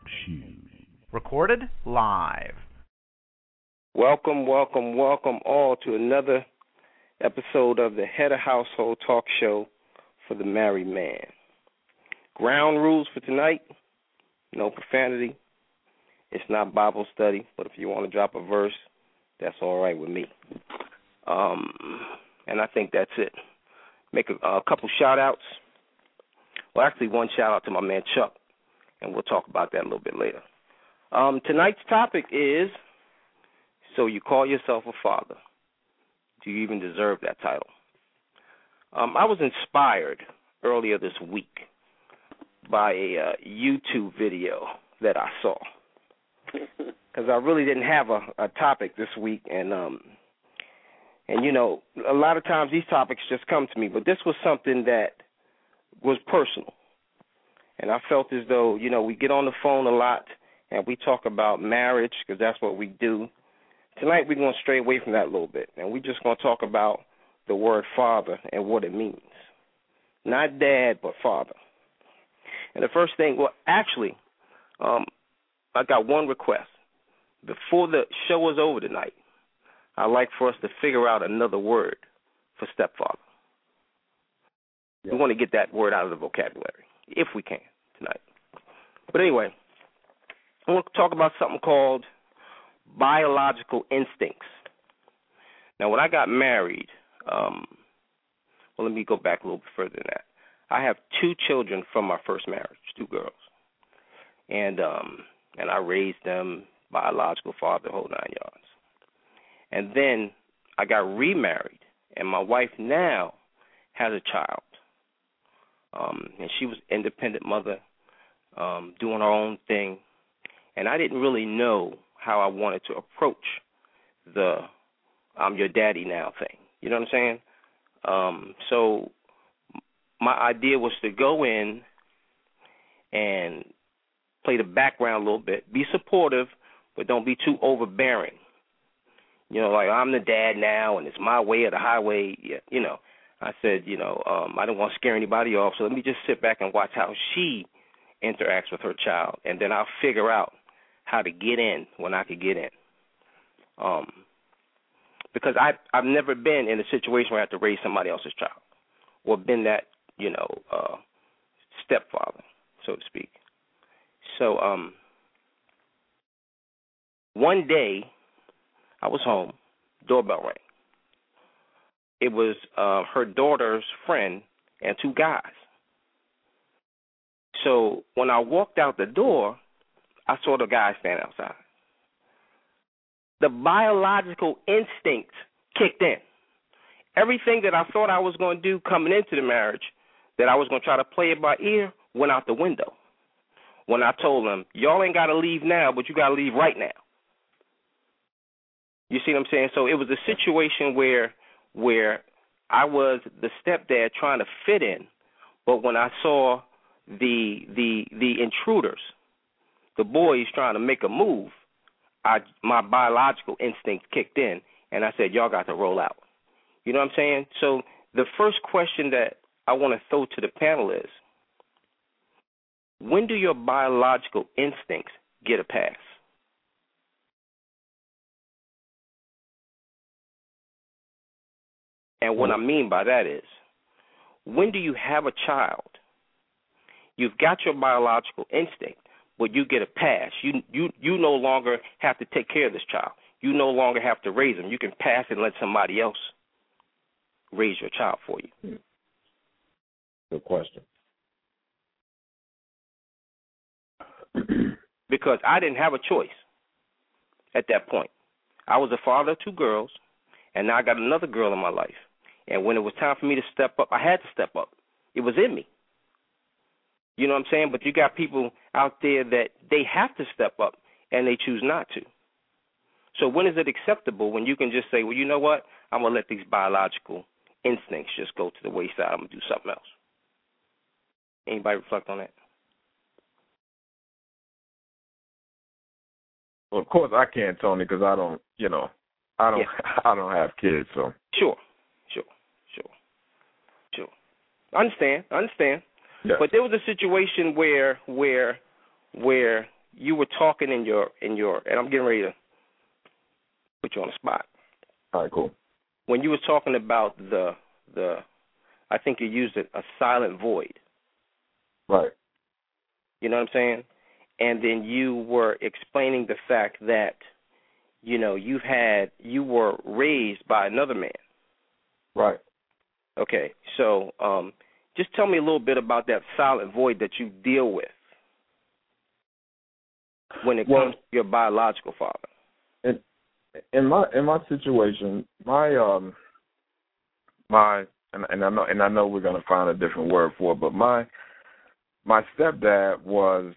Recorded live. Welcome all to another episode of the Head of Household Talk Show for the Married Man. Ground rules for tonight: no profanity. It's not Bible study, but if you want to drop a verse, that's all right with me. And I think that's it. Make a couple shout-outs. Well, actually, one shout-out to my man Chuck, and we'll talk about that a little bit later. Tonight's topic is, so you call yourself a father. Do you even deserve that title? I was inspired earlier this week by a YouTube video that I saw, because I really didn't have a topic this week, and you know, a lot of times these topics just come to me, but this was something that was personal, and I felt as though, you know, we get on the phone a lot and we talk about marriage because that's what we do. Tonight we're going to stray away from that a little bit, and we're just going to talk about the word father and what it means. Not dad, but father. And the first thing, well, actually, I got one request. Before the show is over tonight, I'd like for us to figure out another word for stepfather. Yeah. We want to get that word out of the vocabulary, if we can, tonight. But anyway, I want to talk about something called biological instincts. Now, when I got married, well, let me go back a little bit further than that. I have two children from my first marriage, two girls, and I raised them, biological father, the whole 9 yards. And then I got remarried, and my wife now has a child, and she was an independent mother, doing her own thing, and I didn't really know how I wanted to approach the "I'm your daddy now" thing. You know what I'm saying? So my idea was to go in and play the background a little bit, be supportive, but don't be too overbearing. You know, like, I'm the dad now and it's my way or the highway. You know, I said, you know, I don't want to scare anybody off, so let me just sit back and watch how she interacts with her child, and then I'll figure out how to get in when I could get in. Because I've never been in a situation where I have to raise somebody else's child or been that, you know, stepfather, so to speak. So one day I was home, doorbell rang. It was her daughter's friend and two guys. So when I walked out the door, I saw the guy standing outside. The biological instinct kicked in. Everything that I thought I was going to do coming into the marriage, that I was going to try to play it by ear, went out the window. When I told them, y'all ain't got to leave now, but you got to leave right now. You see what I'm saying? So it was a situation where I was the stepdad trying to fit in, but when I saw the intruders, the boys trying to make a move, my biological instinct kicked in, and I said, y'all got to roll out. You know what I'm saying? So the first question that I want to throw to the panel is, when do your biological instincts get a pass? And what I mean by that is, when do you have a child? You've got your biological instinct, but you get a pass. You no longer have to take care of this child. You no longer have to raise him. You can pass and let somebody else raise your child for you. Good question. Because I didn't have a choice at that point. I was a father of two girls, and now I got another girl in my life. And when it was time for me to step up, I had to step up. It was in me. You know what I'm saying? But you got people out there that they have to step up, and they choose not to. So when is it acceptable when you can just say, well, you know what? I'm going to let these biological instincts just go to the wayside. I'm going to do something else. Anybody reflect on that? Well, of course I can't, Tony, because I don't, I don't have kids, so. Sure. I understand. Yes. But there was a situation where you were talking in your, and I'm getting ready to put you on the spot. All right, cool. When you were talking about the I think you used it, a silent void. Right. You know what I'm saying? And then you were explaining the fact that, you know, you were raised by another man. Right. Okay, so just tell me a little bit about that silent void that you deal with when it comes to your biological father. In my situation, and I know we're gonna find a different word for it, but my stepdad was,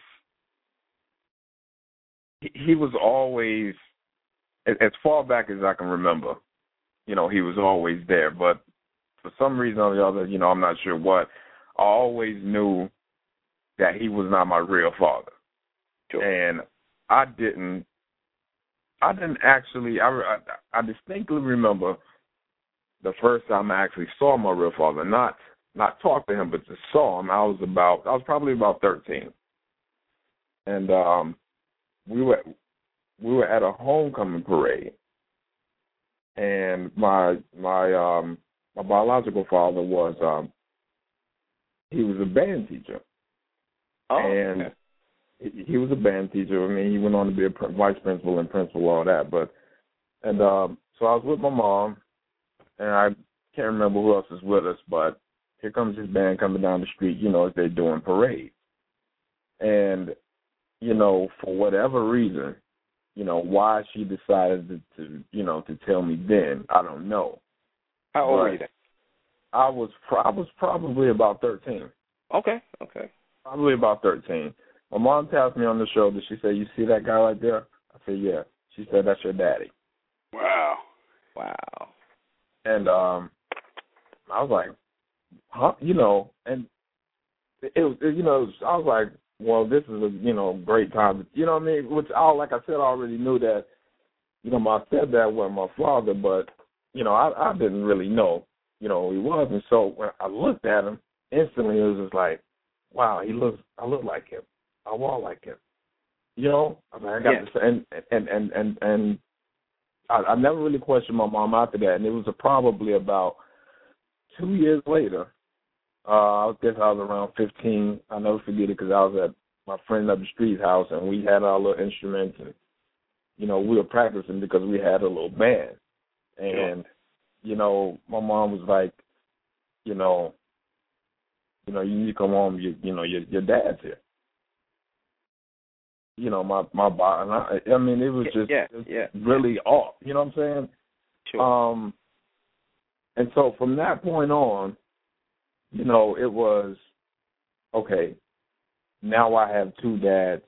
he was always, as far back as I can remember, you know, he was always there. But for some reason or the other, you know, I'm not sure what, I always knew that he was not my real father. Sure. And I didn't actually, I distinctly remember the first time I actually saw my real father, not talk to him, but just saw him. I was probably about 13. And we were at a homecoming parade. And my biological father was, he was a band teacher. Oh, and okay. He was a band teacher. I mean, he went on to be a vice principal and principal, all that. So I was with my mom, and I can't remember who else is with us, but here comes this band coming down the street, you know, as they're doing parade. And, you know, for whatever reason, you know, why she decided to tell me then, I don't know. How old were you then? I was probably about 13. Okay. Probably about 13. My mom tapped me on the shoulder. She said, "You see that guy right there?" I said, "Yeah." She said, "That's your daddy." Wow. And I was like, "Huh?" You know, and it was, you know, I was like, "Well, this is a, you know, great time." You know what I mean? Which, like I said, I already knew that, you know, my stepdad wasn't my father, but, you know, I didn't really know, you know, who he was. And so when I looked at him, instantly it was just like, wow, I look like him. I walk like him. You know? I mean, I got this, and I never really questioned my mom after that. And it was probably about 2 years later. I guess I was around 15. I'll never forget it because I was at my friend up the street's house, and we had our little instruments, and, you know, we were practicing because we had a little band. And, you know, my mom was like, you know, you need to come home. Your dad's here. You know, my body. I mean, it was just really off. You know what I'm saying? Sure. And so from that point on, you know, it was, okay, now I have two dads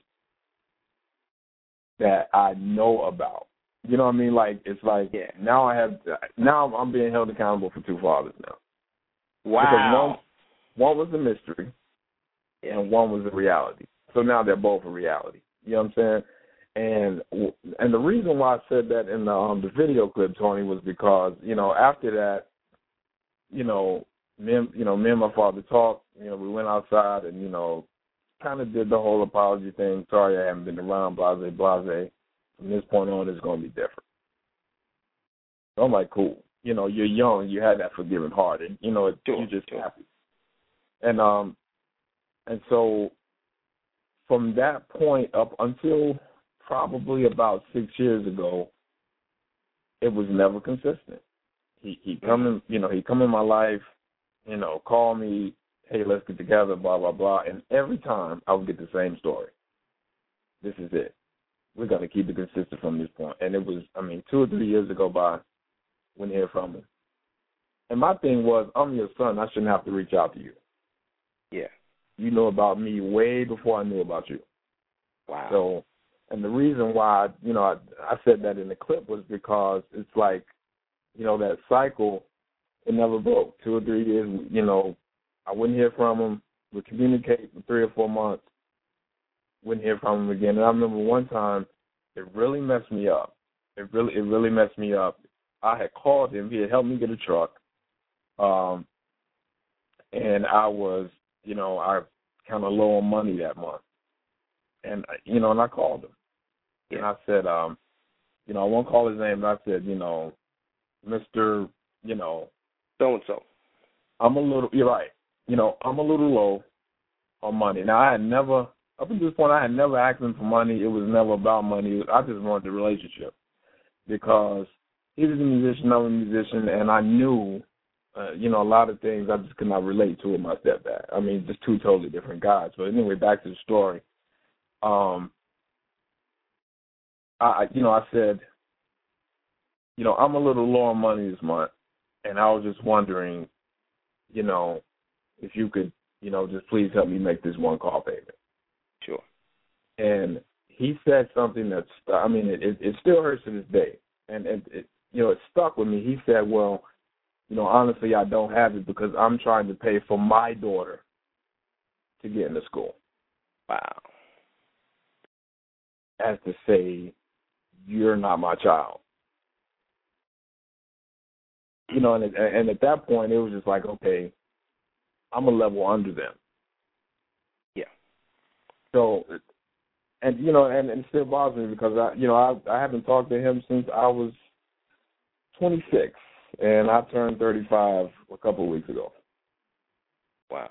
that I know about. You know what I mean? Like, it's like, now I'm being held accountable for two fathers now. Wow. Because one was a mystery, and one was a reality. So now they're both a reality. You know what I'm saying? And the reason why I said that in the video clip, Tony, was because, you know, after that, you know, me and my father talked. You know, we went outside and, you know, kind of did the whole apology thing. Sorry, I haven't been around, blase, blase. From this point on, it's going to be different. So I'm like, cool. You know, you're young. You had that forgiving heart, and, you know, you're just happy. And so from that point up until probably about 6 years ago, it was never consistent. He come in my life, you know, call me, hey, let's get together, blah, blah, blah. And every time I would get the same story. This is it. We're going to keep it consistent from this point. And it was, 2 or 3 years ago by, wouldn't hear from him. And my thing was, I'm your son. I shouldn't have to reach out to you. Yeah. You know about me way before I knew about you. Wow. So, and the reason why, you know, I said that in the clip was because it's like, you know, that cycle, it never broke. 2 or 3 years, you know, I wouldn't hear from him. We'd communicate for 3 or 4 months. Wouldn't hear from him again. And I remember one time, it really messed me up. It really messed me up. I had called him. He had helped me get a truck. And I was, you know, I kind of low on money that month. And and I called him, and I said, I won't call his name, but I said, Mr. So and so. You're right. I'm a little low on money. Now, I had never, up until this point, I had never asked him for money. It was never about money. I just wanted the relationship because he was a musician, I'm a musician, and I knew, a lot of things I just could not relate to with my stepdad. I mean, just two totally different guys. But anyway, back to the story. I said, I'm a little low on money this month, and I was just wondering, if you could, just please help me make this one call payment. Sure. And he said something that's, it still hurts to this day. And it stuck with me. He said, well, honestly, I don't have it because I'm trying to pay for my daughter to get into school. Wow. As to say, you're not my child. And at that point, it was just like, okay, I'm a level under them. Yeah. So, and it still bothers me because I haven't talked to him since I was 26, and I turned 35 a couple of weeks ago. Wow.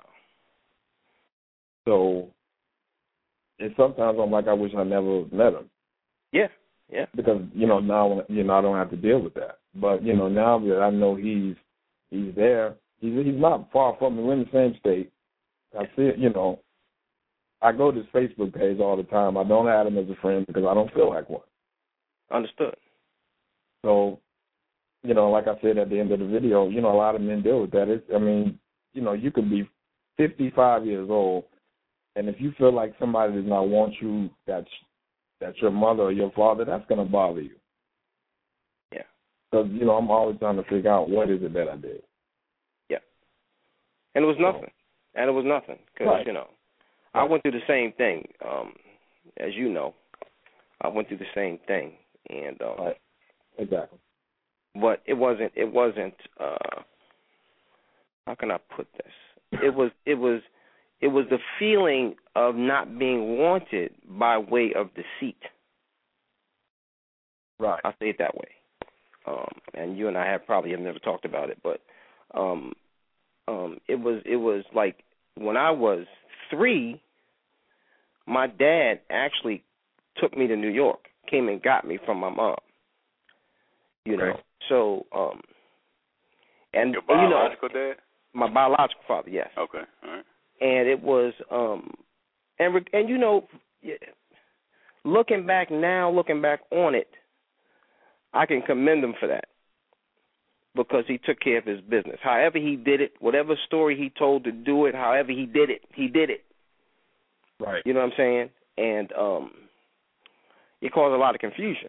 So, and sometimes I'm like, I wish I never met him. Yeah. Yeah. Because now I don't have to deal with that. But now that I know he's there, he's not far from me. We're in the same state. I see it. I go to his Facebook page all the time. I don't add him as a friend because I don't feel like one. Understood. So, like I said at the end of the video, a lot of men deal with that. You could be 55 years old, and if you feel like somebody does not want you, that's your mother or your father, that's going to bother you. Yeah. Because, I'm always trying to figure out what is it that I did. Yeah. And it was nothing. Because, right. I went through the same thing. As you know, I went through the same thing. And right. Exactly. But it wasn't how can I put this? It was the feeling of not being wanted by way of deceit. Right. I'll say it that way. And you and I have never talked about it, but it was like when I was 3, my dad actually took me to New York, came and got me from my mom. Okay. So and your biological dad? My biological father, yes. Okay, all right. And it was looking back on it, I can commend him for that because he took care of his business. However he did it, whatever story he told to do it, however he did it. Right. You know what I'm saying? And it caused a lot of confusion,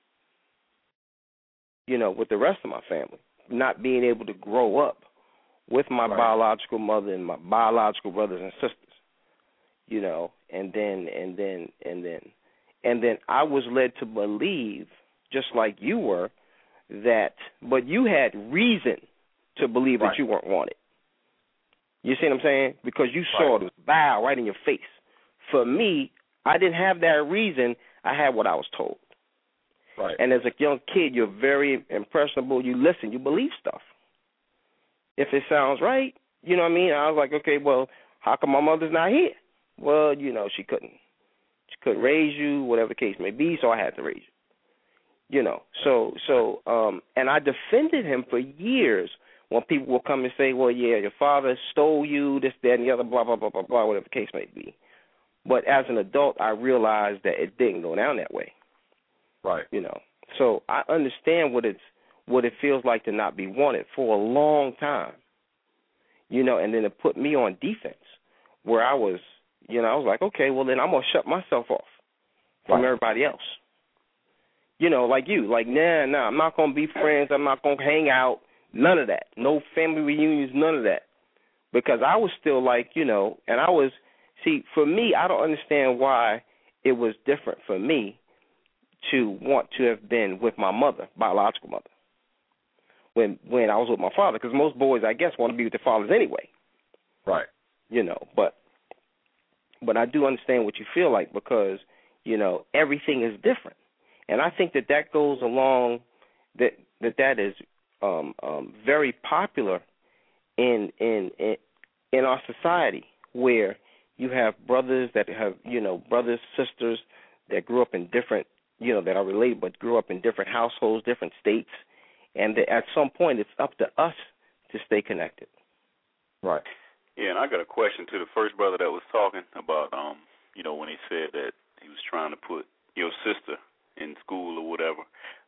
with the rest of my family, not being able to grow up with my right. biological mother and my biological brothers and sisters, and then I was led to believe, just like you were, but you had reason to believe right. that you weren't wanted. You see what I'm saying? Because you saw it bow right in your face. For me, I didn't have that reason. I had what I was told. Right. And as a young kid, you're very impressionable. You listen. You believe stuff. If it sounds right, you know what I mean? I was like, okay, well, how come my mother's not here? Well, she couldn't raise you, whatever the case may be, so I had to raise you. And I defended him for years when people will come and say, well, yeah, your father stole you, this, that, and the other, blah, blah, blah, blah, blah, whatever the case may be. But as an adult, I realized that it didn't go down that way. Right. So I understand what it feels like to not be wanted for a long time. And then it put me on defense where I was like, okay, well, then I'm going to shut myself off from everybody else. Like you, like, nah, I'm not going to be friends. I'm not going to hang out. None of that. No family reunions, none of that. Because I was still like, and I was, for me, I don't understand why it was different for me to want to have been with my mother, biological mother, when I was with my father, because most boys, I guess, want to be with their fathers anyway. Right. But but I do understand what you feel like because, everything is different. And I think that goes along, that is very popular in our society, where you have brothers that have, brothers, sisters that grew up in different, that are related but grew up in different households, different states, and that at some point it's up to us to stay connected. Right. Yeah, and I got a question to the first brother that was talking about, when he said that he was trying to put your sister in school or whatever.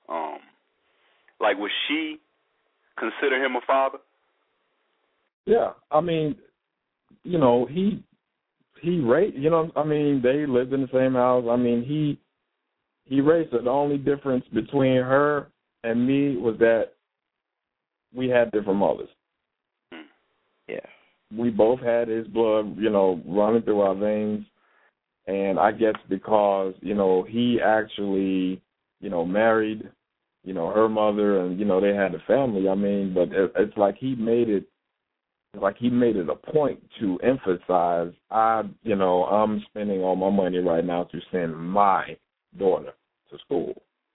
Would she consider him a father? Yeah, I mean, he raised, they lived in the same house. I mean, he raised her. The only difference between her and me was that we had different mothers. Yeah. We both had his blood, running through our veins. And I guess because, he actually, married, her mother and, they had a family. I mean, but it's like he made it a point to emphasize, I'm spending all my money right now to send my daughter to school.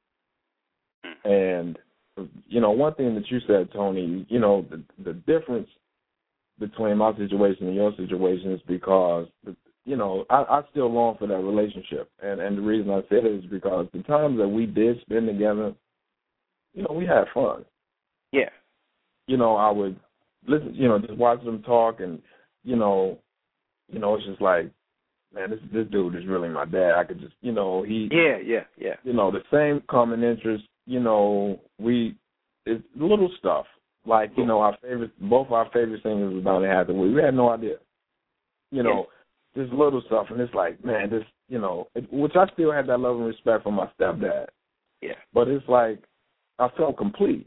And, one thing that you said, Tony, the difference between my situation and your situation is because, I still long for that relationship. And the reason I said it is because the times that we did spend together, we had fun. Yeah. I would listen, just watch them talk and, it's just like, man, this dude is really my dad. I could just, he. Yeah. The same common interest, it's little stuff. Like, both our favorite singers was Donny Hathaway. We had no idea. This little stuff, and it's like, man, this, which I still had that love and respect for my stepdad. Yeah. But it's like, I felt complete.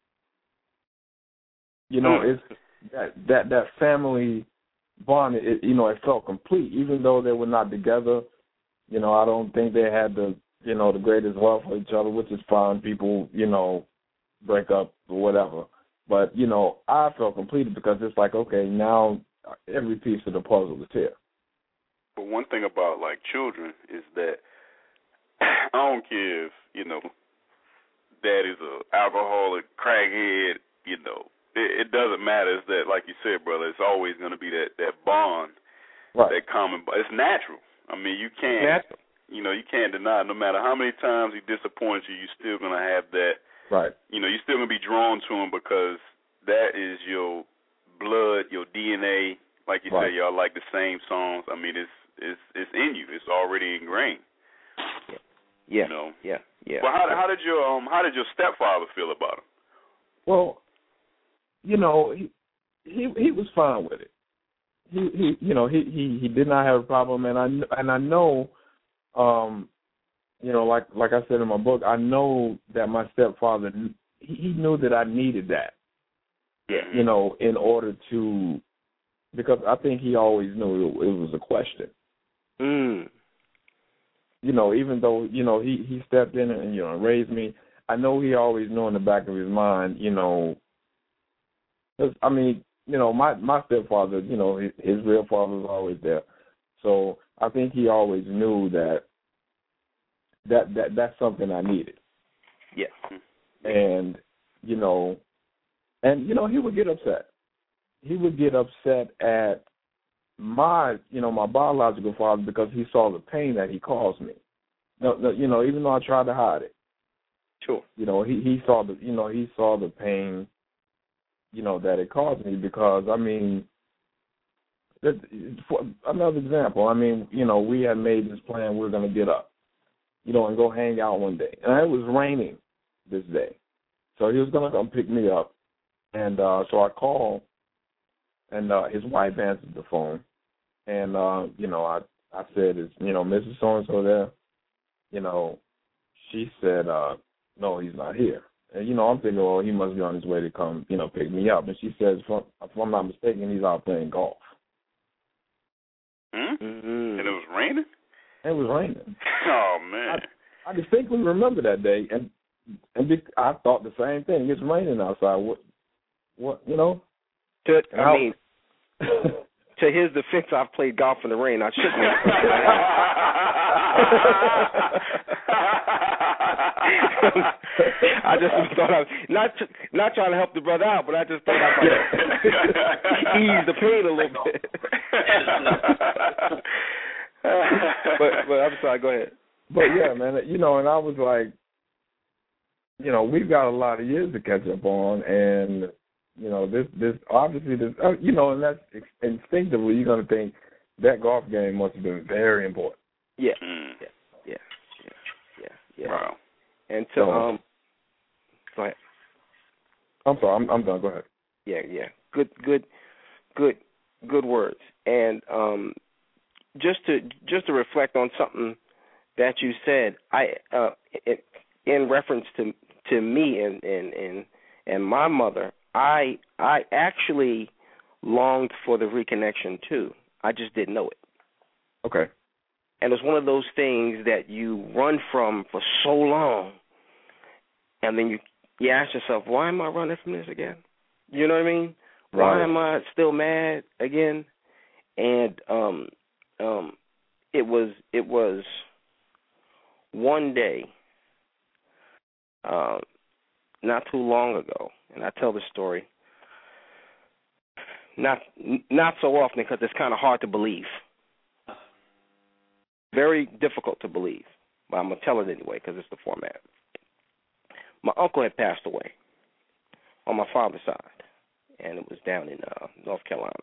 It's that family bond, it felt complete, even though they were not together. I don't think they had the greatest love for each other, which is fine. People, break up or whatever. But, I felt completed because it's like, okay, now every piece of the puzzle is here. But one thing about, children is that I don't care if, daddy's an alcoholic, crackhead, it doesn't matter. It's that, like you said, brother, it's always going to be that bond, right. That common bond. It's natural. I mean, you can't, you can't deny it. No matter how many times he disappoints you, you're still going to have that. Right. You're still going to be drawn to him because that is your blood, your DNA. Like you said, y'all like the same songs. I mean, it's in you. It's already ingrained. Yeah. Yeah. Well, how did your stepfather feel about him? Well, he was fine with it. He did not have a problem, and I know, like I said in my book, I know that my stepfather, he knew that I needed that. Yeah. In order to, because I think he always knew it was a question. Even though, he stepped in and, raised me, I know he always knew in the back of his mind, 'cause, I mean, my stepfather, his real father was always there. So I think he always knew that's something I needed. Yeah. And, he would get upset. He would get upset at my biological father because he saw the pain that he caused me. No, even though I tried to hide it. Sure. He saw the pain, that it caused me because, I mean, for another example, I mean, we had made this plan, we're going to get up, and go hang out one day. And it was raining this day. So he was going to come pick me up. And so I called, and his wife answered the phone. And, I said, is, Mrs. So-and-so there? She said, no, he's not here. And, I'm thinking, well, he must be on his way to come, pick me up. And she says, if I'm not mistaken, he's out playing golf. Mm-hmm. And it was raining? It was raining. Oh, man. I distinctly remember that day, and I thought the same thing. It's raining outside. What? to his defense, I've played golf in the rain. I shouldn't have. I just thought I not trying to help the brother out, but I just thought I might ease the pain a little bit. but I'm sorry. Go ahead. But yeah, man, and I was like, we've got a lot of years to catch up on, and this obviously and that's instinctively you're gonna think that golf game must have been very important. Yeah. Wow. And so, go ahead. I'm sorry. I'm done. Go ahead. Yeah. Good words. And just to reflect on something that you said, in reference to me and my mother, I actually longed for the reconnection too. I just didn't know it. Okay. And it's one of those things that you run from for so long, and then you ask yourself, why am I running from this again? You know what I mean? Right. Why am I still mad again? And it was one day, not too long ago, and I tell this story not so often because it's kind of hard to believe. Very difficult to believe, but I'm going to tell it anyway because it's the format. My uncle had passed away on my father's side, and it was down in North Carolina.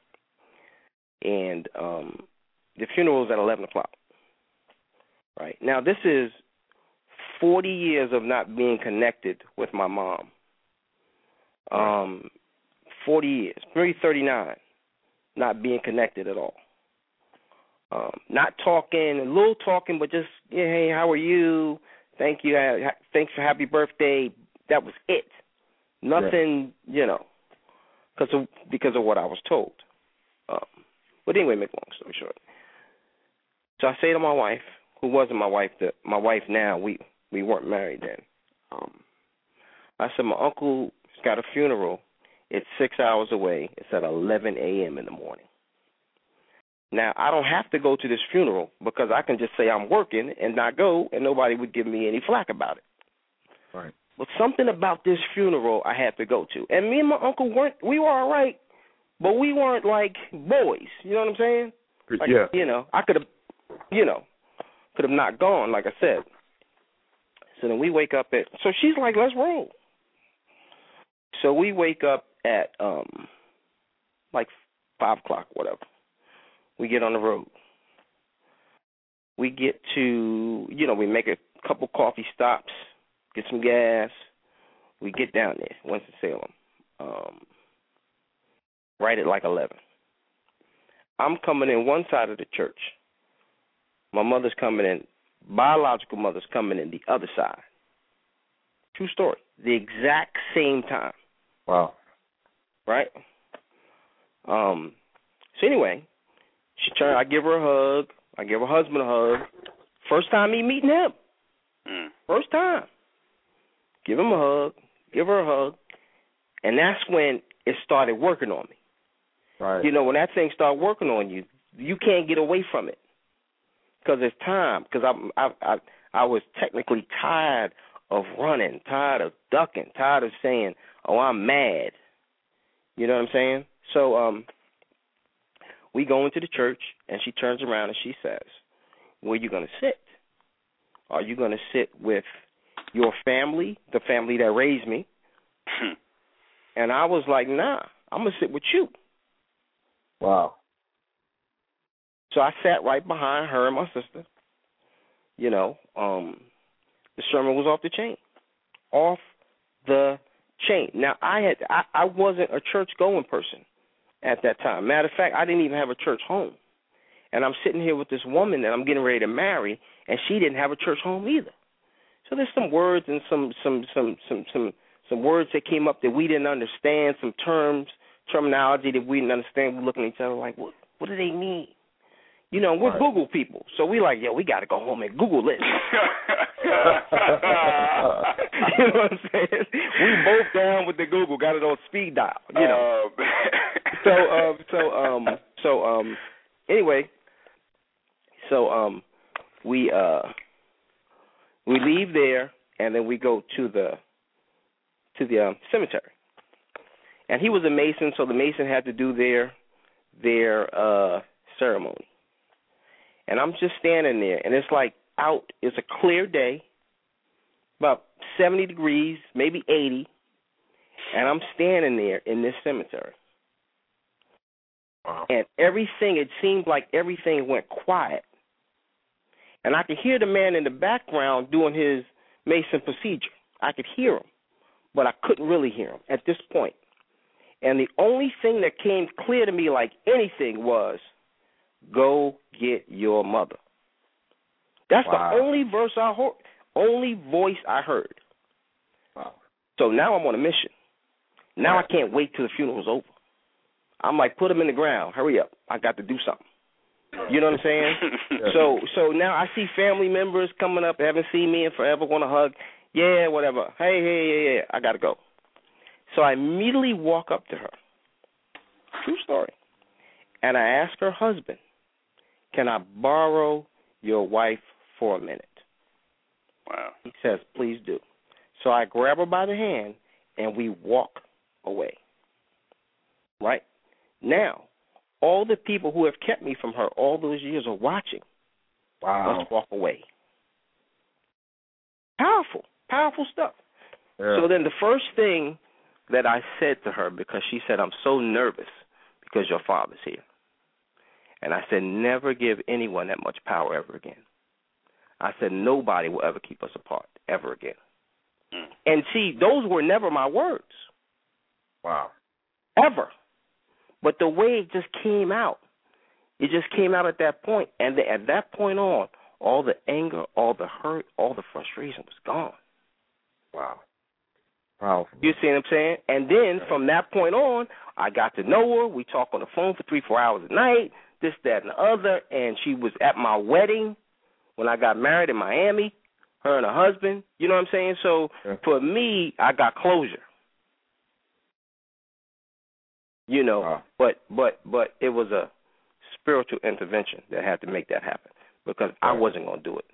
And the funeral was at 11 o'clock. Right? Now, this is 40 years of not being connected with my mom. 40 years, maybe 39, not being connected at all. Not talking, a little talking, but just, hey, how are you? Thank you. Thanks for happy birthday. That was it. Nothing, because of what I was told. But anyway, make a long story short. So I say to my wife, who wasn't my wife, my wife now, we weren't married then. I said, my uncle's got a funeral. It's 6 hours away. It's at 11 a.m. in the morning. Now, I don't have to go to this funeral because I can just say I'm working and not go, and nobody would give me any flack about it. Right. But something about this funeral I had to go to. And me and my uncle we were all right, but we weren't like boys. You know what I'm saying? Like, yeah. I could have not gone, like I said. So then we wake up so she's like, let's roll. So we wake up at like 5 o'clock, whatever. We get on the road. We get to, we make a couple coffee stops, get some gas. We get down there, Winston-Salem, right at like 11. I'm coming in one side of the church. My mother's coming in, biological mother's coming in the other side. True story. The exact same time. Wow. Right? So anyway, I give her a hug. I give her husband a hug. First time me meeting him. First time. Give him a hug. Give her a hug. And that's when it started working on me. Right. When that thing started working on you, you can't get away from it. Because it's time. Because I was technically tired of running, tired of ducking, tired of saying, oh, I'm mad. You know what I'm saying? So we go into the church, and she turns around and she says, where are you going to sit? Are you going to sit with your family, the family that raised me? And I was like, nah, I'm going to sit with you. Wow. So I sat right behind her and my sister. The sermon was off the chain. Off the chain. Now, I wasn't a church-going person at that time. Matter of fact, I didn't even have a church home. And I'm sitting here with this woman that I'm getting ready to marry, and she didn't have a church home either. So there's some words and some words that came up that we didn't understand, some terminology that we didn't understand. We're looking at each other like, what do they mean? We're right. Google people. So we like, we got to go home and Google this. You know what I'm saying? We both down with the Google, got it on speed dial, So anyway, so we leave there, and then we go to the cemetery. And he was a Mason, so the Mason had to do their ceremony. And I'm just standing there, and it's like it's a clear day, about 70 degrees, maybe 80, and I'm standing there in this cemetery. Wow. And it seemed like everything went quiet. And I could hear the man in the background doing his Mason procedure. I could hear him, but I couldn't really hear him at this point. And the only thing that came clear to me like anything was, go get your mother. That's Wow. the only verse I heard, only voice I heard. Wow. So now I'm on a mission. Now I can't wait till the funeral's over. I'm like, put him in the ground. Hurry up. I got to do something. You know what I'm saying? So now I see family members coming up, haven't seen me in forever, want to hug. Yeah, whatever. Hey, I got to go. So I immediately walk up to her. True story. And I ask her husband, can I borrow your wife for a minute? Wow. He says, please do. So I grab her by the hand, and we walk away. Right? Now, all the people who have kept me from her all those years are watching. Wow. Let's walk away. Powerful stuff. Yeah. So then the first thing that I said to her, because she said, I'm so nervous because your father's here. And I said, never give anyone that much power ever again. I said, nobody will ever keep us apart ever again. And see, those were never my words. Wow. Ever. But the way it just came out at that point. And at that point on, all the anger, all the hurt, all the frustration was gone. Wow. Powerful. You see what I'm saying? And then from that point on, I got to know her. We talked on the phone for 3-4 hours a night, this, that, and the other. And she was at my wedding when I got married in Miami, her and her husband. You know what I'm saying? So for me, I got closure. You know, but it was a spiritual intervention that had to make that happen because I wasn't going to do it.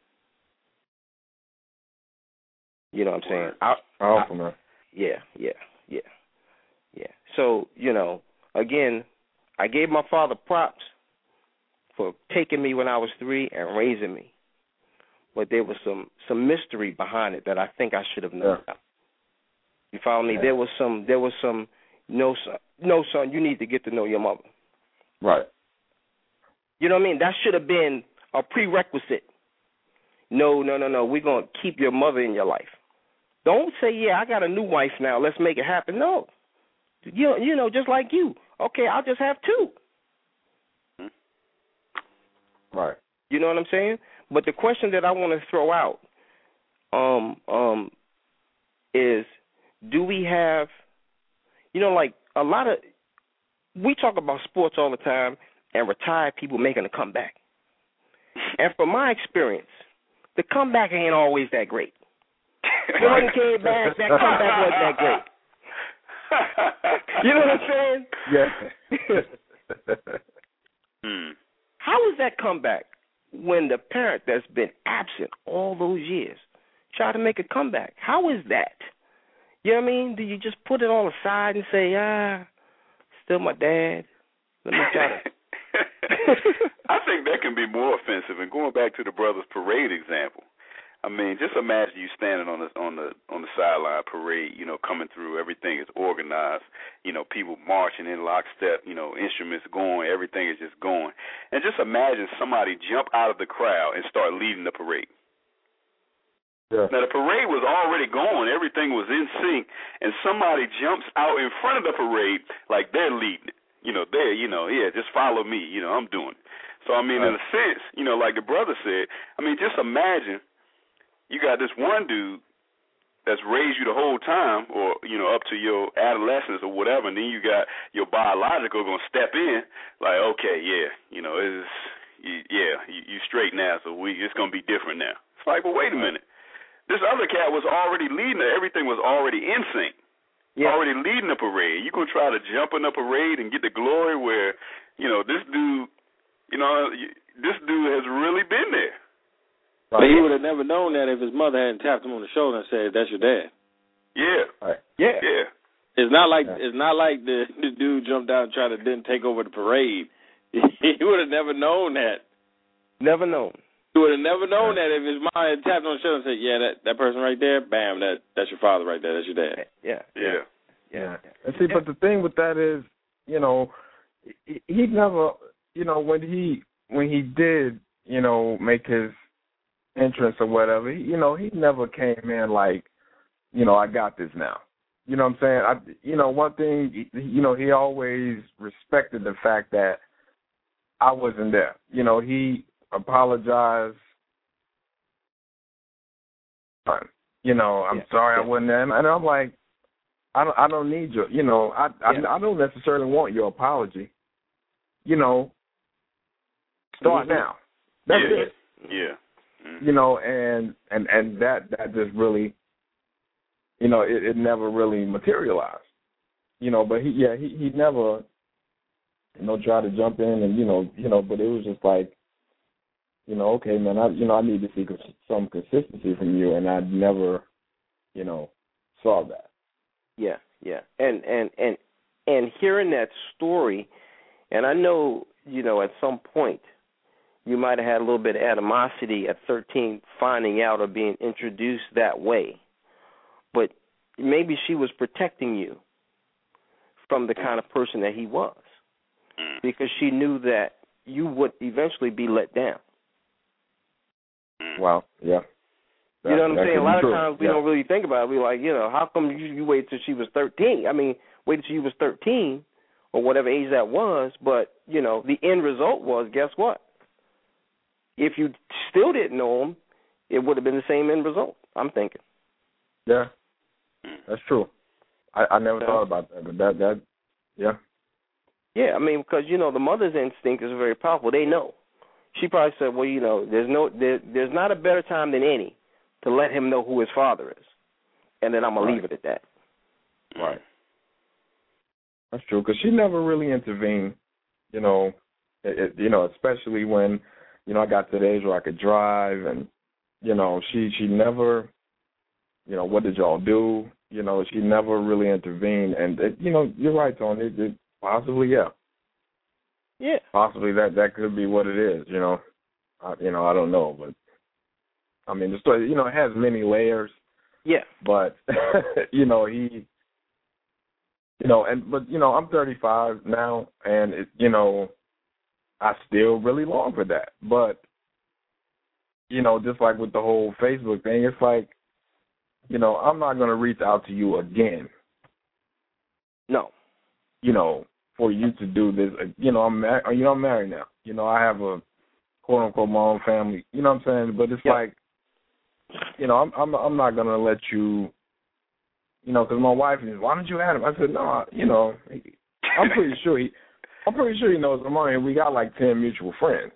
You know what I'm saying? Powerful, man. Yeah. So, you know, again, I gave my father props for taking me when I was 3 and raising me. But there was some mystery behind it that I think I should have known. Yeah. You follow me? There was some no, son, you need to get to know your mother. Right. You know what I mean? That should have been a prerequisite. No, we're going to keep your mother in your life. Don't say, yeah, I got a new wife now, let's make it happen. No. You know, just like you. Okay, I'll just have 2. Right. You know what I'm saying? But the question that I want to throw out is, do we have, you know, like a lot of, we talk about sports all the time and retired people making a comeback. And from my experience, the comeback ain't always that great. Jordan came back, that comeback wasn't that great. You know what I'm saying? Yeah. How is that comeback when the parent that's been absent all those years try to make a comeback? How is that? You know what I mean? Do you just put it all aside and say, still my dad? Let me try to. I think that can be more offensive. And going back to the Brothers Parade example, I mean, just imagine you standing on the sideline parade, you know, coming through. Everything is organized. You know, people marching in lockstep. You know, instruments going. Everything is just going. And just imagine somebody jump out of the crowd and start leading the parade. Yeah. Now, the parade was already going. Everything was in sync. And somebody jumps out in front of the parade like they're leading it. You know, just follow me. You know, I'm doing it. So, I mean, in a sense, you know, like the brother said, I mean, just imagine you got this one dude that's raised you the whole time or, you know, up to your adolescence or whatever, and then you got your biological going to step in like, okay, yeah, you know, you straight now, so it's going to be different now. It's like, well, wait a minute. This other cat was already leading it. Everything was already in sync. already leading the parade. You're going to try to jump in the parade and get the glory where, this dude, this dude has really been there. But he would have never known that if his mother hadn't tapped him on the shoulder and said, "That's your dad." Yeah. Right. Yeah. Yeah. It's not like the dude jumped out and tried to then take over the parade. He would have never known that. Never known. He would have never known that if his mom had tapped on the shoulder and said, "Yeah, that person right there, bam, that's your father right there. That's your dad." Yeah. And see, but the thing with that is, he never, when he did, make his entrance or whatever, he never came in like, I got this now. You know what I'm saying? One thing, he always respected the fact that I wasn't there. He apologized. I'm sorry I wasn't there. And I'm like, I don't need your, I don't necessarily want your apology. Start now. That's it. Yeah. And that just really, it never really materialized. But he never, tried to jump in and, but it was just like, okay, man, I need to see some consistency from you, and I never, saw that. Yeah. And hearing that story, and I know, at some point you might have had a little bit of animosity at 13 finding out or being introduced that way. But maybe she was protecting you from the kind of person that he was, because she knew that you would eventually be let down. Wow, yeah. You know what I'm saying? A lot of times we don't really think about it. We're like, how come you waited till she was 13? I mean, waited till you was 13 or whatever age that was, but, the end result was, guess what? If you still didn't know him, it would have been the same end result, I'm thinking. Yeah, that's true. I never thought about that, but that, yeah. Yeah, I mean, because, the mother's instinct is very powerful. They know. She probably said, well, there's not a better time than any to let him know who his father is, and then I'm going to leave it at that. Right. That's true, because she never really intervened, especially when, I got to the age where I could drive, and, she never, what did y'all do? She never really intervened, and, you're right, Tony, it possibly, yeah. Yeah. Possibly that could be what it is, I don't know, but, I mean, the story, it has many layers. Yeah. But, he, I'm 35 now, and, I still really long for that. But, just like with the whole Facebook thing, it's like, I'm not going to reach out to you again. No. For you to do this, I'm married now. I have a quote unquote my own family. You know what I'm saying? But it's like, I'm not gonna let you. Because my wife is, why don't you add him? I said, no. I'm pretty sure he knows I'm on here. We got like 10 mutual friends.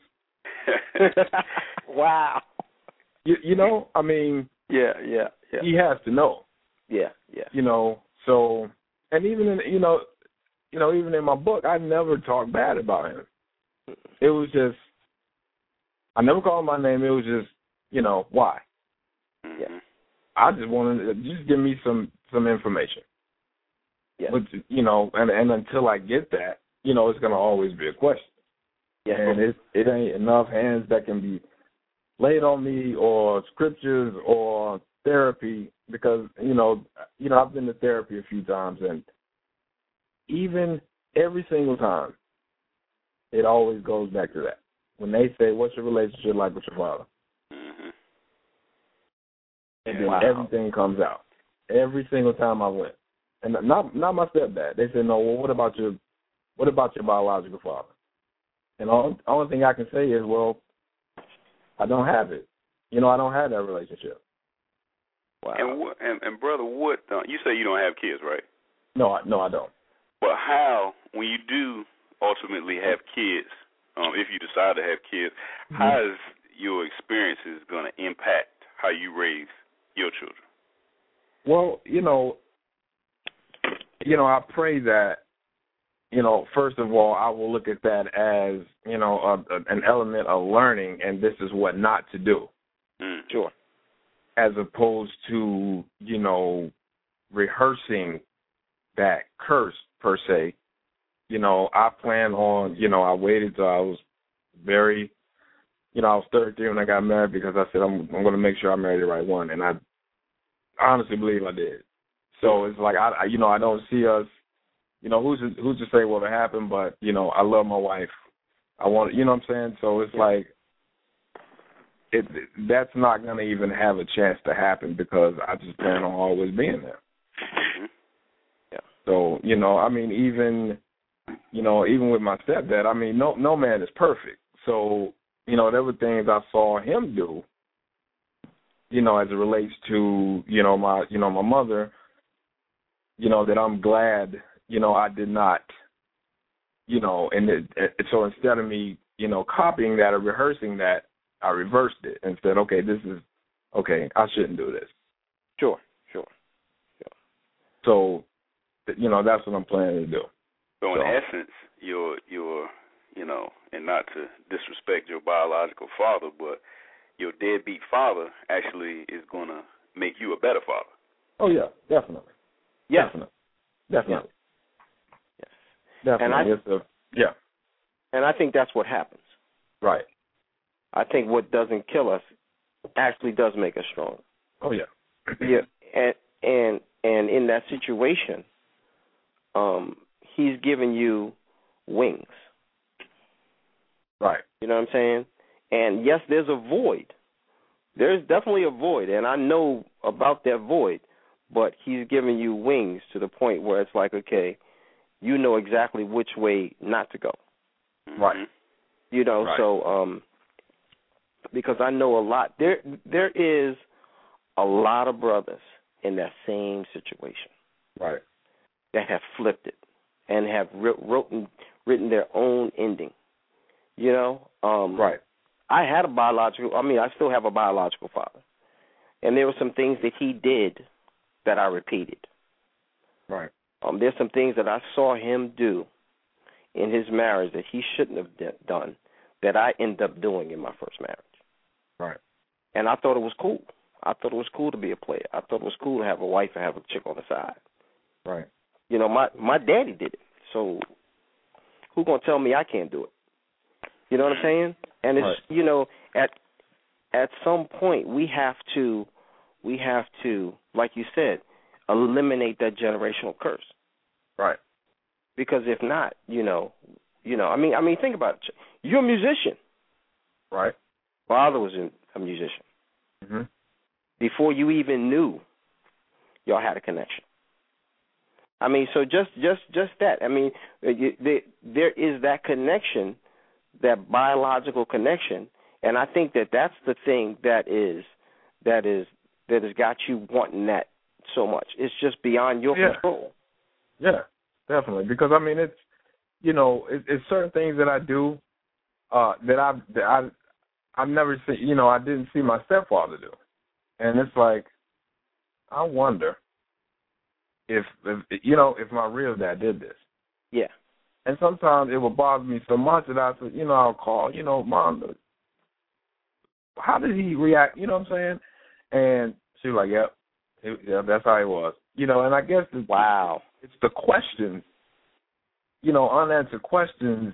Wow. I mean. Yeah. He has to know. Yeah. So, and even in, even in my book, I never talked bad about him. It was just, I never called him by name. It was just, why? Yeah. I just wanted to just give me some information. Yeah. But, and until I get that, it's going to always be a question. Yeah. And it ain't enough hands that can be laid on me, or scriptures, or therapy, because, I've been to therapy a few times, and even every single time, it always goes back to that. When they say, what's your relationship like with your father? Mm-hmm. And then everything comes out. Every single time I went. And not my stepdad. They said, no, well, what about your biological father? And the only thing I can say is, well, I don't have it. I don't have that relationship. Wow. And brother, what you say you don't have kids, right? No, I don't. But how, when you do ultimately have kids, if you decide to have kids, how is your experiences going to impact how you raise your children? Well, I pray that, first of all, I will look at that as, an element of learning, and this is what not to do. Sure. As opposed to, rehearsing that curse, per se. I plan on, I waited till I was very, I was 33 when I got married because I said I'm going to make sure I marry the right one, and I honestly believe I did. So it's like I don't see us, who's to say what will happen, but I love my wife. I want, you know what I'm saying? So it's like that's not going to even have a chance to happen because I just plan on always being there. Yeah. So even with my stepdad, no man is perfect. So there were things I saw him do, as it relates to my mother, that I'm glad I did not, so instead of me copying that or rehearsing that, I reversed it and said, okay, I shouldn't do this. Sure. So that's what I'm planning to do. So in essence, your and not to disrespect your biological father, but your deadbeat father actually is going to make you a better father. Oh, yeah, definitely. Yeah. Definitely. Yes. Definitely. And I think that's what happens. Right. I think what doesn't kill us actually does make us stronger. Oh, yeah. Yeah. And in that situation, he's giving you wings. Right. You know what I'm saying? And yes, there's a void. There's definitely a void, and I know about that void, but he's giving you wings to the point where it's like, okay, you know exactly which way not to go. Right. Right. So because I know a lot. There is a lot of brothers in that same situation. Right. That have flipped it and have written their own ending. Right. I still have a biological father. And there were some things that he did that I repeated. Right. There's some things that I saw him do in his marriage that he shouldn't have done that I ended up doing in my first marriage. Right. And I thought it was cool. I thought it was cool to be a player. I thought it was cool to have a wife and have a chick on the side. Right. My daddy did it. So who gonna tell me I can't do it? You know what I'm saying? And it's at some point we have to, like you said, eliminate that generational curse. Right. Because if not, think about it. You're a musician. Right. Father was a musician. Mm-hmm. Before you even knew, y'all had a connection. So just that. There is that connection, that biological connection, and I think that's the thing that has got you wanting that so much. It's just beyond your control. Yeah, definitely. Because it's it's certain things that I do that I've never seen. I didn't see my stepfather do, and it's like I wonder if my real dad did this. Yeah. And sometimes it will bother me so much that I said, I'll call, Mom, how did he react? You know what I'm saying? And she was like, yep, that's how he was. And I guess it's the questions, unanswered questions,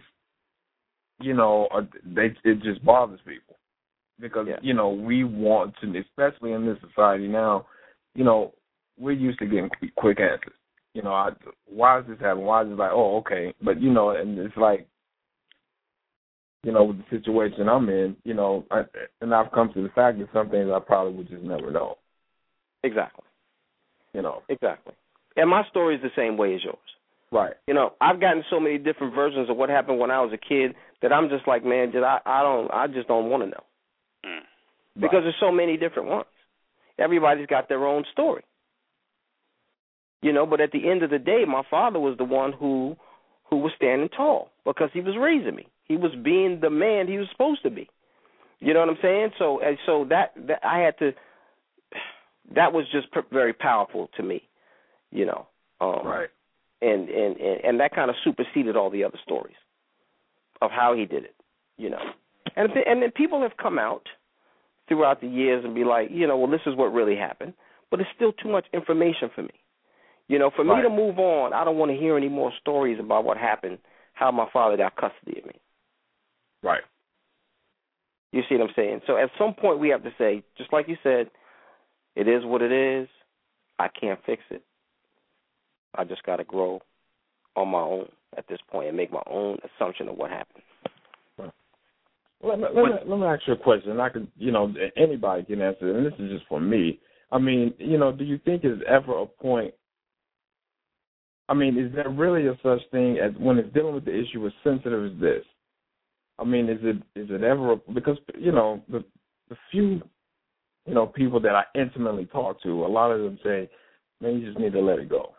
it just bothers people. Because, we want to, especially in this society now, we're used to getting quick answers. Why is this happening? Why is it like, oh, okay. But, and it's like, with the situation I'm in, and I've come to the fact that some things I probably would just never know. Exactly. Exactly. And my story is the same way as yours. Right. I've gotten so many different versions of what happened when I was a kid that I'm just like, man, I just don't want to know. Because there's so many different ones. Everybody's got their own story. But at the end of the day, my father was the one who was standing tall because he was raising me. He was being the man he was supposed to be. You know what I'm saying? So that I had to. That was just very powerful to me. Right. and that kind of superseded all the other stories of how he did it, you know. And then people have come out throughout the years and be like, you know, well, this is what really happened, but it's still too much information for me. You know, for me to move on, I don't want to hear any more stories about what happened, how my father got custody of me. Right. You see what I'm saying? So at some point we have to say, just like you said, it is what it is. I can't fix it. I just got to grow on my own at this point and make my own assumption of what happened. Let me ask you a question. I could, you know, anybody can answer it, and this is just for me. I mean, you know, do you think there's ever a point? I mean, is there really a such thing as when it's dealing with the issue as sensitive as this? I mean, is it ever because you know the few people that I intimately talk to, a lot of them say, man, you just need to let it go.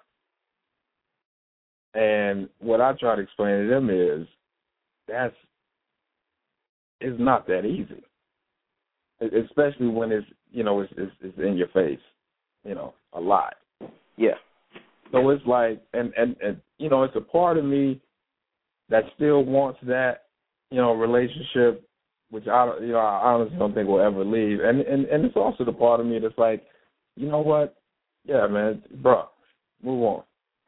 And what I try to explain to them is it's not that easy, especially when it's in your face, a lot. Yeah. So it's like, and it's a part of me that still wants that, relationship, which I honestly don't think will ever leave. And it's also the part of me that's like, you know what? Yeah, man, bro, move on.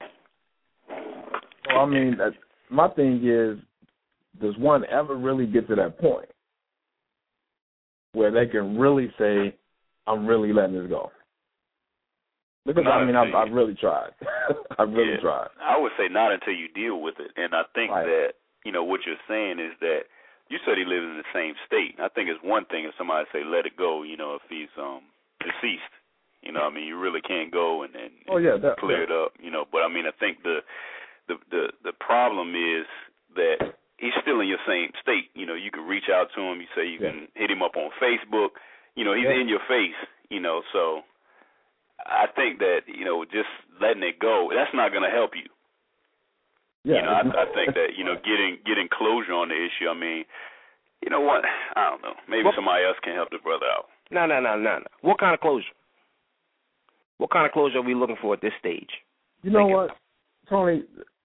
So, I mean, my thing is, does one ever really get to that point where they can really say, I'm really letting this go? Because, I've really tried. I've really tried. I would say not until you deal with it. And I think that, what you're saying is that you said he lives in the same state. I think it's one thing if somebody say let it go, if he's deceased. You really can't go and clear it up, But, I think the problem is that he's still in your same state. You can reach out to him. You say you can hit him up on Facebook. He's in your face, so I think that, just letting it go, that's not going to help you. Yeah. I think that, getting closure on the issue, you know what? I don't know. Maybe somebody else can help the brother out. No. What kind of closure? What kind of closure are we looking for at this stage? You know what, Tony?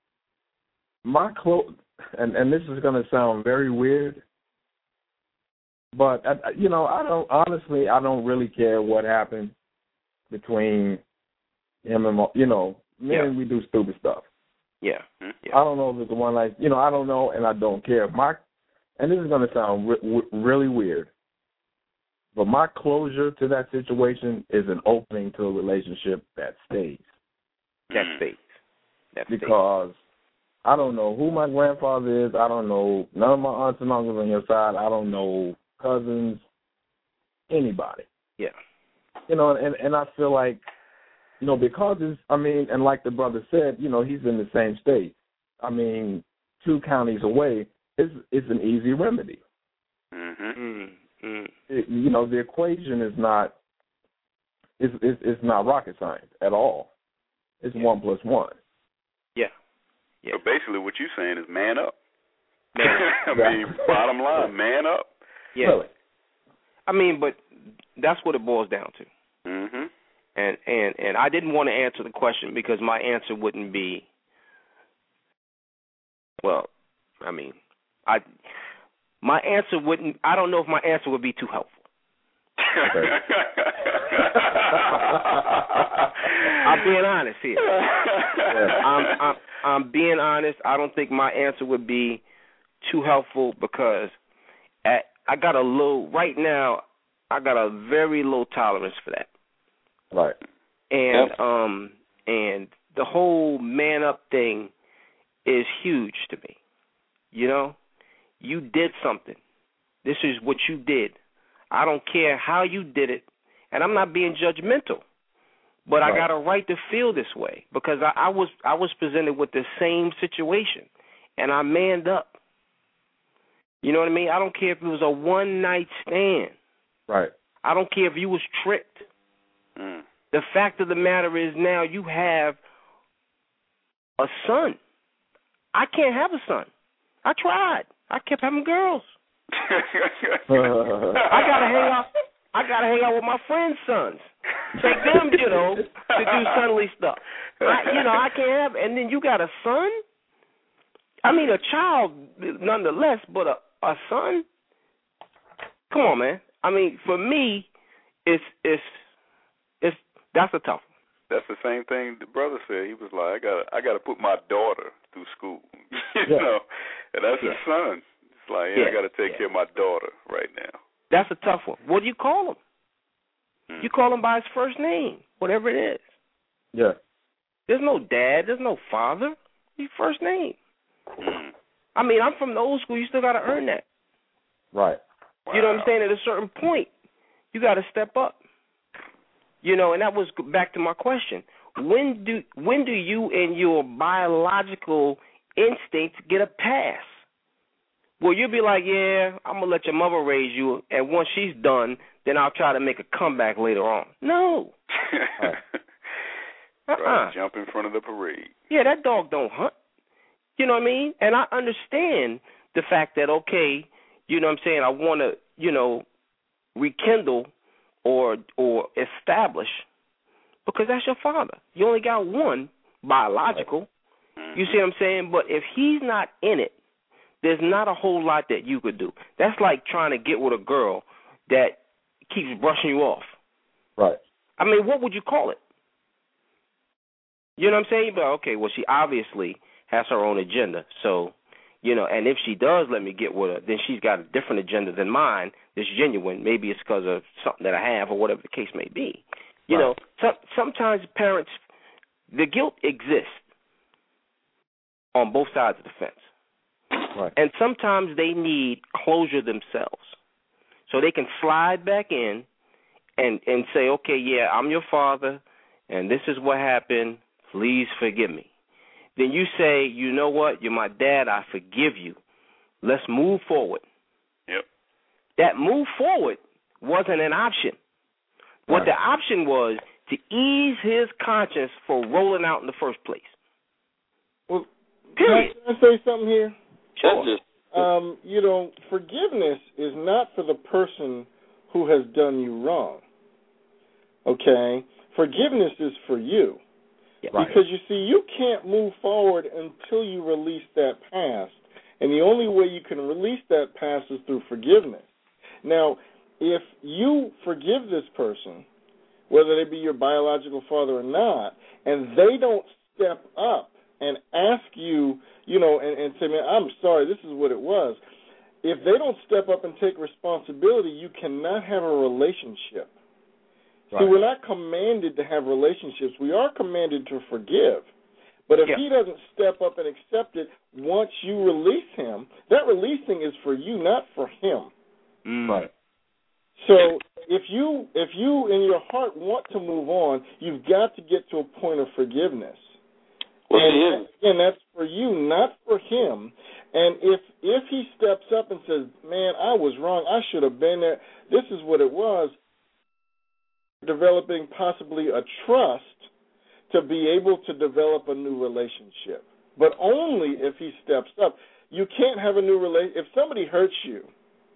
And this is going to sound very weird, but, I don't really care what happened between him and, men, we do stupid stuff. Yeah. I don't know if it's the one like, I don't know, and I don't care. And this is going to sound really weird, but my closure to that situation is an opening to a relationship that stays. Because I don't know who my grandfather is. I don't know none of my aunts and uncles on your side. I don't know cousins, anybody. Yeah. And I feel like, because and like the brother said, he's in the same state. 2 counties away, it's an easy remedy. Mm-hmm. The equation is not, it's not rocket science at all. It's 1 + 1. Yeah. So basically what you're saying is man up. Bottom line, man up. Yeah. Really? But that's what it boils down to. Mm-hmm. And I didn't want to answer the question because my answer wouldn't be, my answer wouldn't, I don't know if my answer would be too helpful. I'm being honest here. I'm being honest. I don't think my answer would be too helpful because I got right now I got a very low tolerance for that. Right. And the whole man up thing is huge to me. You did something. This is what you did. I don't care how you did it, and I'm not being judgmental, but I got a right to feel this way because I was presented with the same situation, and I manned up. You know what I mean? I don't care if it was a one-night stand. Right. I don't care if you was tricked. Mm. The fact of the matter is now you have a son. I can't have a son. I tried. I kept having girls. I gotta hang out with my friends' sons. Take them, to do sonly stuff. I can't have. And then you got a son. I mean, a child, nonetheless, but a son. Come on, man. I mean, for me, it's that's a tough one. That's the same thing the brother said. He was like, I got to put my daughter through school, you know, and that's his son. It's like, I got to take care of my daughter right now. That's a tough one. What do you call him? You call him by his first name, whatever it is. Yeah. There's no dad. There's no father. His first name. I mean, I'm from the old school. You still got to earn that. Right. Wow. You know what I'm saying? At a certain point, you got to step up. You know, and that was back to my question. When do you and your biological instincts get a pass? Well, you'll be like, yeah, I'm going to let your mother raise you, and once she's done, then I'll try to make a comeback later on. No. Right, jump in front of the parade. Yeah, that dog don't hunt. You know what I mean? And I understand the fact that, okay, you know what I'm saying, I want to, rekindle or establish, because that's your father. You only got one biological. You see what I'm saying? But if he's not in it, there's not a whole lot that you could do. That's like trying to get with a girl that keeps brushing you off. Right. I mean, what would you call it? You know what I'm saying? But okay, well, she obviously has her own agenda. So, and if she does let me get with her, then she's got a different agenda than mine that's genuine. Maybe it's because of something that I have or whatever the case may be. You know, sometimes parents, the guilt exists on both sides of the fence. Right. And sometimes they need closure themselves. So they can slide back in and say, okay, yeah, I'm your father, and this is what happened. Please forgive me. Then you say, you know what, you're my dad, I forgive you. Let's move forward. Yep. That move forward wasn't an option. What the option was to ease his conscience for rolling out in the first place. Well, period. Can I say something here? Sure. Forgiveness is not for the person who has done you wrong. Okay? Forgiveness is for you. Yeah, because, you see, you can't move forward until you release that past. And the only way you can release that past is through forgiveness. Now, if you forgive this person, whether they be your biological father or not, and they don't step up and ask you, and say, man, I'm sorry, this is what it was. If they don't step up and take responsibility, you cannot have a relationship. Right. See, we're not commanded to have relationships. We are commanded to forgive. But if he doesn't step up and accept it once you release him, that releasing is for you, not for him. Right. So if you in your heart want to move on, you've got to get to a point of forgiveness. And again, that's for you, not for him. And if he steps up and says, man, I was wrong, I should have been there, this is what it was, developing possibly a trust to be able to develop a new relationship. But only if he steps up. You can't have a new relationship. If somebody hurts you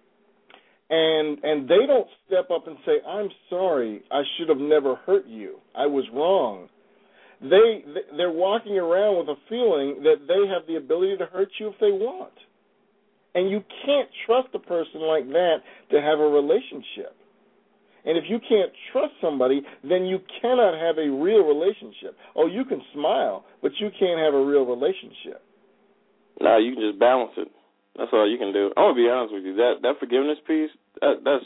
and they don't step up and say, I'm sorry, I should have never hurt you, I was wrong, they're walking around with a feeling that they have the ability to hurt you if they want. And you can't trust a person like that to have a relationship. And if you can't trust somebody, then you cannot have a real relationship. Oh, you can smile, but you can't have a real relationship. No, you can just balance it. That's all you can do. I'm going to be honest with you. That forgiveness piece, that's,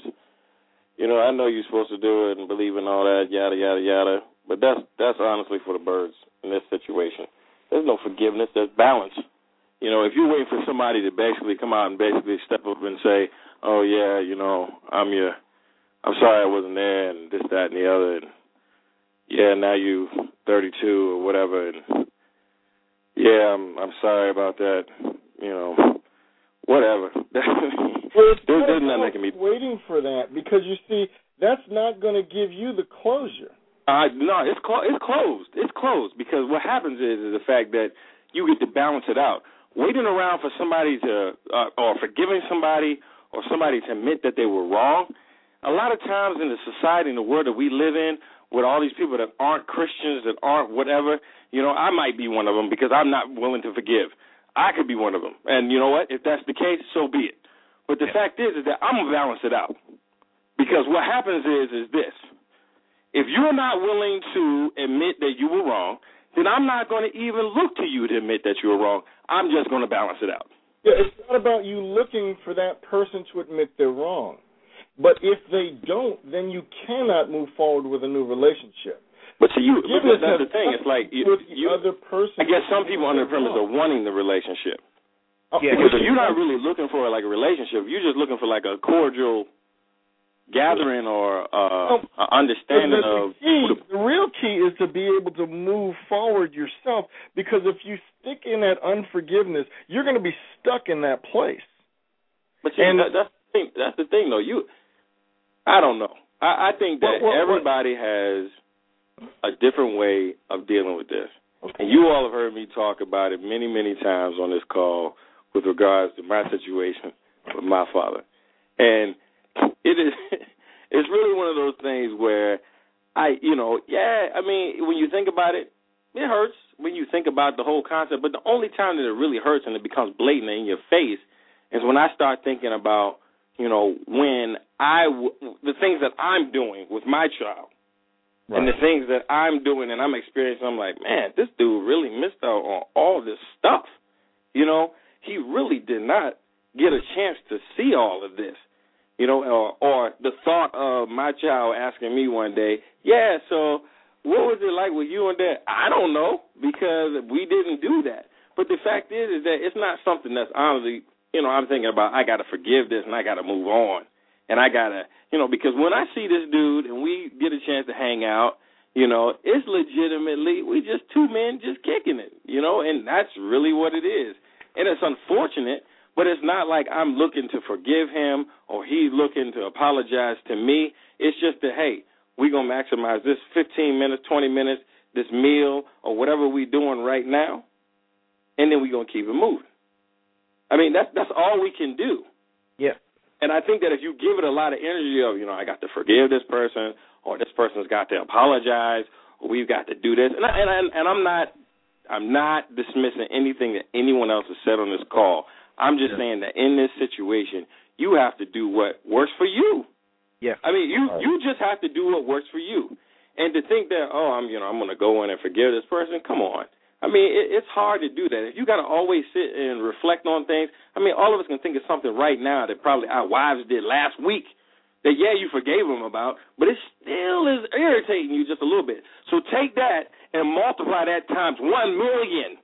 I know you're supposed to do it and believe in all that, yada, yada, yada, but that's honestly for the birds in this situation. There's no forgiveness. There's balance. If you're waiting for somebody to basically come out and basically step up and say, oh, yeah, I'm sorry I wasn't there, and this, that, and the other, and yeah, now you 32 or whatever, and yeah, I'm sorry about that, whatever. There's nothing that can be waiting for that, because you see, that's not going to give you the closure. No, it's closed. It's closed because what happens is the fact that you get to balance it out. Waiting around for somebody to, or forgiving somebody, or somebody to admit that they were wrong. A lot of times in the society, in the world that we live in, with all these people that aren't Christians, that aren't whatever, you know, I might be one of them because I'm not willing to forgive. I could be one of them. And you know what? If that's the case, so be it. But the fact is that I'm going to balance it out. Because what happens is this. If you're not willing to admit that you were wrong, then I'm not going to even look to you to admit that you were wrong. I'm just going to balance it out. Yeah, it's not about you looking for that person to admit they're wrong. But if they don't, then you cannot move forward with a new relationship. But see, that's the thing. It's like other person. I guess some people under the premise of wanting the relationship. Yeah, because if you're not really looking for like a relationship, you're just looking for like a cordial gathering or understanding of. The real key is to be able to move forward yourself, because if you stick in that unforgiveness, you're going to be stuck in that place. But see, that's the thing, though. I don't know. I think that everybody has a different way of dealing with this. Okay. And you all have heard me talk about it many, many times on this call with regards to my situation with my father. And it's really one of those things where when you think about it, it hurts when you think about the whole concept. But the only time that it really hurts and it becomes blatant in your face is when I start thinking about, when the things that I'm doing with my child. Right. And the things that I'm doing and I'm experiencing, I'm like, man, this dude really missed out on all this stuff. He really did not get a chance to see all of this. Or the thought of my child asking me one day, yeah, so what was it like with you and Dad? I don't know, because we didn't do that. But the fact is that it's not something that's honestly, I'm thinking about, I got to forgive this and I got to move on. And I got to, because when I see this dude and we get a chance to hang out, it's legitimately, we just two men just kicking it, and that's really what it is. And it's unfortunate, but it's not like I'm looking to forgive him or he's looking to apologize to me. It's just that, hey, we're going to maximize this 15 minutes, 20 minutes, this meal or whatever we're doing right now, and then we're going to keep it moving. I mean, that's all we can do. Yeah. And I think that if you give it a lot of energy of, I got to forgive this person or this person's got to apologize or we've got to do this. And I'm not dismissing anything that anyone else has said on this call. I'm just saying that in this situation, you have to do what works for you. Yeah. I mean, you just have to do what works for you. And to think that, I'm going to go in and forgive this person, come on. I mean, it's hard to do that. If you got to always sit and reflect on things, I mean, all of us can think of something right now that probably our wives did last week that, yeah, you forgave them about, but it still is irritating you just a little bit. So take that and multiply that times 1 million.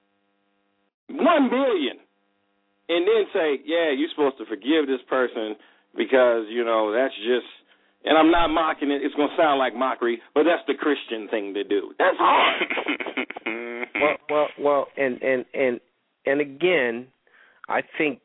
1 million. And then say, yeah, you're supposed to forgive this person because, that's just, and I'm not mocking it. It's going to sound like mockery, but that's the Christian thing to do. That's hard. Well, and again, I think,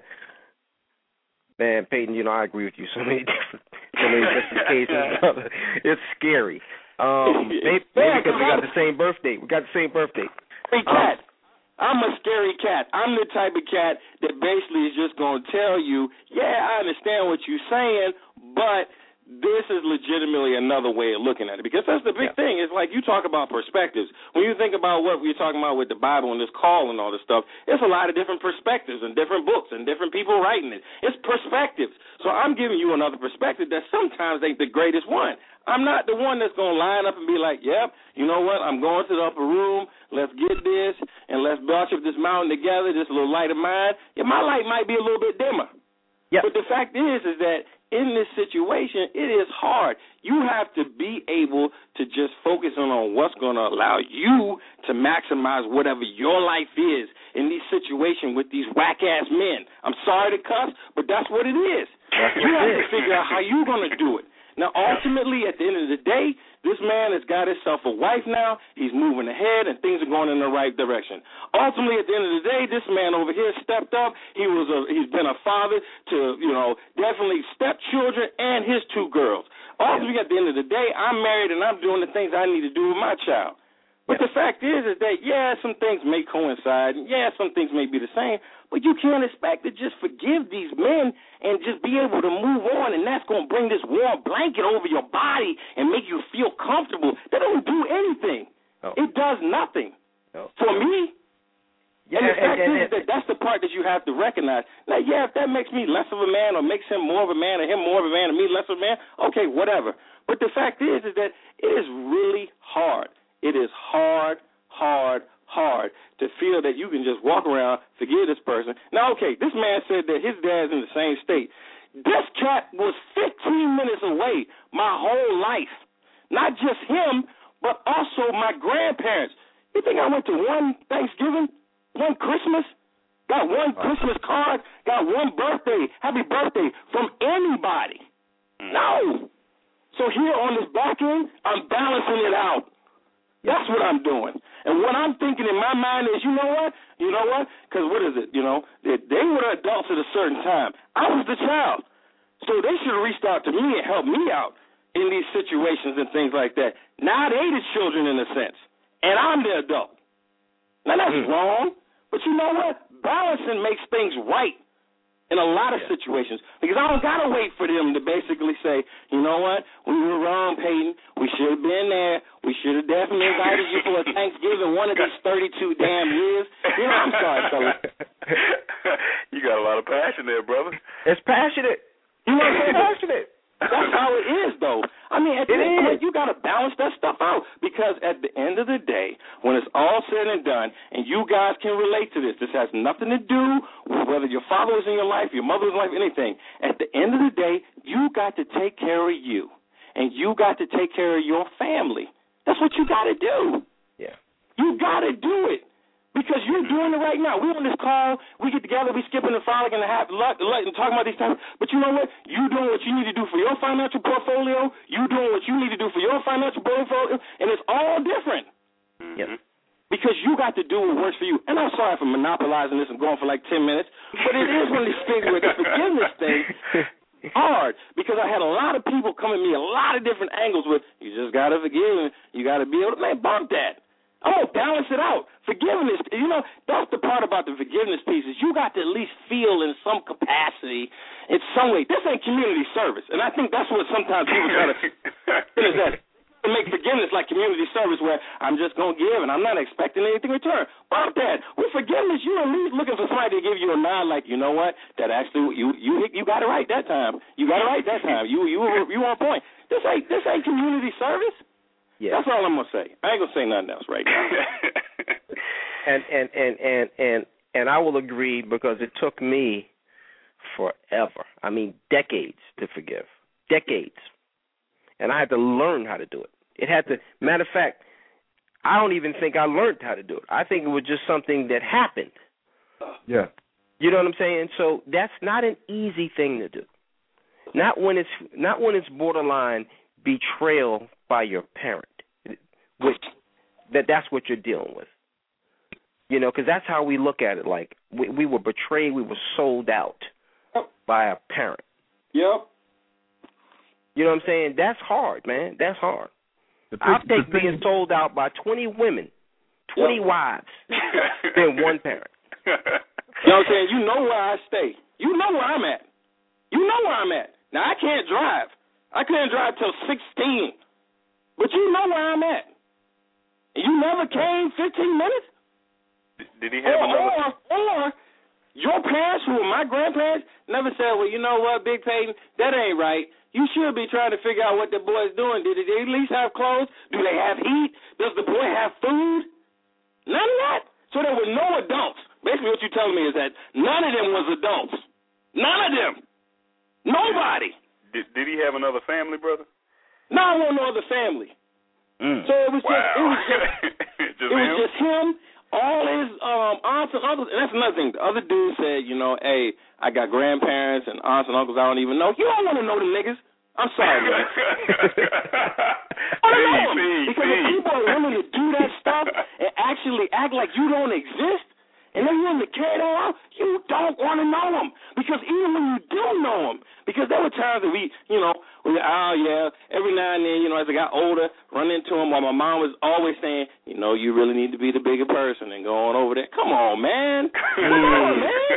man, Peyton, I agree with you. So many different cases. It's scary. Maybe because we got the same birthday. Hey, cat. I'm a scary cat. I'm the type of cat that basically is just going to tell you, yeah, I understand what you're saying, but this is legitimately another way of looking at it. Because that's the big thing. It's like you talk about perspectives. When you think about what we're talking about with the Bible and this call and all this stuff, it's a lot of different perspectives and different books and different people writing it. It's perspectives. So I'm giving you another perspective that sometimes ain't the greatest one. I'm not the one that's going to line up and be like, yep, you know what, I'm going to the upper room, let's get this, and let's march up this mountain together, this little light of mine. Yeah, my light might be a little bit dimmer. Yep. But the fact is that in this situation, it is hard. You have to be able to just focus on what's going to allow you to maximize whatever your life is in these situations with these whack-ass men. I'm sorry to cuss, but that's what it is. You have to figure out how you're going to do it. Now, ultimately, at the end of the day, this man has got himself a wife now. He's moving ahead, and things are going in the right direction. Ultimately, at the end of the day, this man over here stepped up. He's been a father to, definitely stepchildren and his 2 girls. Ultimately, at the end of the day, I'm married, and I'm doing the things I need to do with my child. But the fact is that, yeah, some things may coincide, and yeah, some things may be the same, but you can't expect to just forgive these men and just be able to move on, and that's going to bring this warm blanket over your body and make you feel comfortable. That don't do anything. No. It does nothing. No. For me, Yeah, and the fact is that that's the part that you have to recognize. Now, yeah, if that makes me less of a man or makes him more of a man or him more of a man or me less of a man, okay, whatever. But the fact is that it is really hard. It is hard to feel that you can just walk around, forgive this person. Now, okay, this man said that his dad's in the same state. This cat was 15 minutes away my whole life. Not just him, but also my grandparents. You think I went to one Thanksgiving, one Christmas, got one Christmas card, got one birthday, happy birthday from anybody? No. So here on this back end, I'm balancing it out. That's what I'm doing. And what I'm thinking in my mind is, you know what? Because what is it? They were adults at a certain time. I was the child. So they should have reached out to me and helped me out in these situations and things like that. Now they the children in a sense, and I'm the adult. Now that's wrong, but you know what? Balancing makes things right in a lot of situations, because I don't got to wait for them to basically say, you know what, we were wrong, Peyton. We should have been there. We should have definitely invited you for a Thanksgiving one of these 32 damn years. I'm sorry, fella. You got a lot of passion there, brother. It's passionate. You know what I'm saying? Passionate. That's how it is, though. I mean, at the end of the day, you got to balance that stuff out, because at the end of the day, when it's all said and done, and you guys can relate to this has nothing to do with whether your father was in your life, your mother was in your life, anything. At the end of the day, you got to take care of you, and you got to take care of your family. That's what you got to do. Yeah. You got to do it. Because you're doing it right now. We're on this call. We get together. We skipping and frolic and talking about these things. But you know what? You doing what you need to do for your financial portfolio. You doing what you need to do for your financial portfolio. And it's all different. Yep. Because you got to do what works for you. And I'm sorry for monopolizing this and going for like 10 minutes. But it is one of these things where the forgiveness thing hard. Because I had a lot of people come at me a lot of different angles with, you just got to forgive. You got to be able to, man, bump that. I'm going to balance it out. Forgiveness, that's the part about the forgiveness piece, is you got to at least feel in some capacity, in some way. This ain't community service. And I think that's what sometimes people try to is that to make forgiveness like community service, where I'm just going to give and I'm not expecting anything in return. Bump that. With forgiveness, you're at least looking for somebody to give you a nod like, you know what, that actually, you got it right that time. You got it right that time. You on point. This ain't community service. Yeah. That's all I'm gonna say. I ain't gonna say nothing else right now. And I will agree, because it took me forever. I mean, decades to forgive. Decades. And I had to learn how to do it. It had to. Matter of fact, I don't even think I learned how to do it. I think it was just something that happened. Yeah. You know what I'm saying? So that's not an easy thing to do. Not when it's borderline betrayal by your parent, which that's what you're dealing with. Because that's how we look at it. Like, we were betrayed, we were sold out by a parent. Yep. You know what I'm saying? That's hard, man. That's hard. I'll take being sold out by 20 women, 20 wives, than one parent. You know what I'm saying? You know where I stay. You know where I'm at. Now, I can't drive. I couldn't drive till 16. But you know where I'm at. And you never came 15 minutes? Did he have another? Or your parents, who were my grandparents, never said, well, you know what, Big Peyton, that ain't right. You should be trying to figure out what the boy's doing. Did they at least have clothes? Do they have heat? Does the boy have food? None of that. So there were no adults. Basically what you're telling me is that none of them was adults. None of them. Nobody. Did he have another family, brother? No, I want no other family. So it was just him, all his aunts and uncles. And that's another thing. The other dude said, hey, I got grandparents and aunts and uncles I don't even know. You don't want to know the niggas. I'm sorry, man. I don't know them. Because if people are willing to do that stuff and actually act like you don't exist And then when the carry that out, you don't want to know them. Because even when you do know them, because there were times that we, every now and then, as I got older, run into them while my mom was always saying, you really need to be the bigger person and go on over there. Come on, man. Come on, man.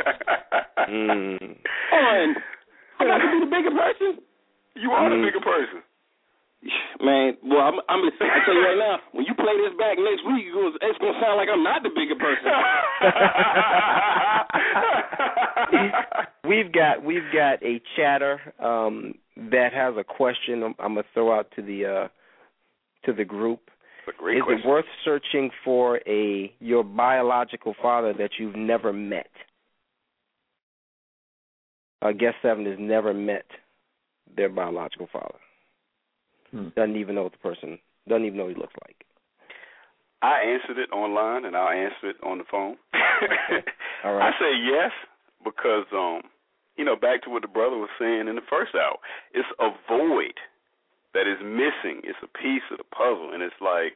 Come on. I got to be the bigger person. You are the bigger person. Man, well, I tell you right now, when you play this back next week, it's going to sound like I'm not the bigger person. We've got a chatter that has a question I'm going to throw out to the group. That's a great question. Is it worth searching for your biological father that you've never met? Guest 7 has never met their biological father. Doesn't even know what the person, doesn't even know what he looks like. I answered it online, and I'll answer it on the phone. All right. I say yes because, back to what the brother was saying in the first hour, it's a void that is missing. It's a piece of the puzzle, and it's like,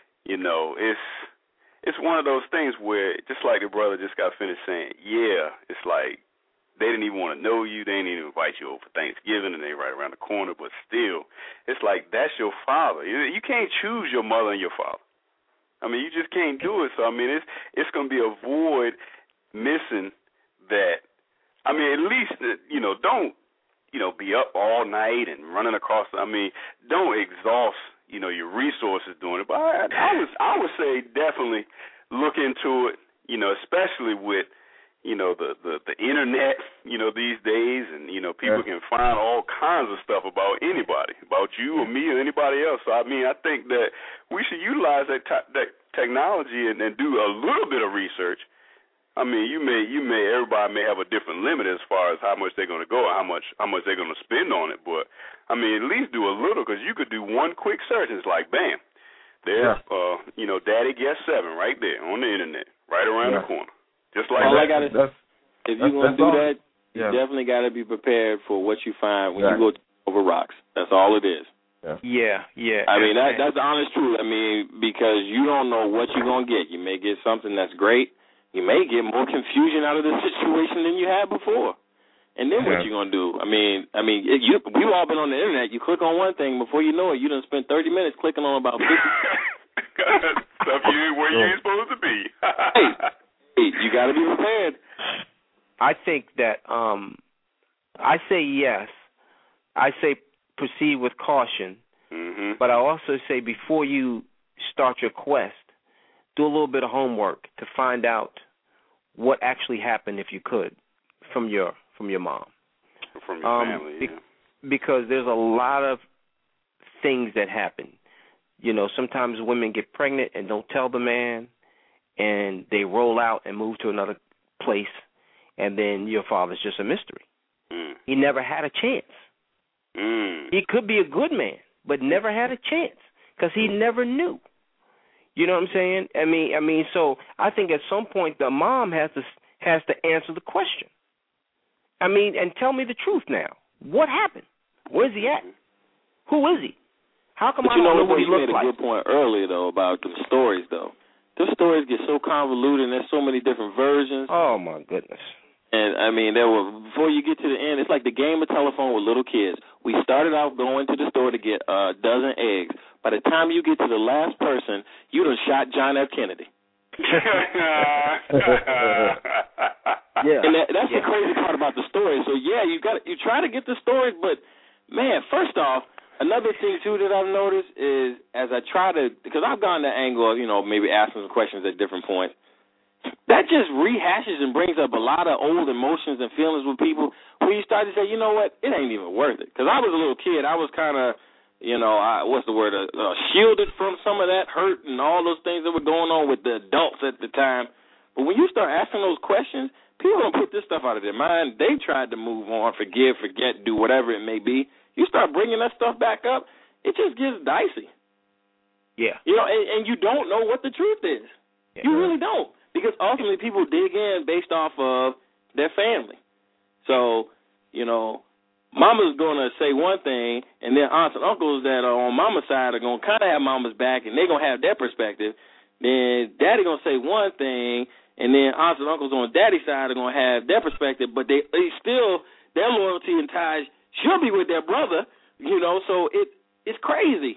it's one of those things where, just like the brother just got finished saying, it's like, they didn't even want to know you. They didn't even invite you over for Thanksgiving, and they right around the corner. But still, it's like that's your father. You can't choose your mother and your father. I mean, you just can't do it. So, I mean, it's going to be a void missing that. I mean, at least, don't, be up all night and running across. I mean, don't exhaust, your resources doing it. But I would say definitely look into it, especially with, the internet, these days, and, people can find all kinds of stuff about anybody, about you or me or anybody else. So, I mean, I think that we should utilize that technology and do a little bit of research. I mean, everybody may have a different limit as far as how much they're going to go or how much they're going to spend on it. But, I mean, at least do a little, because you could do one quick search and it's like, bam, there's, Daddy Guest 7 right there on the internet, right around the corner. Just like that. If you're going to do that, you definitely got to be prepared for what you find when you go over rocks. That's all it is. Yeah. I mean, that's the honest truth. I mean, because you don't know what you're going to get. You may get something that's great. You may get more confusion out of the situation than you had before. And then what you going to do? I mean, we've all been on the internet. You click on one thing, before you know it, you done spent 30 minutes clicking on about 50. Stuff where you ain't supposed to be. Hey, you got to be prepared. I think that I say yes. I say proceed with caution. Mm-hmm. But I also say before you start your quest, do a little bit of homework to find out what actually happened, if you could, from your mom. From your family, because there's a lot of things that happen. Sometimes women get pregnant and don't tell the man, and they roll out and move to another place, and then your father's just a mystery. He never had a chance. He could be a good man, but never had a chance because he never knew. You know what I'm saying? I mean, so I think at some point the mom has to answer the question. I mean, and tell me the truth now. What happened? Where's he at? Who is he? How come I don't know what he looks like? You made a good point earlier, though, about the stories, though. Those stories get so convoluted, and there's so many different versions. Oh, my goodness. And, I mean, before you get to the end, it's like the game of telephone with little kids. We started out going to the store to get a dozen eggs. By the time you get to the last person, you done shot John F. Kennedy. And that's the crazy part about the story. So, you try to get the stories, but, man, first off, another thing, too, that I've noticed is as I try to, because I've gone the angle of, maybe asking some questions at different points, that just rehashes and brings up a lot of old emotions and feelings with people where you start to say, you know what, it ain't even worth it. Because I was a little kid. I was kind of, shielded from some of that hurt and all those things that were going on with the adults at the time. But when you start asking those questions, people don't put this stuff out of their mind. They tried to move on, forgive, forget, do whatever it may be. You start bringing that stuff back up, it just gets dicey. Yeah. And you don't know what the truth is. Yeah. You really don't. Because ultimately people dig in based off of their family. So, mama's going to say one thing, and then aunts and uncles that are on mama's side are going to kind of have mama's back, and they're going to have their perspective. Then daddy going to say one thing, and then aunts and uncles on daddy's side are going to have their perspective, but they still, their loyalty and ties should be with their brother, so it's crazy.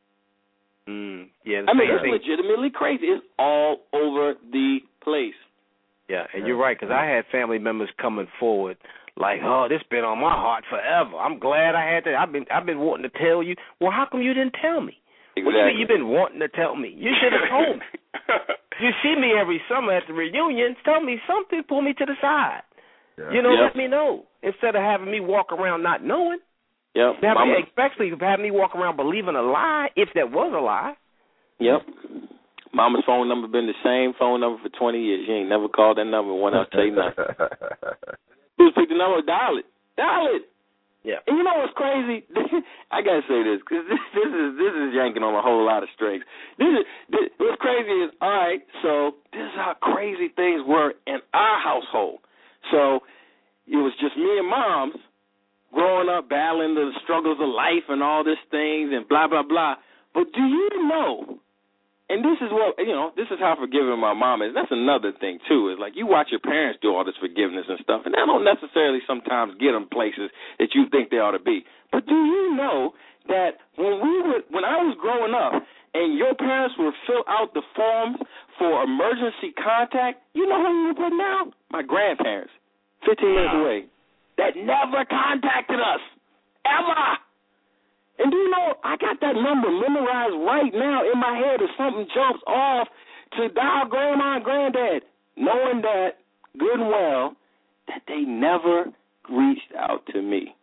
Yeah, I mean, it's legitimately crazy. It's all over the place. Yeah, and you're right, because I had family members coming forward like, oh, this been on my heart forever. I'm glad I had that. I've been wanting to tell you. Well, how come you didn't tell me? Exactly. What do you mean you've been wanting to tell me? You should have told me. You see me every summer at the reunions. Tell me something. Pull me to the side. Yeah. Let me know instead of having me walk around not knowing. Yep. Especially having me walk around believing a lie, if that was a lie. Yep. Mama's phone number been the same phone number for 20 years. She ain't never called that number and went out to tell you nothing. Who's picked the number? Dial it. Yeah. And you know what's crazy? I gotta say this because this is yanking on a whole lot of strings. What's crazy is, all right, so this is how crazy things were in our household. So it was just me and Mom's growing up, battling the struggles of life and all these things and blah, blah, blah. But do you know, and this is what, this is how forgiving my mom is. That's another thing, too, is like you watch your parents do all this forgiveness and stuff, and they don't necessarily sometimes get them places that you think they ought to be. But do you know that when I was growing up and your parents would fill out the forms for emergency contact, you know who you were putting down? My grandparents, 15 minutes away, that never contacted us, ever. And do you know, I got that number memorized right now in my head if something jumps off to dial grandma and granddad, knowing that good and well that they never reached out to me.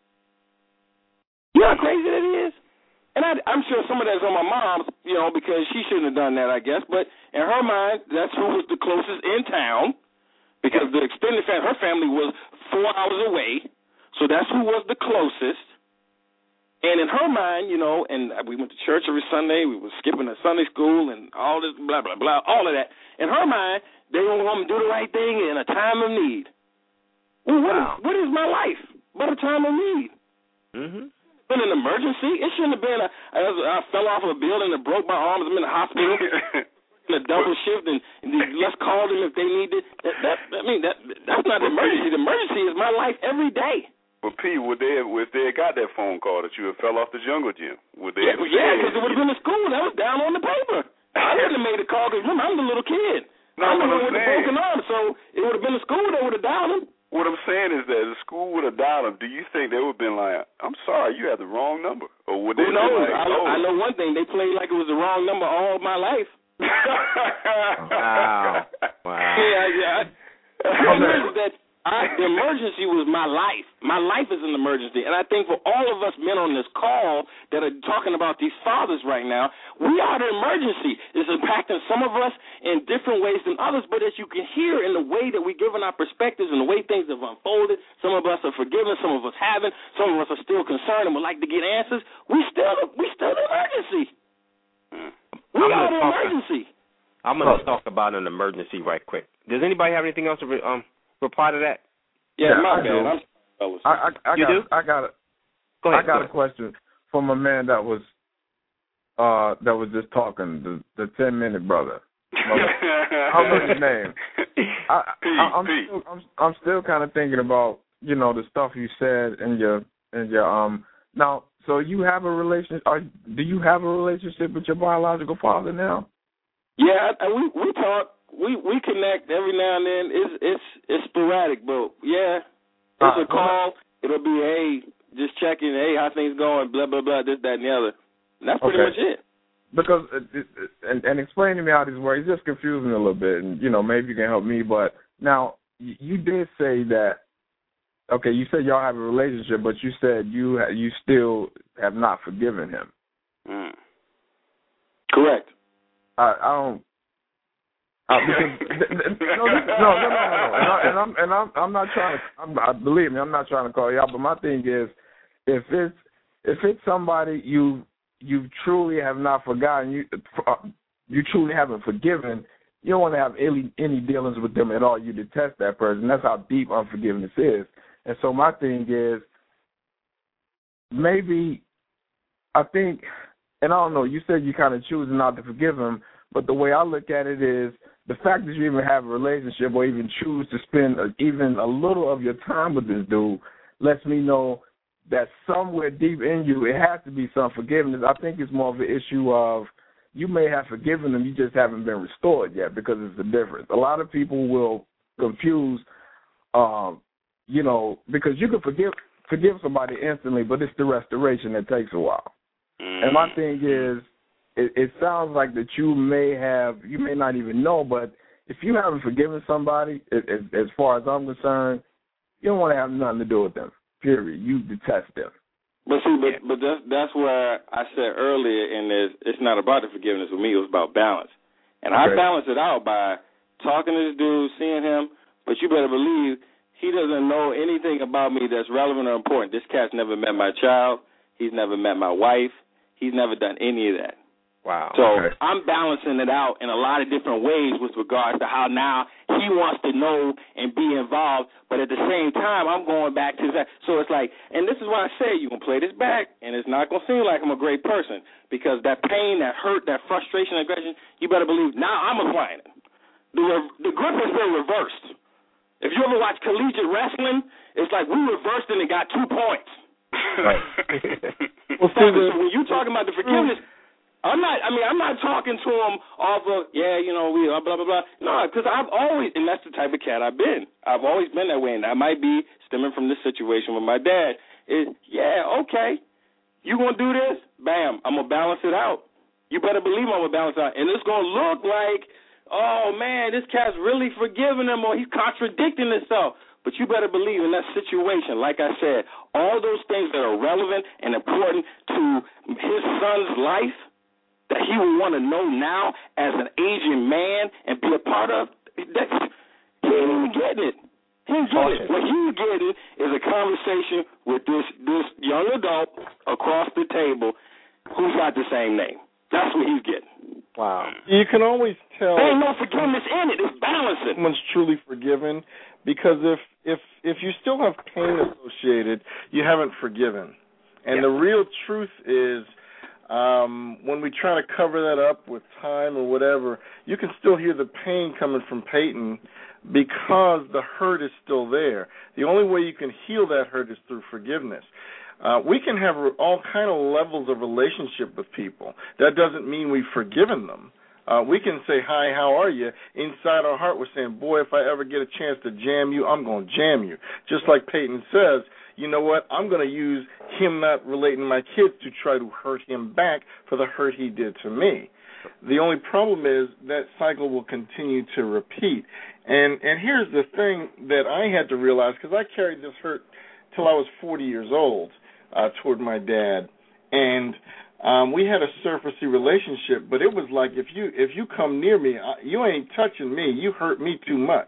You know how crazy that is? And I'm sure some of that's on my mom's, because she shouldn't have done that, I guess. But in her mind, that's who was the closest in town because the extended family, her family was 4 hours away. So that's who was the closest. And in her mind, and we went to church every Sunday. We were skipping at Sunday school and all this blah, blah, blah, all of that. In her mind, they were going to do the right thing in a time of need. Well, what is my life but a time of need? Mm-hmm. Been an emergency. It shouldn't have been I fell off of a building and broke my arms. I'm in the hospital in a double shift, and let's call them if they need it. That's not an emergency. The emergency is my life every day. But P, if they had got that phone call that you had fell off the jungle gym, would they? Yeah, because it would have been in school. That was down on the paper. I wouldn't have made a call because remember I'm the little kid. I'm the one with the broken arm, so it would have been in school. They would have dialed him. What I'm saying is that the school would have dialed him. Do you think they would have been like, "I'm sorry, you had the wrong number," or would they? Who knows? I know one thing. They played like it was the wrong number all my life. Wow. Yeah. The emergency was my life. My life is an emergency. And I think for all of us men on this call that are talking about these fathers right now, we are the emergency. It's impacting some of us in different ways than others, but as you can hear in the way that we're giving our perspectives and the way things have unfolded, some of us are forgiven, some of us haven't, some of us are still concerned and would like to get answers. We still the emergency. We are the emergency. I'm going to talk about an emergency right quick. Does anybody have anything else to reply to that? Yeah, my bad. I got a question from a man that was just talking, the 10-minute brother. I don't know his name. I'm still kind of thinking about the stuff you said in your now. So you have a relationship? Do you have a relationship with your biological father now? Yeah, we talk. We connect every now and then. It's sporadic, but yeah, it's a call. It'll be, hey, just checking, hey, how things going, blah, blah, blah, this, that, and the other. And that's pretty much it. Because, and explain to me how this works. It's just confusing a little bit, and, maybe you can help me. But now, you did say that, okay, you said y'all have a relationship, but you said you still have not forgiven him. Correct. I don't. I'm not trying to. Believe me, I'm not trying to call you out. But my thing is, if it's somebody you truly have not forgotten, you truly haven't forgiven, you don't want to have any dealings with them at all. You detest that person. That's how deep unforgiveness is. And so my thing is, maybe I think, and I don't know. You said you kind of choosing not to forgive him. But the way I look at it is the fact that you even have a relationship or even choose to spend even a little of your time with this dude lets me know that somewhere deep in you it has to be some forgiveness. I think it's more of an issue of you may have forgiven them, you just haven't been restored yet because it's the difference. A lot of people will confuse, because you can forgive somebody instantly, but it's the restoration that takes a while. And my thing is, it sounds like that you may not even know, but if you haven't forgiven somebody, as far as I'm concerned, you don't want to have nothing to do with them, period. You detest them. But that's where I said earlier, and it's not about the forgiveness with me, it was about balance. And I balance it out by talking to this dude, seeing him, but you better believe he doesn't know anything about me that's relevant or important. This cat's never met my child. He's never met my wife. He's never done any of that. Wow. So I'm balancing it out in a lot of different ways with regards to how now he wants to know and be involved, but at the same time I'm going back to that. So it's like, and this is why I say you can play this back, and it's not going to seem like I'm a great person because that pain, that hurt, that frustration, aggression, you better believe now I'm applying it. The grip is still reversed. If you ever watch collegiate wrestling, it's like we reversed and it got 2 points. Right. So when you're talking about the forgiveness, I'm not talking to him off of, we blah, blah, blah. No, because I've always, and that's the type of cat I've been. I've always been that way, and that might be stemming from this situation with my dad. Okay, you going to do this? Bam, I'm going to balance it out. You better believe I'm going to balance it out. And it's going to look like, oh, man, this cat's really forgiving him or he's contradicting himself. But you better believe in that situation, like I said, all those things that are relevant and important to his son's life that he will want to know now as an aging man and be a part of, he ain't even getting it. He ain't getting it. What he's getting is a conversation with this young adult across the table who's got the same name. That's what he's getting. Wow. You can always tell. There ain't no forgiveness in it. It's balancing. Someone's truly forgiven because if you still have pain associated, you haven't forgiven. And the real truth is, when we try to cover that up with time or whatever, you can still hear the pain coming from Peyton because the hurt is still there. The only way you can heal that hurt is through forgiveness. We can have all kind of levels of relationship with people. That doesn't mean we've forgiven them. We can say, hi, how are you? Inside our heart, we're saying, boy, if I ever get a chance to jam you, I'm going to jam you. Just like Peyton says, you know what, I'm going to use him not relating to my kids to try to hurt him back for the hurt he did to me. The only problem is that cycle will continue to repeat. And here's the thing that I had to realize, because I carried this hurt till I was 40 years old toward my dad. And we had a surfacey relationship, but it was like if you come near me, you ain't touching me. You hurt me too much.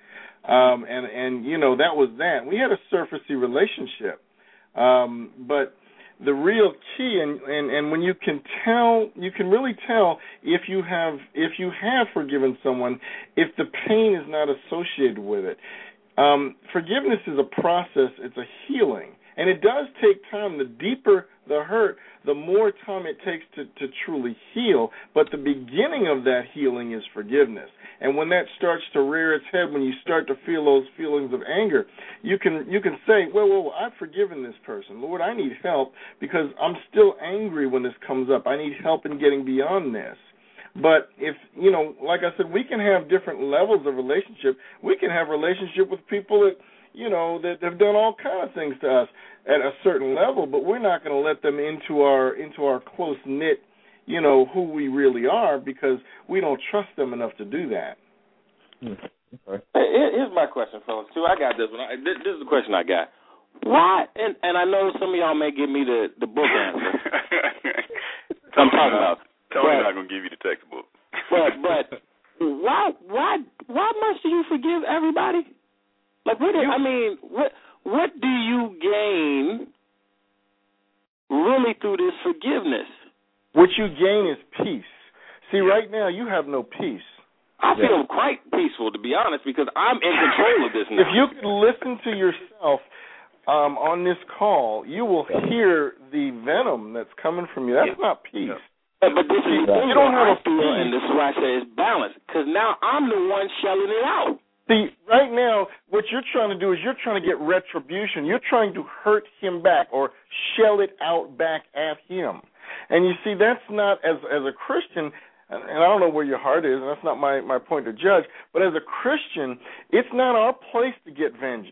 And that was that. We had a surfacey relationship. But the real key, and when you can tell, you can really tell if you have forgiven someone, if the pain is not associated with it. Forgiveness is a process. It's a healing. And it does take time. The deeper the hurt, the more time it takes to truly heal. But the beginning of that healing is forgiveness. And when that starts to rear its head, when you start to feel those feelings of anger, you can say, well, I've forgiven this person. Lord, I need help because I'm still angry when this comes up. I need help in getting beyond this. But if, like I said, we can have different levels of relationship. We can have relationship with people that, that have done all kinds of things to us at a certain level, but we're not going to let them into our close-knit, who we really are because we don't trust them enough to do that. Okay. Here's my question, fellas, too. I got this one. This is the question I got. Why, and I know some of y'all may give me the book answer. I'm talking about. Tony's not going to give you the textbook. But why must you forgive everybody? Like, what do you gain really through this forgiveness? What you gain is peace. See, right now you have no peace. I feel quite peaceful, to be honest, because I'm in control of this now. If you could listen to yourself on this call, you will hear the venom that's coming from you. That's not peace. But this is you don't have a feel, and this is why I say it's balanced, because now I'm the one shelling it out. See, right now, what you're trying to do is you're trying to get retribution. You're trying to hurt him back or shell it out back at him. And you see, that's not, as a Christian, and I don't know where your heart is, and that's not my point to judge, but as a Christian, it's not our place to get vengeance.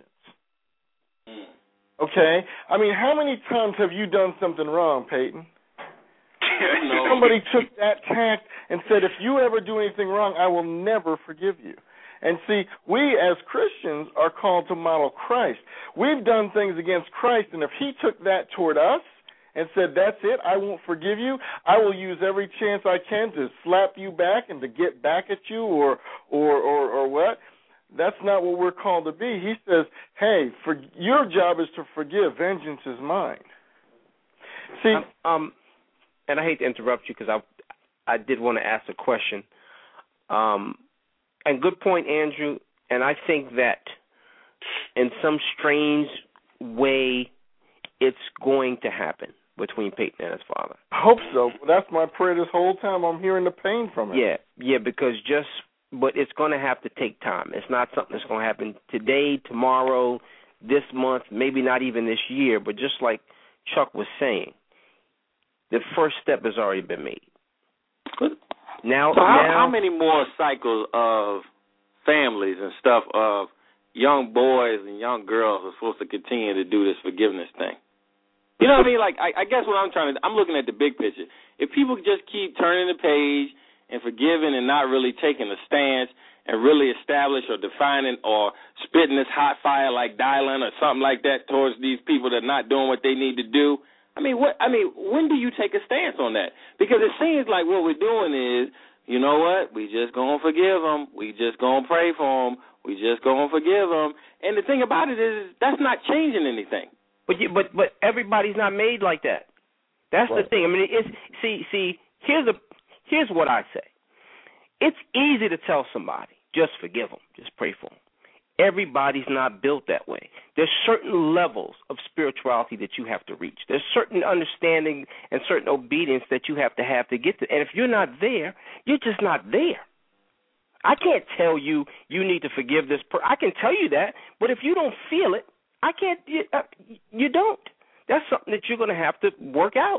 Okay? I mean, how many times have you done something wrong, Peyton? Somebody took that tact and said, if you ever do anything wrong, I will never forgive you. And see, we as Christians are called to model Christ. We've done things against Christ, and if he took that toward us and said, that's it, I won't forgive you, I will use every chance I can to slap you back and to get back at you or what? That's not what we're called to be. He says, hey, your job is to forgive. Vengeance is mine. See, and I hate to interrupt you because I did want to ask a question. And good point, Andrew. And I think that in some strange way, it's going to happen between Peyton and his father. I hope so. That's my prayer this whole time. I'm hearing the pain from it. Yeah, because but it's going to have to take time. It's not something that's going to happen today, tomorrow, this month, maybe not even this year. But just like Chuck was saying, the first step has already been made. Now, how many more cycles of families and stuff of young boys and young girls are supposed to continue to do this forgiveness thing? You know what I mean? Like, I guess what I'm looking at the big picture. If people just keep turning the page and forgiving and not really taking a stance and really establish or defining or spitting this hot fire like Dylan or something like that towards these people that are not doing what they need to do, when do you take a stance on that? Because it seems like what we're doing is, you know what, we just going to forgive them. We just going to pray for them. We just going to forgive them. And the thing about it is that's not changing anything. But everybody's not made like that. That's right. The thing. I mean, here's what I say. It's easy to tell somebody, just forgive them, just pray for them. Everybody's not built that way. There's certain levels of spirituality that you have to reach. There's certain understanding and certain obedience that you have to get to. And if you're not there, you're just not there. I can't tell you need to forgive this person. I can tell you that, but if you don't feel it, I can't. You don't. That's something that you're going to have to work out.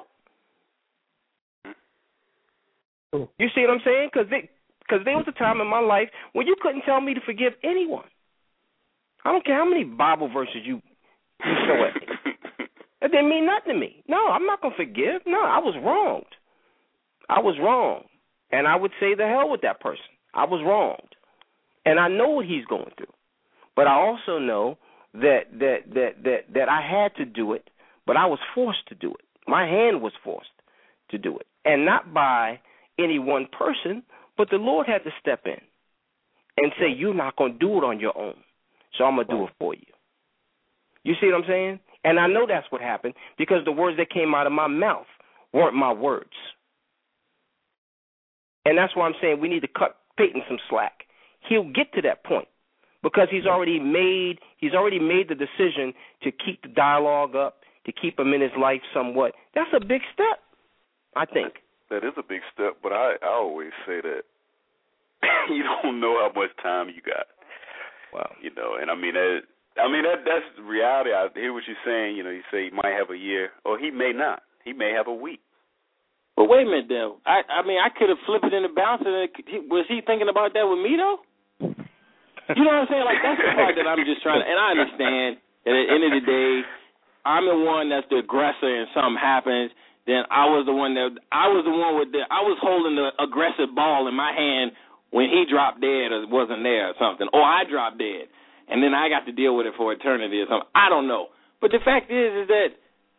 You see what I'm saying? Because there was a time in my life when you couldn't tell me to forgive anyone. I don't care how many Bible verses you show at me. It didn't mean nothing to me. No, I'm not going to forgive. No, I was wronged. I was wrong. And I would say the hell with that person. I was wronged. And I know what he's going through. But I also know that I had to do it, but I was forced to do it. My hand was forced to do it. And not by any one person, but the Lord had to step in and say, you're not going to do it on your own. So I'm going to do it for you. You see what I'm saying? And I know that's what happened because the words that came out of my mouth weren't my words. And that's why I'm saying we need to cut Peyton some slack. He'll get to that point because he's already made the decision to keep the dialogue up, to keep him in his life somewhat. That's a big step, I think. That is a big step, but I always say that you don't know how much time you got. Wow. You know, and that's the reality. I hear what you're saying. You know, you say he might have a year, or he may not. He may have a week. But wait a minute, though. I could have flipped it in the balance. Was he thinking about that with me, though? You know what I'm saying? Like, that's the part that I'm just trying to, and I understand that at the end of the day, I'm the one that's the aggressor and something happens, then I was holding the aggressive ball in my hand when he dropped dead or wasn't there or something, or I dropped dead, and then I got to deal with it for eternity or something. I don't know. But the fact is that,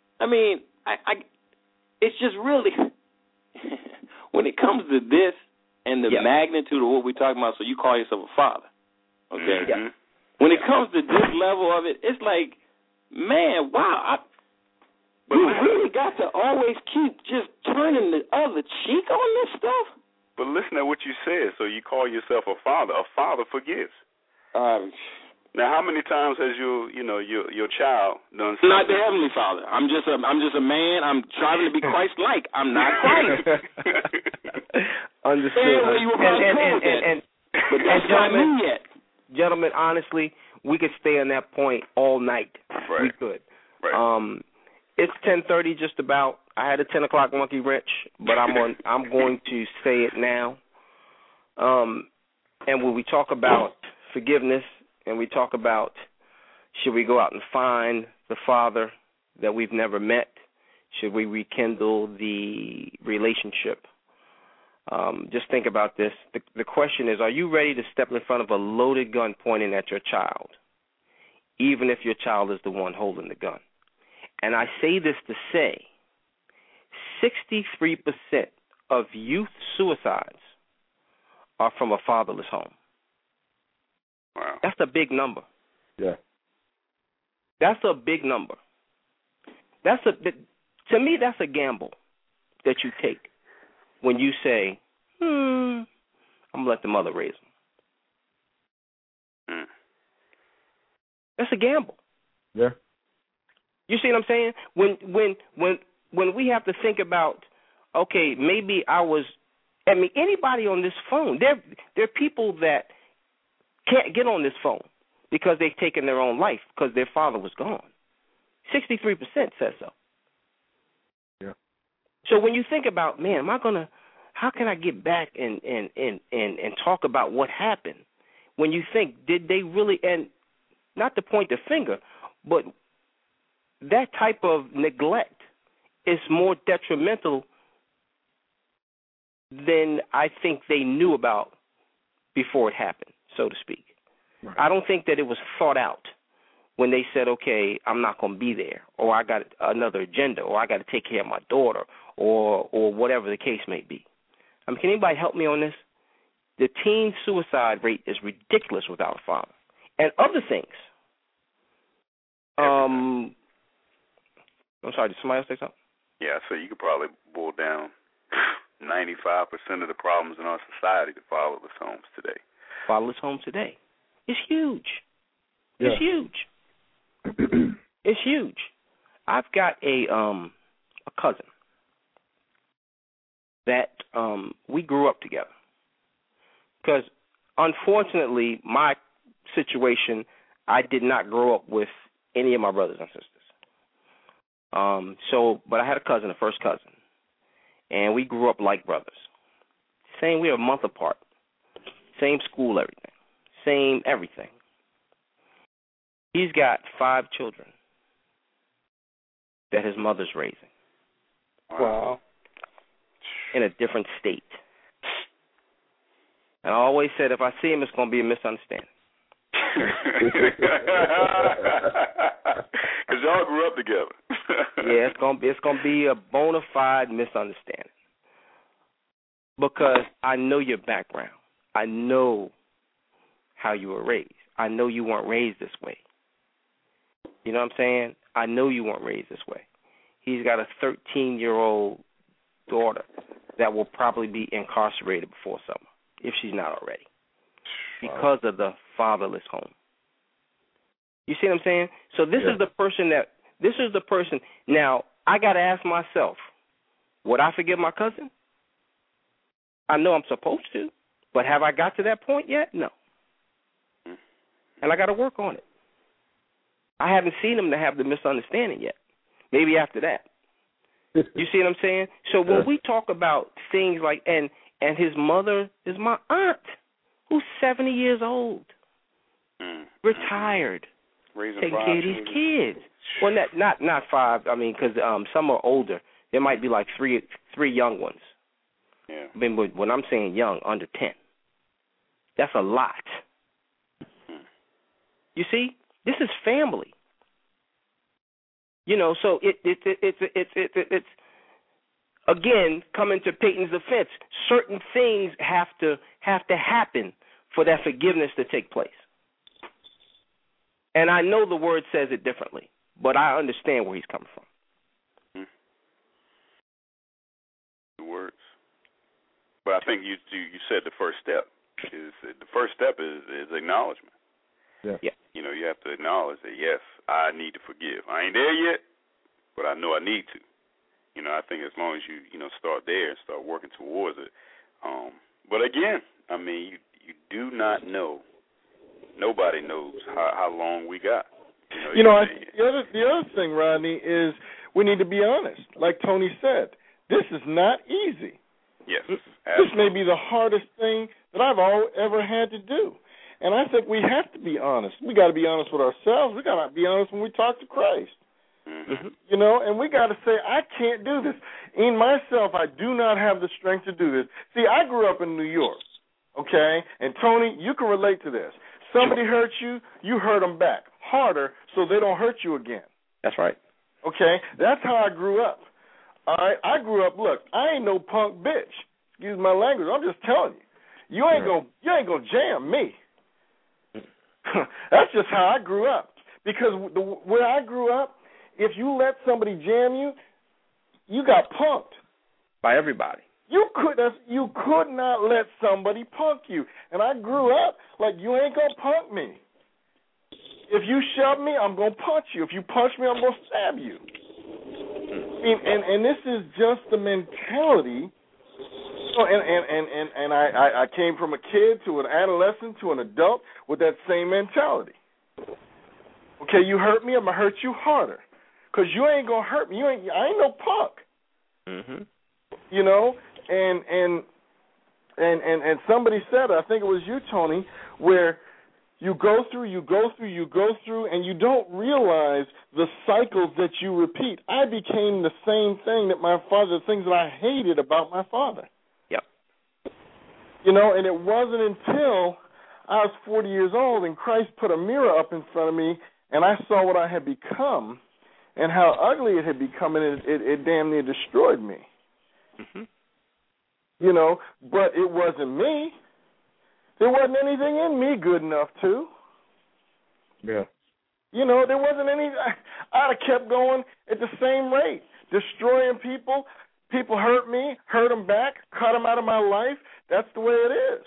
it's just really, when it comes to this and the magnitude of what we're talking about, so you call yourself a father, okay? Yeah. When it comes to this level of it, it's like, man, wow, you really got to always keep just turning the other cheek on this stuff? But listen to what you said. So you call yourself a father. A father forgives. Now, how many times has your child done something? Not the Heavenly Father. I'm just a man. I'm striving to be Christ-like. I'm not Christ. Understood. But that's not me yet. Gentlemen, honestly, we could stay on that point all night. Right. We could. Right. It's 10:30 just about. I had a 10 o'clock monkey wrench, but I'm going to say it now. And when we talk about forgiveness and we talk about should we go out and find the Father that we've never met, should we rekindle the relationship? Just think about this. The question is, are you ready to step in front of a loaded gun pointing at your child, even if your child is the one holding the gun? And I say this to say 63% of youth suicides are from a fatherless home. Wow. That's a big number. Yeah. That's a big number. To me, that's a gamble that you take when you say, I'm going to let the mother raise them. That's a gamble. Yeah. You see what I'm saying? When we have to think about, okay, maybe anybody on this phone, there are people that can't get on this phone because they've taken their own life because their father was gone. 63% says so. Yeah. So when you think about, man, how can I get back and talk about what happened? When you think, did they really, and not to point the finger, but that type of neglect is more detrimental than I think they knew about before it happened, so to speak. Right. I don't think that it was thought out when they said, okay, I'm not going to be there, or I got another agenda, or I got to take care of my daughter, or whatever the case may be. I mean, can anybody help me on this? The teen suicide rate is ridiculous without a father. And other things. I'm sorry, did somebody else say something? Yeah, so you could probably boil down 95% of the problems in our society to fatherless homes today. Fatherless homes today. It's huge. Yeah. It's huge. It's huge. I've got a cousin that we grew up together. Because, unfortunately, my situation, I did not grow up with any of my brothers and sisters. But I had a first cousin, and we grew up like brothers. We were a month apart. Same school, everything. Same everything. He's got 5 children that his mother's raising. Wow. In a different state. And I always said, if I see him, it's going to be a misunderstanding. Because y'all grew up together. Yeah, it's going to be a bona fide misunderstanding. Because I know your background. I know how you were raised. I know you weren't raised this way. You know what I'm saying? I know you weren't raised this way. He's got a 13-year-old daughter that will probably be incarcerated before summer, if she's not already, because of the fatherless home. You see what I'm saying? So this is the person. Now, I got to ask myself, would I forgive my cousin? I know I'm supposed to, but have I got to that point yet? No. And I got to work on it. I haven't seen him to have the misunderstanding yet. Maybe after that. You see what I'm saying? So when we talk about things like, and his mother is my aunt, who's 70 years old, retired, taking care of these kids. Well, not 5. I mean, because some are older. There might be like three young ones. Yeah. I mean, when I'm saying young, under 10, that's a lot. You see, this is family. You know, so it's again, coming to Peyton's defense. Certain things have to happen for that forgiveness to take place. And I know the word says it differently, but I understand where he's coming from. The words, but I think you said the first step is acknowledgement. Yeah. You know, you have to acknowledge that, yes, I need to forgive. I ain't there yet, but I know I need to. You know, I think as long as you start there and start working towards it. But again, I mean, you do not know. Nobody knows how long we got. The other thing, Rodney, is we need to be honest. Like Tony said, this is not easy. Yes. This may be the hardest thing that I've ever had to do. And I think we have to be honest. We got to be honest with ourselves. We got to be honest when we talk to Christ. Mm-hmm. You know, and we got to say, I can't do this. In myself, I do not have the strength to do this. See, I grew up in New York, okay? And, Tony, you can relate to this. Somebody hurt you, you hurt them back harder so they don't hurt you again. That's right. Okay? That's how I grew up. All right? I grew up, look, I ain't no punk bitch. Excuse my language. I'm just telling you. You ain't gonna jam me. That's just how I grew up. Because where I grew up, if you let somebody jam you, you got punked. By everybody. You could not let somebody punk you. And I grew up like, you ain't going to punk me. If you shove me, I'm going to punch you. If you punch me, I'm going to stab you. And this is just the mentality. And I came from a kid to an adolescent to an adult with that same mentality. Okay, you hurt me, I'm going to hurt you harder. Because you ain't going to hurt me. I ain't no punk. Mm-hmm. You know, and somebody said, I think it was you, Tony, where you go through, and you don't realize the cycles that you repeat. I became the same thing that my father, the things that I hated about my father. Yep. You know, and it wasn't until I was 40 years old and Christ put a mirror up in front of me and I saw what I had become and how ugly it had become, and it damn near destroyed me. Mm-hmm. You know, but it wasn't me. There wasn't anything in me good enough to. Yeah. You know, there wasn't any. I'd have kept going at the same rate, destroying people. People hurt me, hurt them back, cut them out of my life. That's the way it is.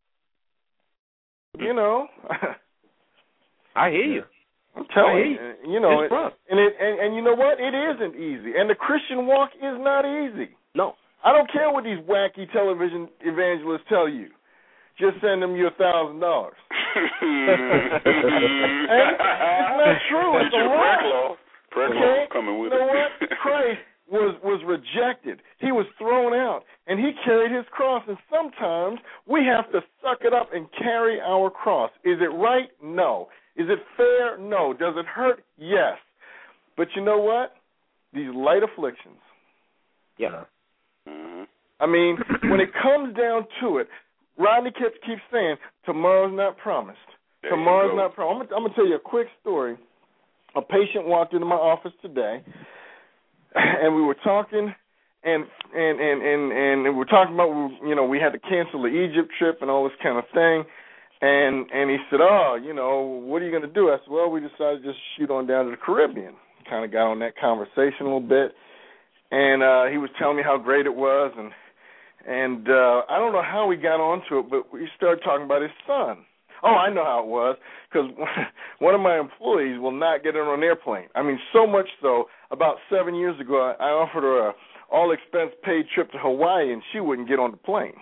You know. I hear you. I'm telling you. You know, and you know what? It isn't easy. And the Christian walk is not easy. No. I don't care what these wacky television evangelists tell you. Just send them you $1,000. It's not true. It's a lie. Okay? Coming with you know what? Christ was rejected. He was thrown out, and he carried his cross. And sometimes we have to suck it up and carry our cross. Is it right? No. Is it fair? No. Does it hurt? Yes. But you know what? These light afflictions. Yeah. Mm-hmm. I mean, when it comes down to it, Rodney keeps saying, tomorrow's not promised. Tomorrow's not promised. I'm going to tell you a quick story. A patient walked into my office today, and we were talking, and we were talking about, you know, we had to cancel the Egypt trip and all this kind of thing. And he said, oh, you know, what are you going to do? I said, well, we decided to just shoot on down to the Caribbean. Kind of got on that conversation a little bit. And he was telling me how great it was. And I don't know how we got onto it, but we started talking about his son. Oh, I know how it was, because one of my employees will not get on an airplane. I mean, so much so, about 7 years ago, I offered her a all-expense-paid trip to Hawaii, and she wouldn't get on the plane.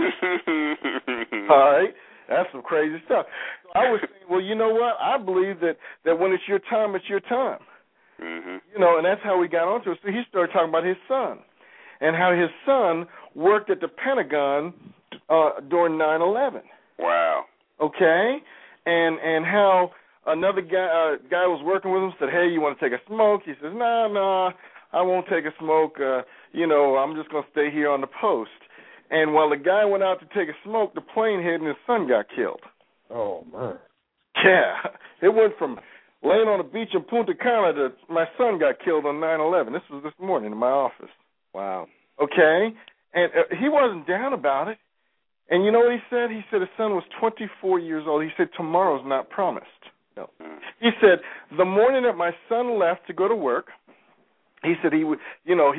All right? That's some crazy stuff. So I was saying, well, you know what? I believe that when it's your time, it's your time. Mm-hmm. You know, and that's how we got onto it. So he started talking about his son and how his son worked at the Pentagon during 9/11. Wow. Okay? And how another guy was working with him said, hey, you want to take a smoke? He says, no, I won't take a smoke. You know, I'm just going to stay here on the post. And while the guy went out to take a smoke, the plane hit and his son got killed. Oh, man. Yeah. It went from laying on the beach in Punta Cana to my son got killed on 9/11. This was this morning in my office. Wow. Okay? And he wasn't down about it. And you know what he said? He said his son was 24 years old. He said, tomorrow's not promised. No. He said, the morning that my son left to go to work, he said he was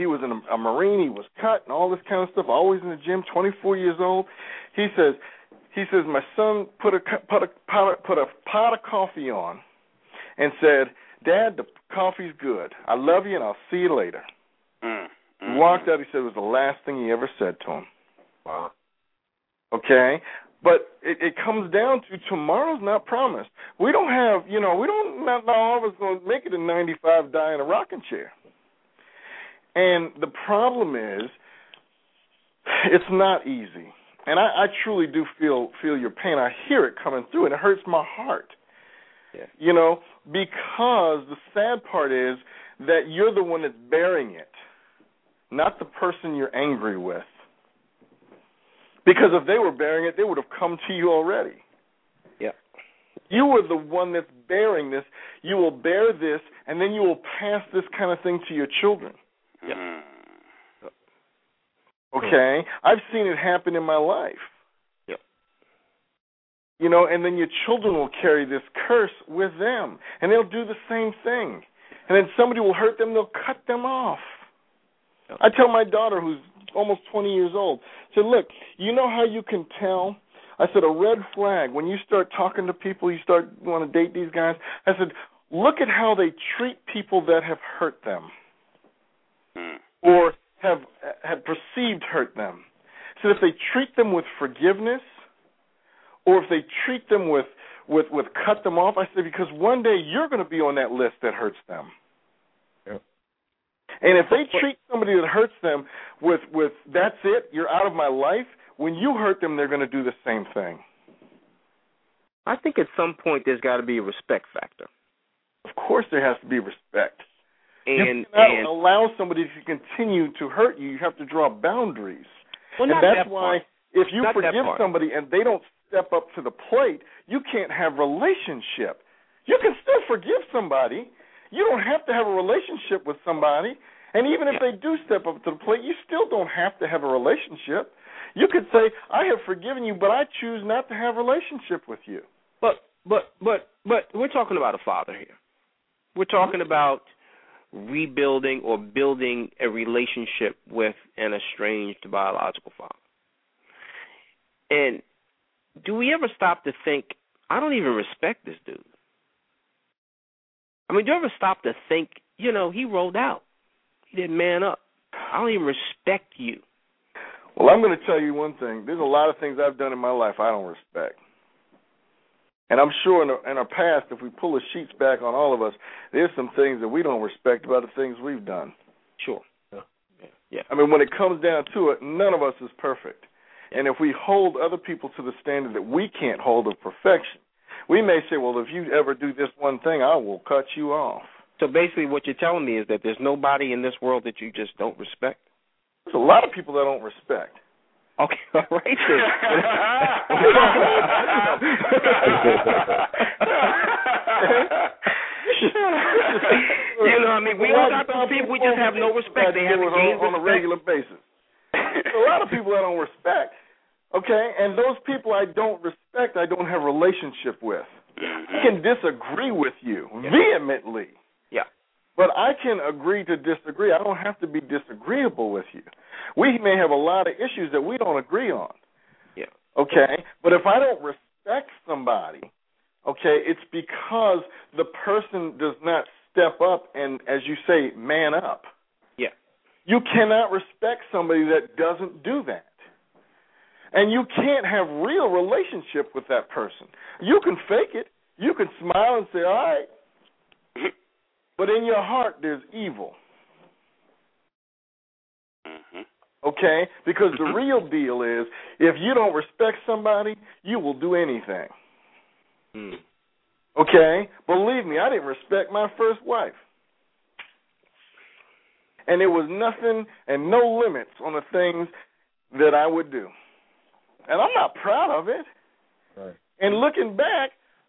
a Marine. He was cut and all this kind of stuff, always in the gym, 24 years old. He says, he says, my son put a pot of coffee on and said, Dad, the coffee's good. I love you, and I'll see you later. He walked out. He said it was the last thing he ever said to him. Wow. Okay? But it comes down to tomorrow's not promised. We don't have, not all of us going to make it in 95, die in a rocking chair. And the problem is, it's not easy. And I truly do feel your pain. I hear it coming through, and it hurts my heart. Yeah. Because the sad part is that you're the one that's bearing it, not the person you're angry with. Because if they were bearing it, they would have come to you already. Yeah. You were the one that's bearing this. You will bear this, and then you will pass this kind of thing to your children. Yeah. Okay? I've seen it happen in my life. Yep. And then your children will carry this curse with them, and they'll do the same thing. And then somebody will hurt them, they'll cut them off. Yep. I tell my daughter, who's almost 20 years old, I said, look, you know how you can tell? I said, a red flag, when you start talking to people, you want to date these guys, I said, look at how they treat people that have hurt them or have perceived hurt them. So if they treat them with forgiveness or if they treat them with cut them off, I said, because one day you're going to be on that list that hurts them. Yep. And if they treat somebody that hurts them with that's it, you're out of my life, when you hurt them, they're going to do the same thing. I think at some point there's got to be a respect factor. Of course there has to be respect. And you cannot allow somebody to continue to hurt you. You have to draw boundaries. Well, and that's why if you Not forgive somebody and they don't step up to the plate, you can't have relationship. You can still forgive somebody. You don't have to have a relationship with somebody. And even if they do step up to the plate, you still don't have to have a relationship. You could say, I have forgiven you, but I choose not to have a relationship with you. But we're talking about a father here. We're talking about rebuilding or building a relationship with an estranged biological father. And do we ever stop to think, I don't even respect this dude? I mean, do you ever stop to think, he rolled out. He didn't man up. I don't even respect you. Well, I'm going to tell you one thing. There's a lot of things I've done in my life I don't respect. And I'm sure in our past, if we pull the sheets back on all of us, there's some things that we don't respect about the things we've done. Sure. Yeah. I mean, when it comes down to it, none of us is perfect. And if we hold other people to the standard that we can't hold of perfection, we may say, well, if you ever do this one thing, I will cut you off. So basically what you're telling me is that there's nobody in this world that you just don't respect? There's a lot of people that I don't respect. Okay, all right then. We don't got those people, we just have no respect. They have on a regular basis. A lot of people I don't respect, okay? And those people I don't respect, I don't have a relationship with. I can disagree with you vehemently. Yeah. But I can agree to disagree. I don't have to be disagreeable with you. We may have a lot of issues that we don't agree on. Yeah. Okay? But if I don't respect somebody, okay, it's because the person does not step up and, as you say, man up. Yeah. You cannot respect somebody that doesn't do that. And you can't have real relationship with that person. You can fake it. You can smile and say, all right. But in your heart, there's evil. Okay? Because the real deal is, if you don't respect somebody, you will do anything. Okay? Believe me, I didn't respect my first wife. And there was nothing and no limits on the things that I would do. And I'm not proud of it. Right. And looking back,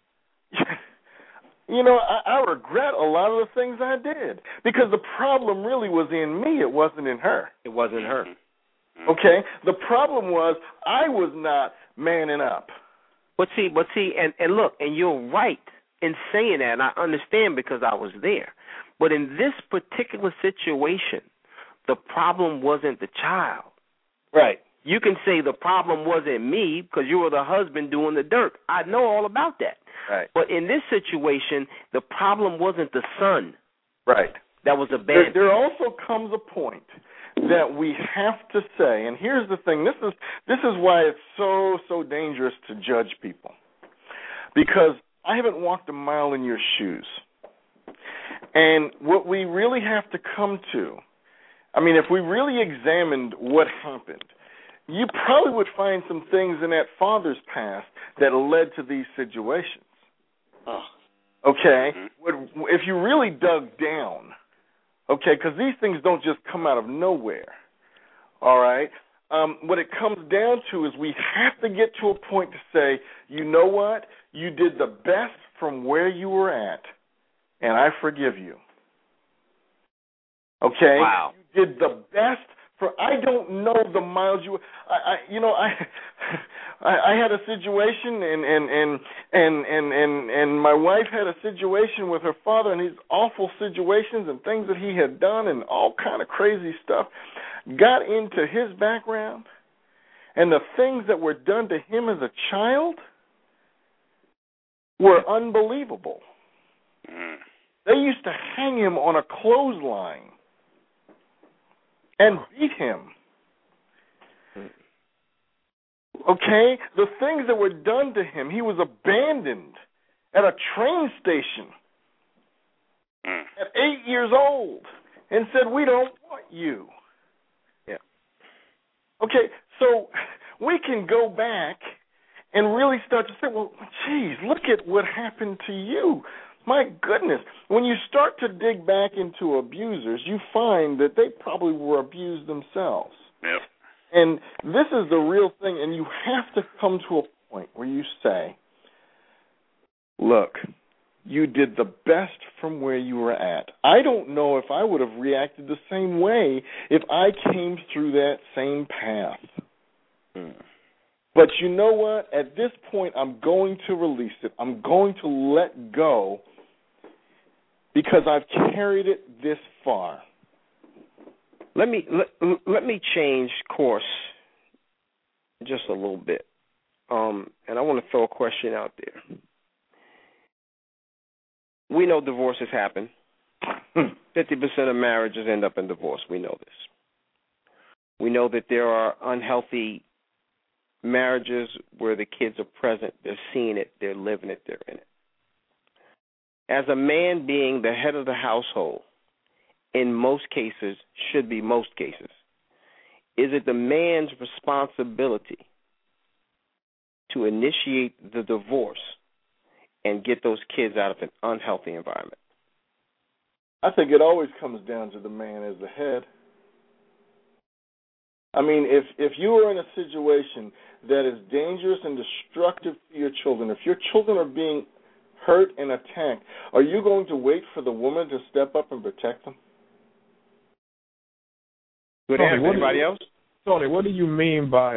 I regret a lot of the things I did. Because the problem really was in me. It wasn't in her. It wasn't her. Okay? The problem was I was not manning up. But see, and look, and you're right in saying that, and I understand because I was there. But in this particular situation, the problem wasn't the child. Right. You can say the problem wasn't me because you were the husband doing the dirt. I know all about that. Right. But in this situation, the problem wasn't the son. Right. That was abandoned. There also comes a point that we have to say, and here's the thing, this is why it's so dangerous to judge people. Because I haven't walked a mile in your shoes. And what we really have to come to, I mean, if we really examined what happened, you probably would find some things in that father's past that led to these situations. Oh. Okay? If you really dug down, okay, because these things don't just come out of nowhere, all right? What it comes down to is we have to get to a point to say, you know what? You did the best from where you were at, and I forgive you. Okay? Wow. You did the best. I don't know the miles you. I had a situation, and my wife had a situation with her father, and these awful situations and things that he had done, and all kind of crazy stuff. Got into his background, and the things that were done to him as a child were unbelievable. They used to hang him on a clothesline and beat him. Okay? The things that were done to him, he was abandoned at a train station at 8 years old and said, we don't want you. Yeah. Okay, so we can go back and really start to say, well, geez, look at what happened to you. My goodness. When you start to dig back into abusers, you find that they probably were abused themselves. Yep. And this is the real thing, and you have to come to a point where you say, look, you did the best from where you were at. I don't know if I would have reacted the same way if I came through that same path. But you know what? At this point, I'm going to release it. I'm going to let go because I've carried it this far. Let me change course just a little bit, and I want to throw a question out there. We know divorces happen. 50% of marriages end up in divorce. We know this. We know that there are unhealthy marriages where the kids are present, they're seeing it, they're living it, they're in it. As a man being the head of the household, in most cases, should be most cases, is it the man's responsibility to initiate the divorce and get those kids out of an unhealthy environment? I think it always comes down to the man as the head. I mean, if you are in a situation that is dangerous and destructive to your children, if your children are being hurt and attacked, are you going to wait for the woman to step up and protect them? Good answer. Anybody else? Tony, what do you mean by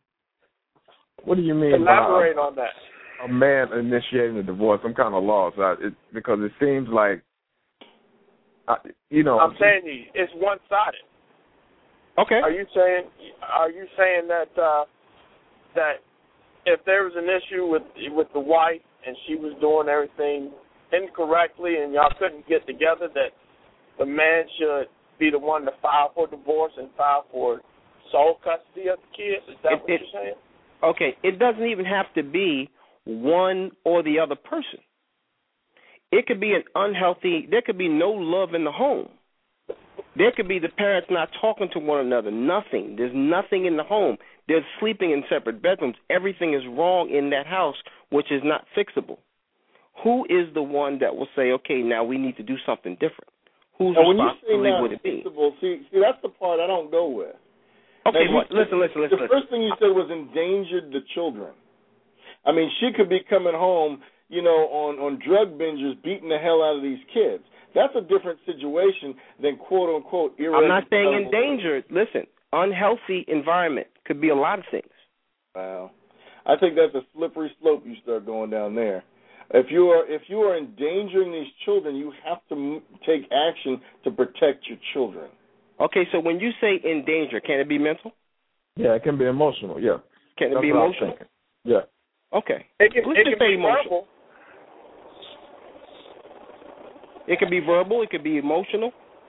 Elaborate on that. A man initiating a divorce? I'm kind of lost because it seems like I'm saying it's one-sided. Okay. Are you saying that that if there was an issue with the wife and she was doing everything incorrectly and y'all couldn't get together, that the man should be the one to file for divorce and file for sole custody of the kids? Is that what you're saying? Okay. It doesn't even have to be one or the other person. It could be there could be no love in the home. There could be the parents not talking to one another, nothing. There's nothing in the home. They're sleeping in separate bedrooms. Everything is wrong in that house, which is not fixable. Who is the one that will say, okay, now we need to do something different? Whose responsibility would it be? See, that's the part I don't go with. Okay, listen. The first thing you said was endangered the children. I mean, she could be coming home, on drug bingers, beating the hell out of these kids. That's a different situation than quote-unquote irregular. I'm not saying endangered. Listen, unhealthy environment could be a lot of things. Wow. I think that's a slippery slope you start going down there. If you are endangering these children, you have to take action to protect your children. Okay, so when you say endanger, can it be mental? Yeah, it can be emotional. Yeah. Can it That's be what I'm emotional? thinking. Yeah. Okay. It can Let's just say be emotional. verbal. It can be verbal. It can be emotional.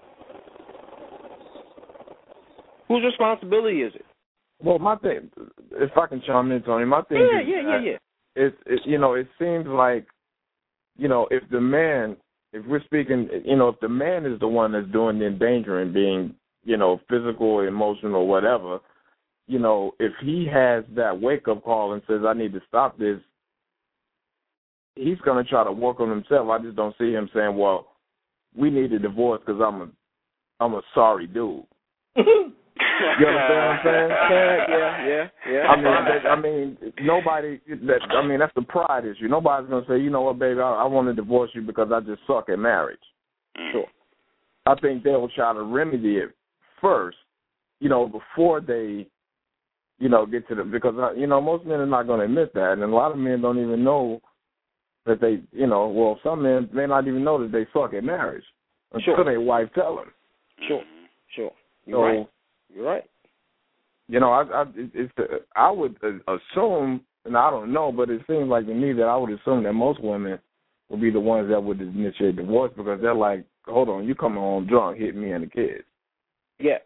Whose responsibility is it? Well, my thing, if I can chime in, Tony, my thing is Yeah. it seems like, if the man, if we're speaking, if the man is the one that's doing the endangering, being, physical, emotional, whatever, if he has that wake-up call and says, I need to stop this, he's going to try to work on himself. I just don't see him saying, well, we need a divorce because I'm a sorry dude. You understand what I'm saying? Yeah. I mean, nobody. That's the pride issue. Nobody's gonna say, you know what, baby, I want to divorce you because I just suck at marriage. Sure. I think they will try to remedy it first, before they, get to the, because most men are not going to admit that, and a lot of men don't even know that they, some men may not even know that they suck at marriage until their wife tell them. Sure. You're right. I would assume, and I don't know, but it seems like to me that I would assume that most women would be the ones that would initiate divorce because they're like, hold on, you coming home drunk, hit me and the kids. Yeah.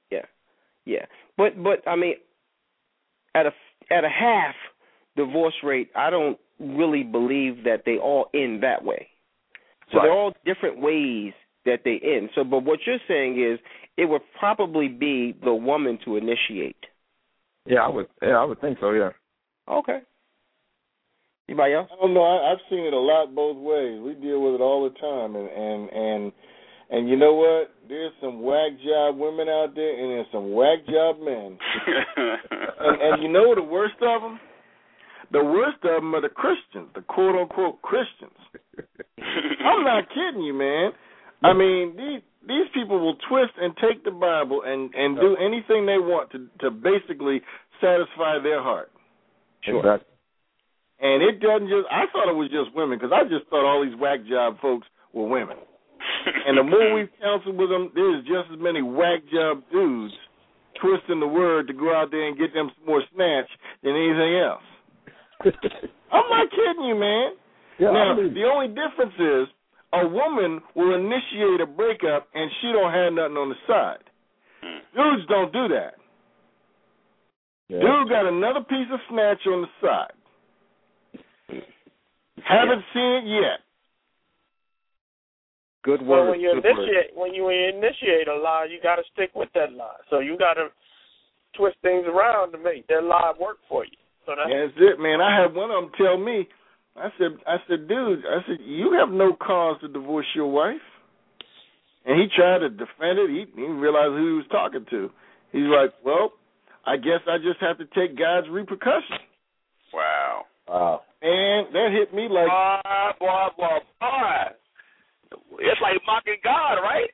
But I mean, at a half divorce rate, I don't really believe that they all end that way. So Right. They're all different ways that they end. So, but what you're saying is it would probably be the woman to initiate. Yeah, I would think so. Yeah. Okay. Anybody else? I don't know. I've seen it a lot both ways. We deal with it all the time, and you know what? There's some whack job women out there, and there's some whack job men. and you know the worst of them? The worst of them are the Christians, the quote unquote Christians. I'm not kidding you, man. I mean, these people will twist and take the Bible and do anything they want to basically satisfy their heart. Sure. Exactly. And it doesn't just, I thought it was just women, because I just thought all these whack job folks were women. And the more we've counseled with them, there's just as many whack job dudes twisting the word to go out there and get them some more snatch than anything else. I'm not kidding you, man. Yeah, now, the only difference is a woman will initiate a breakup and she don't have nothing on the side. Dudes don't do that. Yeah. Dude got another piece of snatch on the side. Haven't seen it yet. Good Well, word. when you initiate a lie, you got to stick with that lie. So you got to twist things around to make that lie work for you. So that's it, man. I had one of them tell me, I said, dude, you have no cause to divorce your wife. And he tried to defend it. He didn't realize who he was talking to. He's like, well, I guess I just have to take God's repercussions. Wow. And that hit me like, boy. It's like mocking God, right?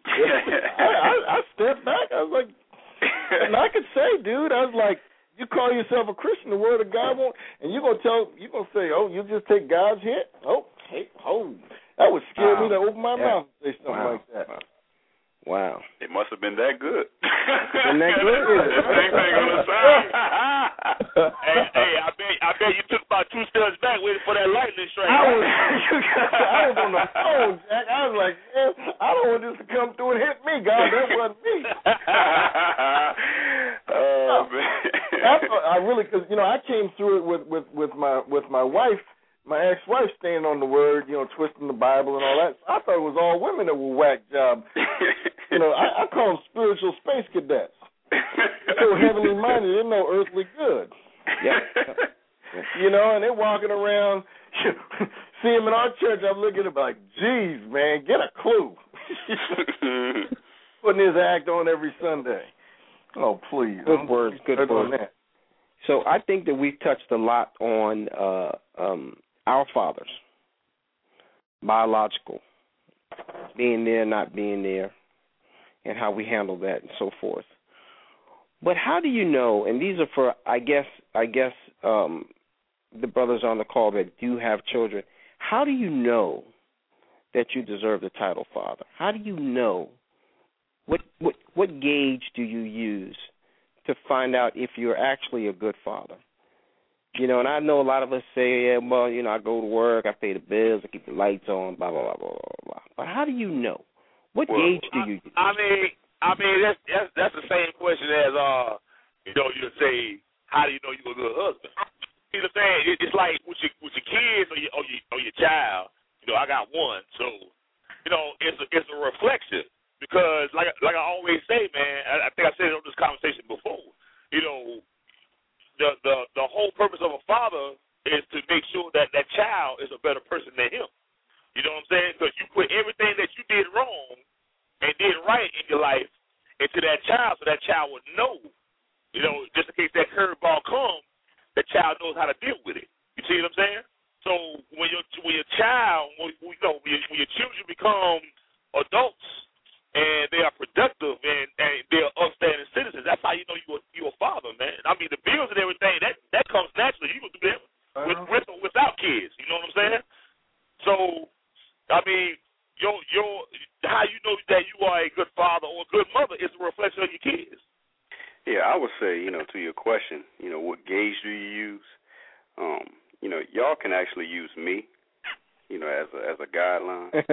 I stepped back. I was like, and I could say, dude, I was like, you call yourself a Christian, the word of God won't, and you're gonna say, oh, you just take God's hit? Oh, that would scare me to open my mouth and say something like that. Wow. It must have been that good. Been that good? Same thing on the side. Hey, I bet you took about 2 steps back waiting for that lightning strike. I was on the phone, Jack. I was like, man, I don't want this to come through and hit me, God. That wasn't me. Oh, man. I really, because I came through it with my wife. My ex-wife staying on the word, twisting the Bible and all that. I thought it was all women that were whack job. I call them spiritual space cadets. So heavenly minded, they're no earthly good. Yeah. And they're walking around. See them in our church, I'm looking at them like, geez, man, get a clue. Putting his act on every Sunday. Oh, please. Good words. So I think that we've touched a lot on our fathers, biological, being there, not being there, and how we handle that and so forth. But how do you know, and these are for, I guess the brothers on the call that do have children, how do you know that you deserve the title father? How do you know? What gauge do you use to find out if you're actually a good father. You know, and I know a lot of us say, yeah, well, you know, I go to work, I pay the bills, I keep the lights on, blah, blah, blah, blah, blah, blah. But how do you know? What gauge do you use? I mean, that's the same question as, you know, you say, how do you know you're a good husband? See what I'm saying? It's like with your kids or your child. You know, I got one, so you know it's a reflection because like I always say, man. I think I said it on this conversation before. You know, the whole purpose of a father is to make sure that that child is a better person than him. You know what I'm saying? Because you put everything that you did wrong and did right in your life into that child, so that child would know. You know, just in case that curveball comes, the child knows how to deal with it. You see what I'm saying? So when your child, when your children become adults and they are productive and they are upstanding citizens, that's how you know you're a father, man. I mean, the bills and everything that comes naturally. You can do that with or without kids. You know what I'm saying? So I mean, your how you know that you are a good father or a good mother is a reflection of your kids. Yeah, I would say, you know, to your question, you know, what gauge do you use? You know, y'all can actually use me, you know, as a guideline. That's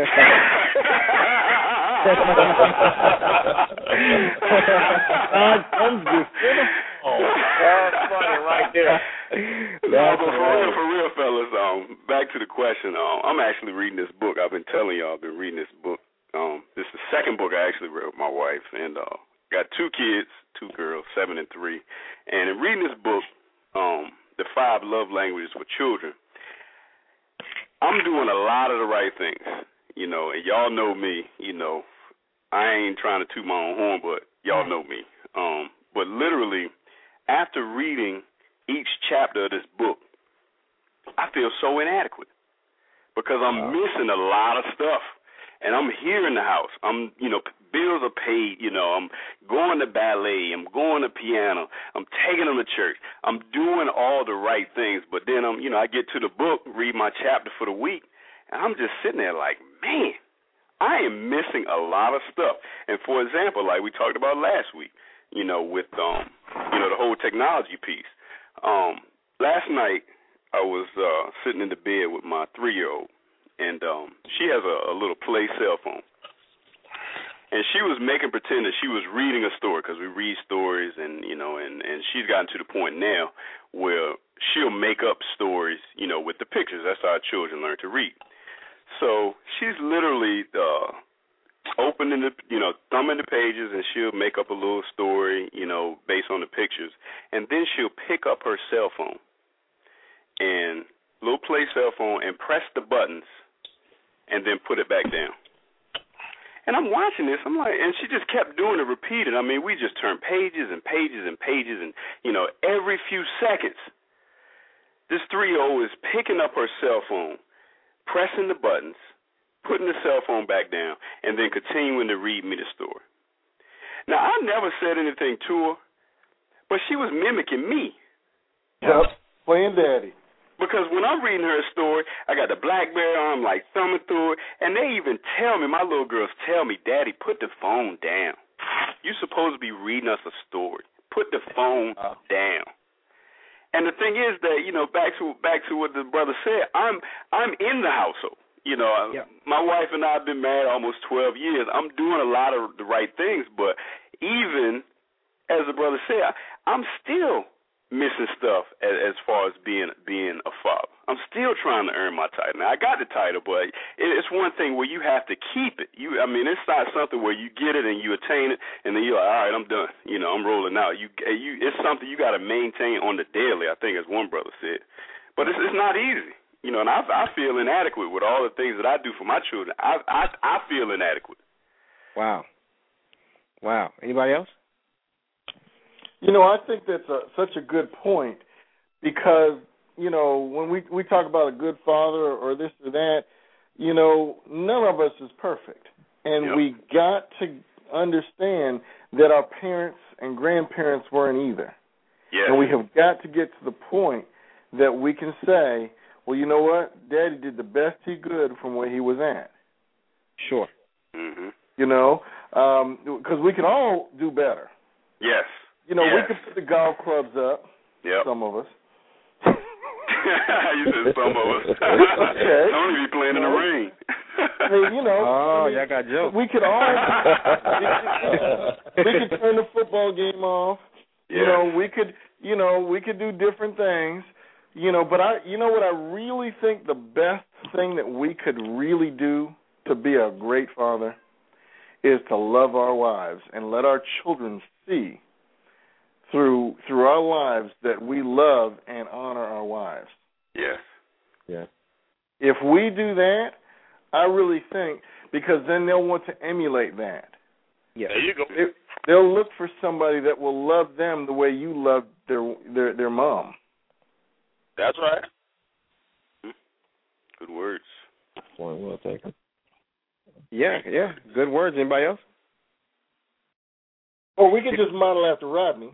funny right there. No, but for real, fellas, back to the question. I'm actually reading this book. I've been telling y'all I've been reading this book. This is the second book I actually read with my wife, and got 2 kids, 2 girls, 7 and 3. And in reading this book, The 5 Love Languages for Children, I'm doing a lot of the right things, you know, and y'all know me, you know. I ain't trying to toot my own horn, but y'all know me. But literally, after reading each chapter of this book, I feel so inadequate because I'm missing a lot of stuff. And I'm here in the house. I'm, you know, bills are paid. You know, I'm going to ballet. I'm going to piano. I'm taking them to church. I'm doing all the right things. But then I get to the book, read my chapter for the week, and I'm just sitting there like, man, I am missing a lot of stuff. And for example, like we talked about last week, you know, with the whole technology piece. Last night I was sitting in the bed with my 3-year-old. And she has a little play cell phone. And she was making pretend that she was reading a story because we read stories and, you know, and she's gotten to the point now where she'll make up stories, you know, with the pictures. That's how children learn to read. So she's literally opening thumbing the pages, and she'll make up a little story, you know, based on the pictures. And then she'll pick up her cell phone and little play cell phone and press the buttons and then put it back down. And I'm watching this, I'm like, and she just kept doing it, repeating. I mean, we just turned pages and pages and pages, and, you know, every few seconds, this 3-year-old is picking up her cell phone, pressing the buttons, putting the cell phone back down, and then continuing to read me the story. Now, I never said anything to her, but she was mimicking me. Yep, playing daddy. Because when I'm reading her a story, I got the BlackBerry on, I'm like thumbing through it, and they even tell me, my little girls tell me, Daddy, put the phone down. You're supposed to be reading us a story. Put the phone down. And the thing is that, you know, back to what the brother said, I'm in the household. You know, My wife and I have been married almost 12 years. I'm doing a lot of the right things, but even as the brother said, I'm still missing stuff as far as being a father. I'm still trying to earn my title. Now, I got the title, but it's one thing where you have to keep it. It's not something where you get it and you attain it, and then you're like, all right, I'm done. You know, I'm rolling out. It's something you got to maintain on the daily, I think, as one brother said. But it's not easy. You know, and I feel inadequate with all the things that I do for my children. I feel inadequate. Wow. Anybody else? You know, I think that's such a good point because, you know, when we talk about a good father or this or that, you know, none of us is perfect. And we got to understand that our parents and grandparents weren't either. Yes. And we have got to get to the point that we can say, well, you know what? Daddy did the best he could from where he was at. Sure. Mm-hmm. You know, because we can all do better. Yes. we could put the golf clubs up. Yep. Some of us. You said some of us. Okay. Tony be playing in the rain. Hey, y'all got jokes. We could all we could turn the football game off. Yeah. We could do different things. But what I really think the best thing that we could really do to be a great father is to love our wives and let our children see through our lives that we love and honor our wives. Yes. Yeah. If we do that, I really think, because then they'll want to emulate that. Yeah. There you go. They'll look for somebody that will love them the way you love their mom. That's right. Good words. Point well taken. Yeah. Good words. Anybody else? Or we could just model after Rodney.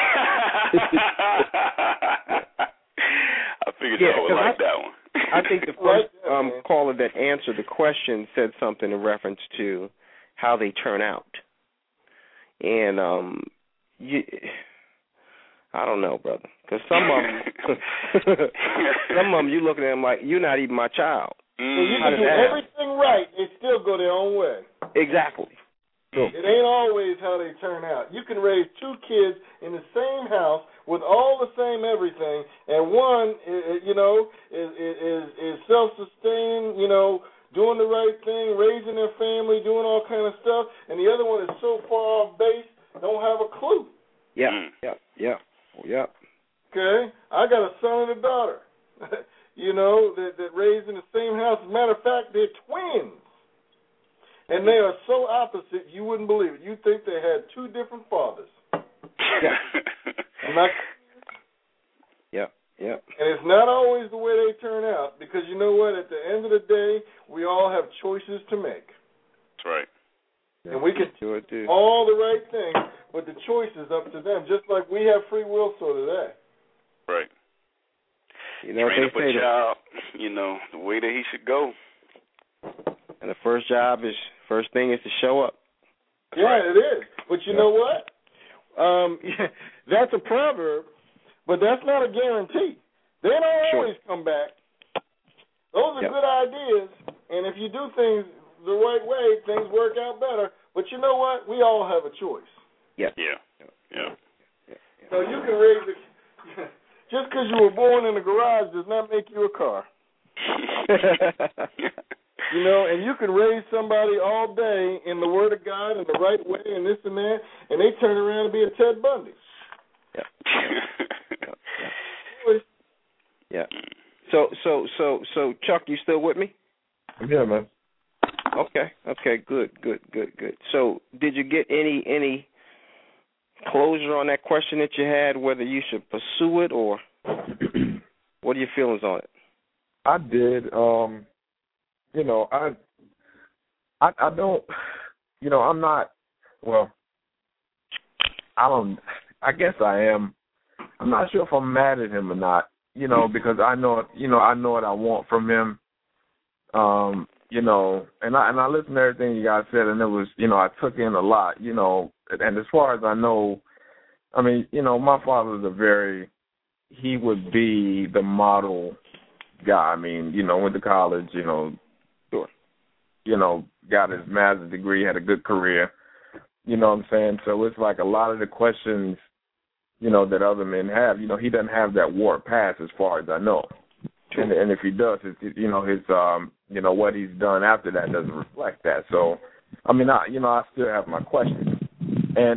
I figured y'all would like that one. I think the first caller that answered the question said something in reference to how they turn out. And I don't know, brother, because some of them, you look at them like, you're not even my child. So you can do everything right, they still go their own way. Exactly. It ain't always how they turn out. You can raise two kids in the same house with all the same everything, and one, is self-sustaining, doing the right thing, raising their family, doing all kind of stuff, and the other one is so far off base, don't have a clue. Yeah. Okay? I got a son and a daughter, that raised in the same house. As a matter of fact, they're twins. And they are so opposite, you wouldn't believe it. You'd think they had two different fathers. Yeah. And it's not always the way they turn out, because you know what? At the end of the day, we all have choices to make. That's right. And we can do all the right things, but the choice is up to them, just like we have free will, so do they. Right. Train up a child, the way that he should go. And the first thing is to show up. Yeah, right. It is. But you know what? That's a proverb, but that's not a guarantee. They don't always come back. Those are good ideas, and if you do things the right way, things work out better. But you know what? We all have a choice. Yeah. So you can raise it. Just because you were born in a garage does not make you a car. And you can raise somebody all day in the Word of God in the right way and this and that, and they turn around and be a Ted Bundy. Yeah. So, Chuck, you still with me? Yeah, man. Okay, good. So, did you get any closure on that question that you had, whether you should pursue it, or what are your feelings on it? I did. I don't, I'm not, I guess I am. I'm not sure if I'm mad at him or not, because I know what I want from him. And I listened to everything you guys said, and it was, I took in a lot, and as far as I know, my father was he would be the model guy. Went to college, Sure. Got his master's degree, had a good career, you know what I'm saying? So it's like a lot of the questions, that other men have, he doesn't have that warped past as far as I know. And if he does, his what he's done after that doesn't reflect that. So, I still have my questions. And,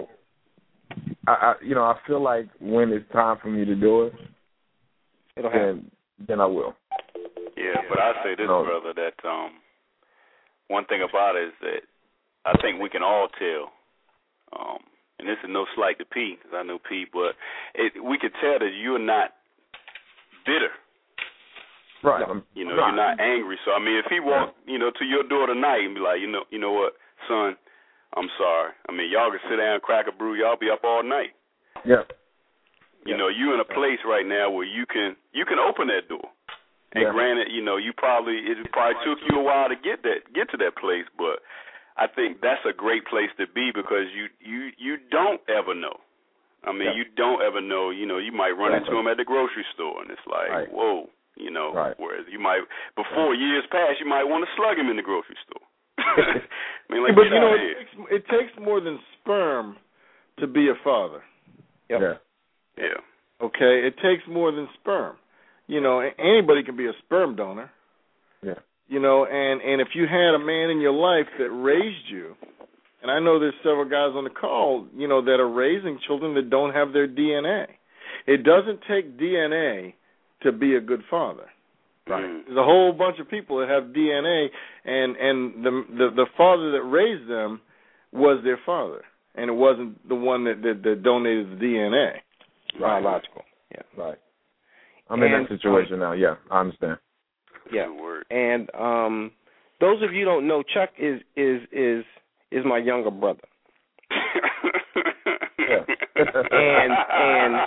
I feel like when it's time for me to do it, then I will. Yeah, but I say this, brother, that one thing about it is that I think we can all tell, and this is no slight to P, because I know P, but we could tell that you're not bitter. Right. You're not angry. So, if he walked, to your door tonight and be like, you know what, son, I'm sorry. Y'all can sit down and crack a brew. Y'all be up all night. Yeah. You in a place right now where you can open that door. And granted, it probably took you a while to get to that place, but I think that's a great place to be, because you don't ever know. I mean, you don't ever know. You know, you might run into him at the grocery store, and it's like, whoa, you know. Whereas you might, before years pass, you might want to slug him in the grocery store. I mean, like, but you know, it takes more than sperm to be a father. Yep. Yeah. Okay, it takes more than sperm. You know, anybody can be a sperm donor. Yeah. You know, and if you had a man in your life that raised you, and I know there's several guys on the call, you know, that are raising children that don't have their DNA. It doesn't take DNA to be a good father. Right. There's a whole bunch of people that have DNA, and the father that raised them was their father, and it wasn't the one that donated the DNA. Biological. Yeah. Right. I'm in that situation now. Yeah, I understand. Yeah. And those of you who don't know, Chuck is my younger brother. and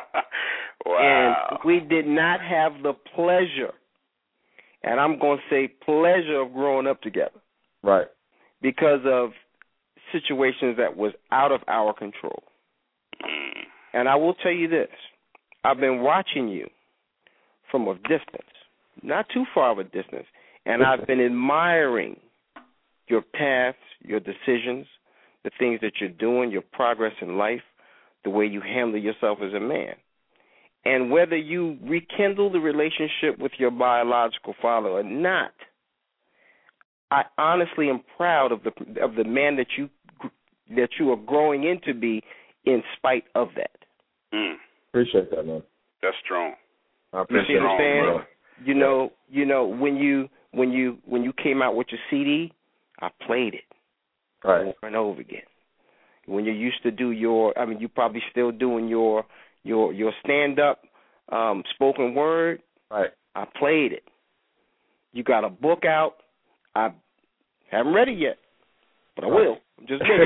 we did not have the pleasure, and I'm going to say pleasure, of growing up together. Right. Because of situations that was out of our control. And I will tell you this. I've been watching you from a distance, not too far of a distance, and I've been admiring your paths, your decisions, the things that you're doing, your progress in life, the way you handle yourself as a man. And whether you rekindle the relationship with your biological father or not, I honestly am proud of the man that you are growing into be, in spite of that. Appreciate that, man. That's strong. I appreciate you see what I'm saying? Bro. You know when you came out with your CD, I played it over and over again. When you used to do you probably still doing your stand up spoken word. Right. I played it. You got a book out. I haven't read it yet, but I will. I'm just kidding.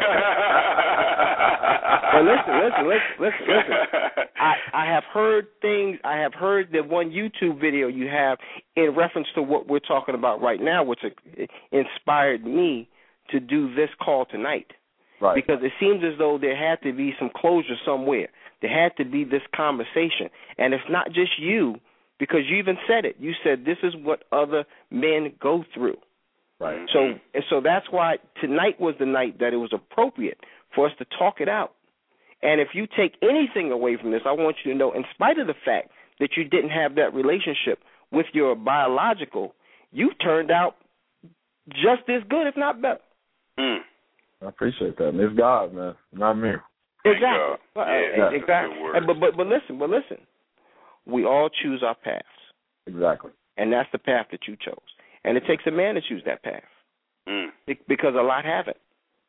But listen. I have heard things. I have heard that one YouTube video you have in reference to what we're talking about right now, which inspired me to do this call tonight. Right. Because it seems as though there had to be some closure somewhere. There had to be this conversation. And it's not just you, because you even said it. You said this is what other men go through. Right. So that's why tonight was the night that it was appropriate for us to talk it out. And if you take anything away from this, I want you to know, in spite of the fact that you didn't have that relationship with your biological, you turned out just as good, if not better. I appreciate that. It's God, man, not me. Exactly. Yeah, exactly. But listen. We all choose our paths. Exactly. And that's the path that you chose. And it takes a man to choose that path. Because a lot haven't.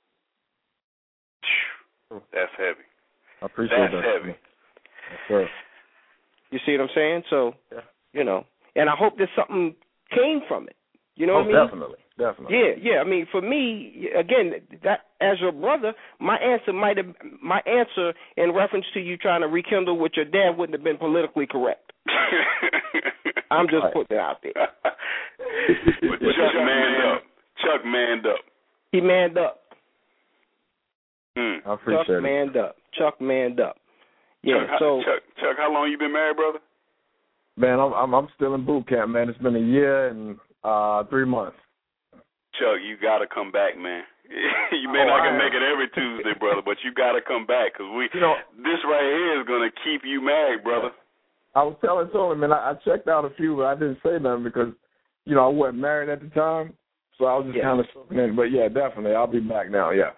That's heavy. I appreciate that. That's heavy. Yes, sir. You see what I'm saying? So, you know, and I hope that something came from it. You know what I mean? Definitely. Yeah. I mean, for me, again, that as your brother, my answer in reference to you trying to rekindle with your dad wouldn't have been politically correct. I'm just putting it out there. But Chuck manned up. He manned up. I appreciate it. Chuck manned up. Yeah. Chuck, how long you been married, brother? Man, I'm still in boot camp, man. It's been a year and 3 months. Chuck, you got to come back, man. You may not can make it every Tuesday, brother, but you got to come back because this right here is going to keep you married, brother. I was telling him, man, I checked out a few, but I didn't say nothing because, I wasn't married at the time, so I was just kind of soaking in. But, yeah, definitely, I'll be back now, Yeah.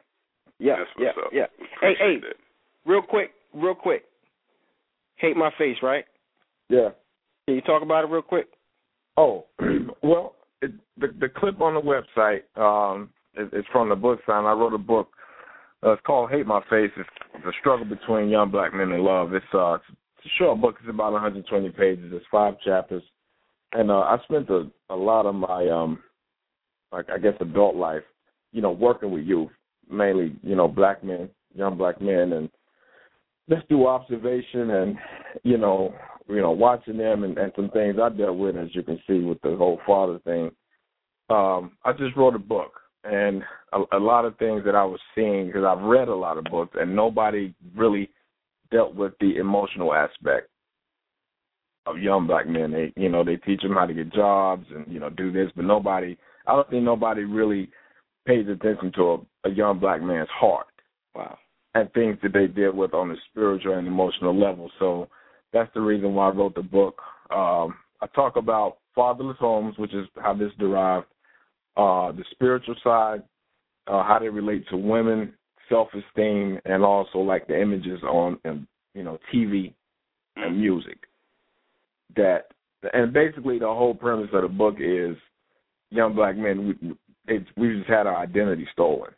Hey, real quick. Hate My Face, right? Yeah. Can you talk about it real quick? Oh, well, the clip on the website is from the book sign. I wrote a book. It's called Hate My Face. It's a struggle between young black men and love. It's a short book. It's about 120 pages. It's 5 chapters. And I spent a lot of my, adult life, working with youth, mainly, black men, young black men, and just through observation and, watching them and some things I dealt with, as you can see, with the whole father thing. I just wrote a book, and a lot of things that I was seeing, because I've read a lot of books, and nobody really dealt with the emotional aspect of young black men. They teach them how to get jobs and, do this, but I don't think nobody really pays attention to a young black man's heart. Wow. And things that they deal with on the spiritual and emotional level. So that's the reason why I wrote the book. I talk about fatherless homes, which is how this derived, the spiritual side, how they relate to women, self-esteem, and also like the images on, TV and music. And basically the whole premise of the book is young black men, we just had our identity stolen.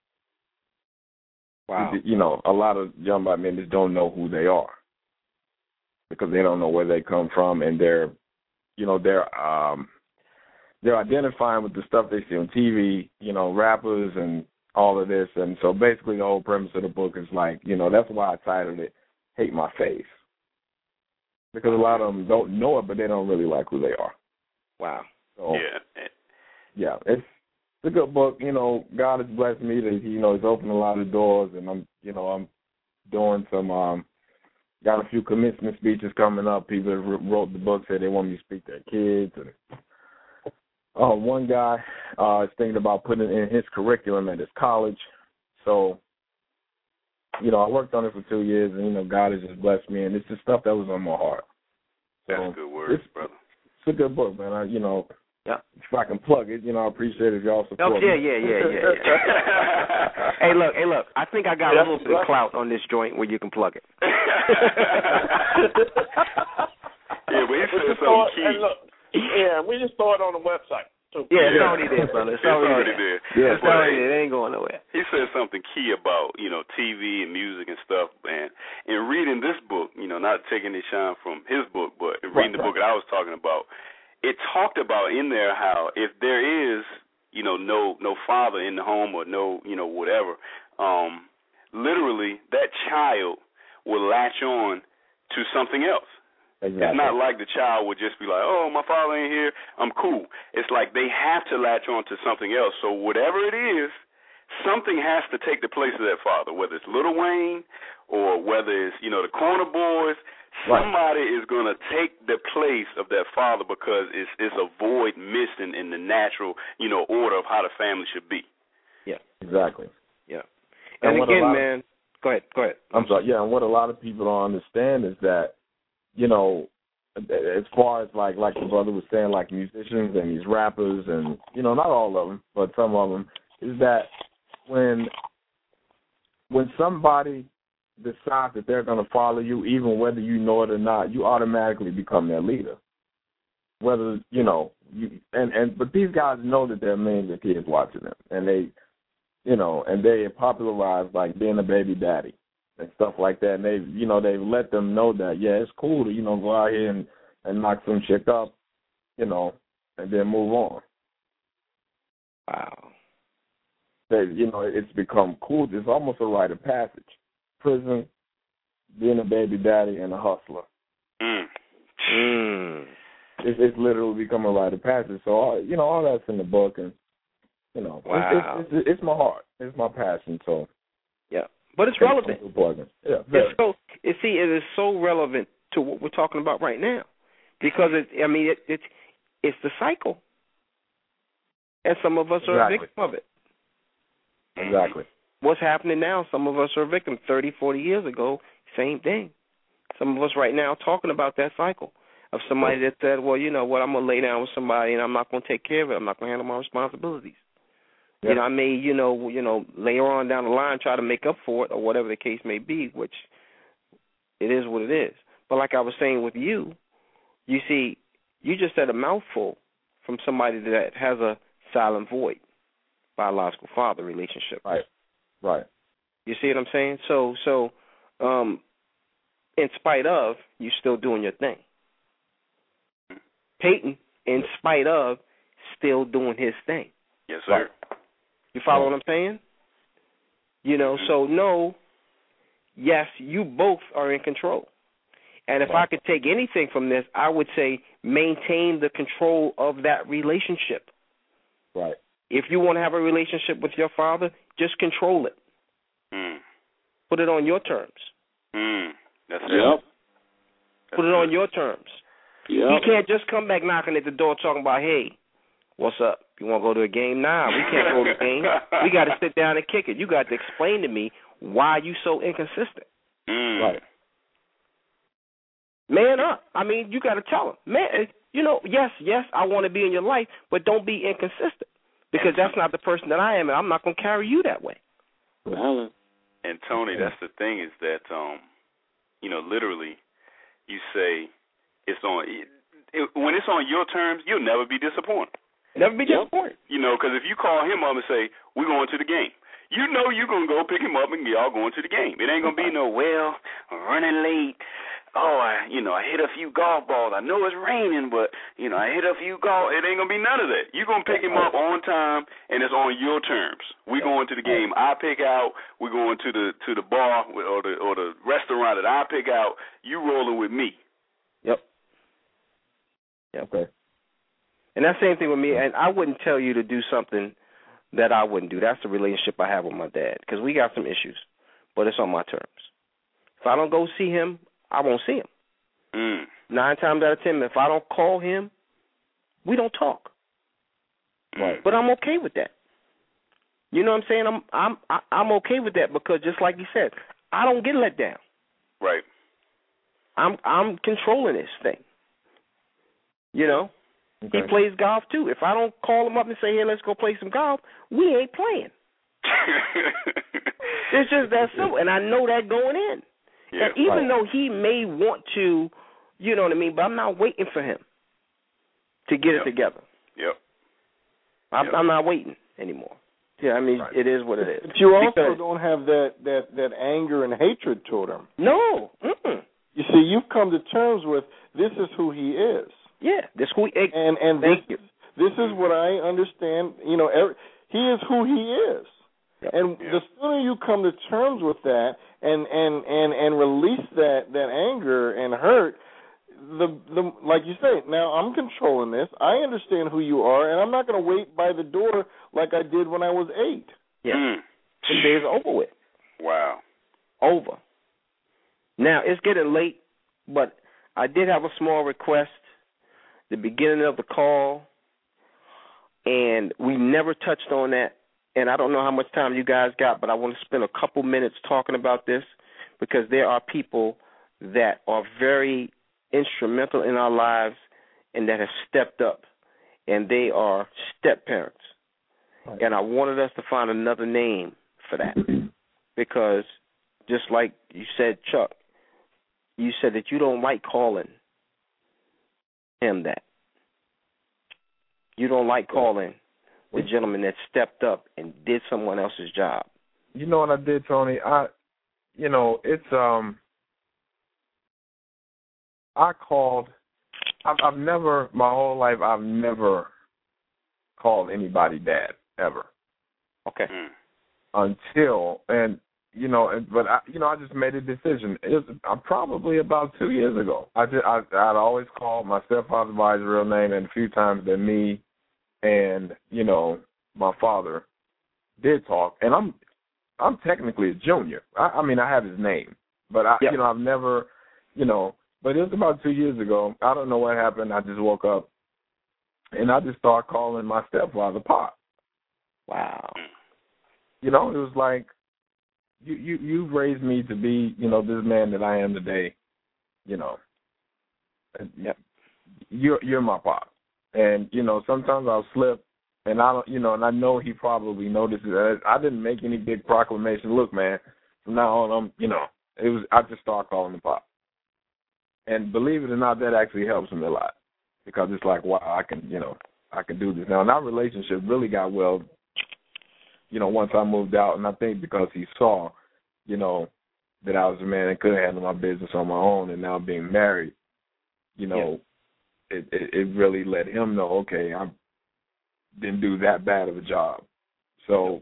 Wow. A lot of young black men just don't know who they are because they don't know where they come from, and they're identifying with the stuff they see on TV, rappers and all of this. And so basically the whole premise of the book is like, that's why I titled it Hate My Face. Because a lot of them don't know it, but they don't really like who they are. Wow. So, yeah, it's a good book. God has blessed me that He's opened a lot of doors, and I'm doing some. Got a few commencement speeches coming up. People that wrote the book said they want me to speak to their kids, and one guy is thinking about putting it in his curriculum at his college. So, I worked on it for 2 years, and God has just blessed me, and it's just stuff that was on my heart. So that's good words, brother. It's a good book, man. Yeah. If I can plug it, I appreciate it if y'all support me. Yeah. Hey, look. I think I got a little bit of clout on this joint where you can plug it. Yeah, but he said something key. Look, we just throw it on the website. Too. Yeah, it's already there, brother. It's already there. Yeah, it's already there. It ain't going nowhere. He said something key about, TV and music and stuff. And in reading this book, not taking any shine from his book, but in reading the book that I was talking about, it talked about in there how if there is, no father in the home or no, whatever, literally that child will latch on to something else. Exactly. It's not like the child would just be like, oh, my father ain't here, I'm cool. It's like they have to latch on to something else. So whatever it is, something has to take the place of that father, whether it's Lil Wayne or whether it's, the Corner Boys. Somebody is going to take the place of that father because it's a void missing in the natural, order of how the family should be. Yeah. Exactly. Yeah. And again, man, go ahead. I'm sorry. Yeah, and what a lot of people don't understand is that, as far as like the brother was saying, like musicians and these rappers and, not all of them, but some of them, is that when somebody decide that they're going to follow you, even whether you know it or not, you automatically become their leader. Whether, but these guys know that there are millions of kids watching them, and they, and they popularized like being a baby daddy and stuff like that, and they've let them know that, yeah, it's cool to, go out here and knock some chick up, and then move on. Wow. That, it's become cool. It's almost a rite of passage. Prison, being a baby daddy, and a hustler. It's literally become a rite of passage. So, all that's in the book, and, wow. It's my heart. It's my passion, so. Yeah, but it's relevant. Yeah, it is so relevant to what we're talking about right now because, it's the cycle. And some of us are a victim of it. Exactly. What's happening now, some of us are victims. 30, 40 years ago, same thing. Some of us right now talking about that cycle of somebody that said, well, you know what, I'm going to lay down with somebody and I'm not going to take care of it. I'm not going to handle my responsibilities. Yep. I may, later on down the line try to make up for it or whatever the case may be, which it is what it is. But like I was saying with you, you see, you just said a mouthful from somebody that has a silent void, biological father relationship. Right. You see what I'm saying? So, in spite of, you still doing your thing. Peyton, in spite of, still doing his thing. Yes, sir. You follow what I'm saying? So no, yes, you both are in control. And if I could take anything from this, I would say maintain the control of that relationship. Right. If you want to have a relationship with your father, just control it. Put it on your terms. That's Yep. Put it on your terms. Yep. He can't just come back knocking at the door talking about, hey, what's up? You want to go to a game? Nah, we can't go to a game. We got to sit down and kick it. You got to explain to me why you so inconsistent. Right. Man up. I mean, you got to tell him, man, yes, I want to be in your life, but don't be inconsistent because that's not the person that I am, and I'm not going to carry you that way. Well, and Tony, that's the thing is that, literally, you say it's on. When it's on your terms, you'll never be disappointed. Never be disappointed. Because if you call him up and say, we're going to the game, you're going to go pick him up and y'all going to the game. It ain't going to be no, well, I'm running late. Oh, I hit a few golf balls. I know it's raining, but, I hit a few golf. It ain't going to be none of that. You're going to pick him up on time, and it's on your terms. We going to the game I pick out. We're going to the bar or the restaurant that I pick out. You rolling with me. Yep. Okay. And that same thing with me, and I wouldn't tell you to do something that I wouldn't do. That's the relationship I have with my dad because we got some issues, but it's on my terms. If I don't go see him, I won't see him. 9 times out of 10, if I don't call him, we don't talk. Right. But I'm okay with that. You know what I'm saying? I'm okay with that because just like you said, I don't get let down. Right. I'm controlling this thing. Okay. He plays golf too. If I don't call him up and say, hey, let's go play some golf, we ain't playing. It's just that simple. And I know that going in. Yeah, and even though he may want to, you know what I mean, but I'm not waiting for him to get it together. Yep. I'm not waiting anymore. Yeah, I mean, it is what it is. But you also don't have that anger and hatred toward him. No. You see, you've come to terms with this is who he is. Yeah, this who he is. And this is what I understand. He is who he is. Yep. And the sooner you come to terms with that and release that anger and hurt, the like you say, now I'm controlling this. I understand who you are, and I'm not going to wait by the door like I did when I was 8. Yeah. The day's over with. Wow. Over. Now, it's getting late, but I did have a small request the beginning of the call, and we never touched on that. And I don't know how much time you guys got, but I want to spend a couple minutes talking about this because there are people that are very instrumental in our lives and that have stepped up, and they are step-parents. Right. And I wanted us to find another name for that because just like you said, Chuck, you said that you don't like calling him that. You don't like calling the gentleman that stepped up and did someone else's job. You know what I did, Tony? I called. I've never, my whole life, I've never called anybody dad ever. Okay. Until but I just made a decision. It was probably about 2 years ago. I'd always called my stepfather by his real name, and a few times that me and my father did talk. And I'm technically a junior. I mean, I have his name, but I've never, But it was about 2 years ago. I don't know what happened. I just woke up, and I just started calling my stepfather Pop. Wow. It was like, you've raised me to be, this man that I am today. You're my pop, and sometimes I'll slip, and I don't, and I know he probably notices. I didn't make any big proclamation. Look, man, from now on, I just started calling him Pop, and believe it or not, that actually helps me a lot because it's like, wow, I can do this now. And our relationship really got well. Once I moved out, and I think because he saw, that I was a man and could handle my business on my own, and now being married, it really let him know, okay, I didn't do that bad of a job. So,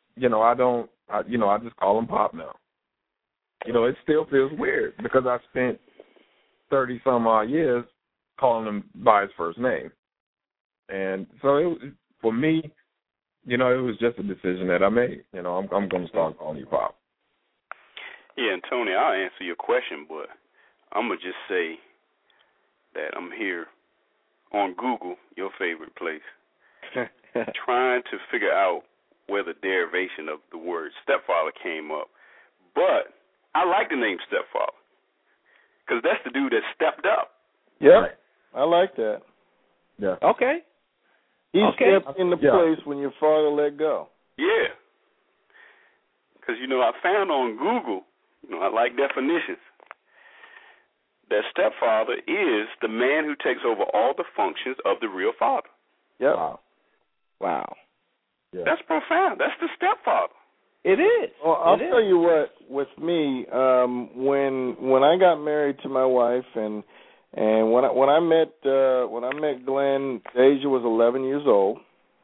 I just call him Pop now. It still feels weird because I spent 30-some-odd years calling him by his first name. And so, for me, it was just a decision that I made. I'm going to start calling you Pop. Yeah, and Tony, I'll answer your question, but I'm going to just say that I'm here on Google, your favorite place, trying to figure out where the derivation of the word stepfather came up. But I like the name stepfather because that's the dude that stepped up. Yeah, Right. I like that. Yeah. Okay. He Okay. stepped in the place when your father let go. Yeah. Because, I found on Google, I like definitions, that stepfather is the man who takes over all the functions of the real father. Yep. Wow. Yeah. That's profound. That's the stepfather. It is. Well, I'll tell you what. With me, when I got married to my wife, and when I met Glenn, Deja was 11 years old,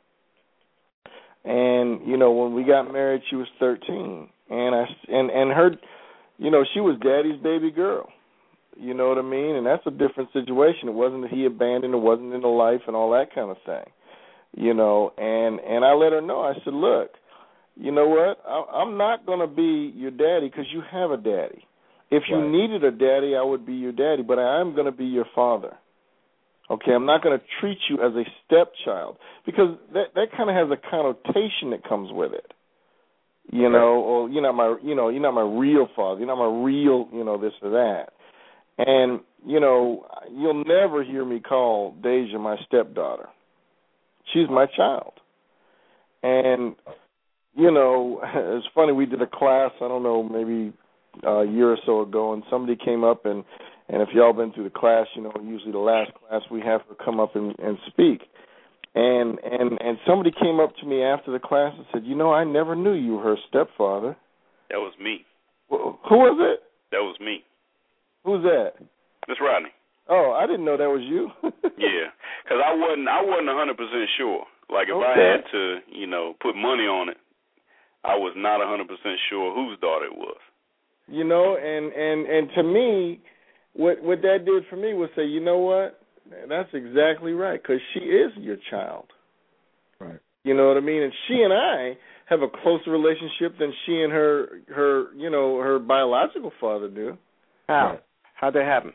and when we got married, she was 13, and her, she was Daddy's baby girl. You know what I mean? And that's a different situation. It wasn't that he abandoned, it wasn't in the life and all that kind of thing. And I let her know. I said, look, you know what? I'm not going to be your daddy because you have a daddy. If you needed a daddy, I would be your daddy, but I am going to be your father. Okay, I'm not going to treat you as a stepchild because that kind of has a connotation that comes with it. Or you're not my real father. You're not my real, this or that. And, you'll never hear me call Deja my stepdaughter. She's my child. And, it's funny, we did a class, I don't know, maybe a year or so ago, and somebody came up, and if y'all been through the class, usually the last class we have her come up and speak. And somebody came up to me after the class and said, I never knew you were her stepfather. That was me. Who was it? That was me. Who's that? Miss Rodney. Oh, I didn't know that was you. Yeah, because I wasn't 100% sure. Like if I had to, put money on it, I was not 100% sure whose daughter it was. And to me, what that did for me was say, you know what? That's exactly right, because she is your child. Right. You know what I mean? And she and I have a closer relationship than she and her biological father do. How? How'd that happen?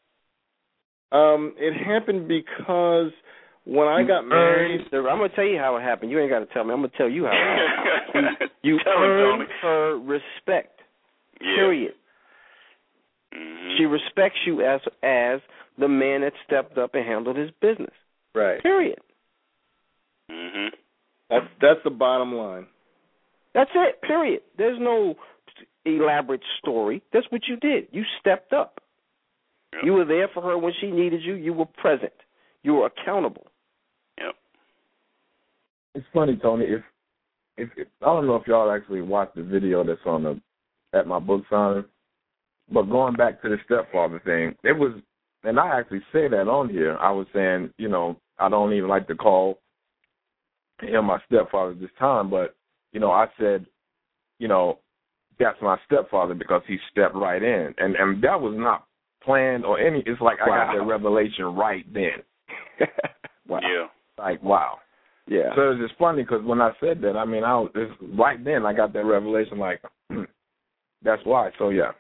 It happened because when I got married, I'm going to tell you how it happened. You ain't got to tell me. I'm going to tell you how it happened. You Tell earned her respect. Yeah. Period. Mm-hmm. She respects you as the man that stepped up and handled his business. right? Period. Mm-hmm. That's the bottom line. That's it. Period. There's no elaborate story. That's what you did. You stepped up. Yep. You were there for her when she needed you. You were present. You were accountable. Yep. It's funny, Tony. If I don't know if y'all actually watched the video that's on at my book signing, but going back to the stepfather thing, it was, and I actually say that on here. I was saying, I don't even like to call him my stepfather this time, but I said, that's my stepfather because he stepped right in, and that was not planned or any. It's like I got that revelation right then. Wow. Yeah. Like, wow. Yeah. So it's just funny because when I said that, right then I got that revelation. Like, that's why. So yeah.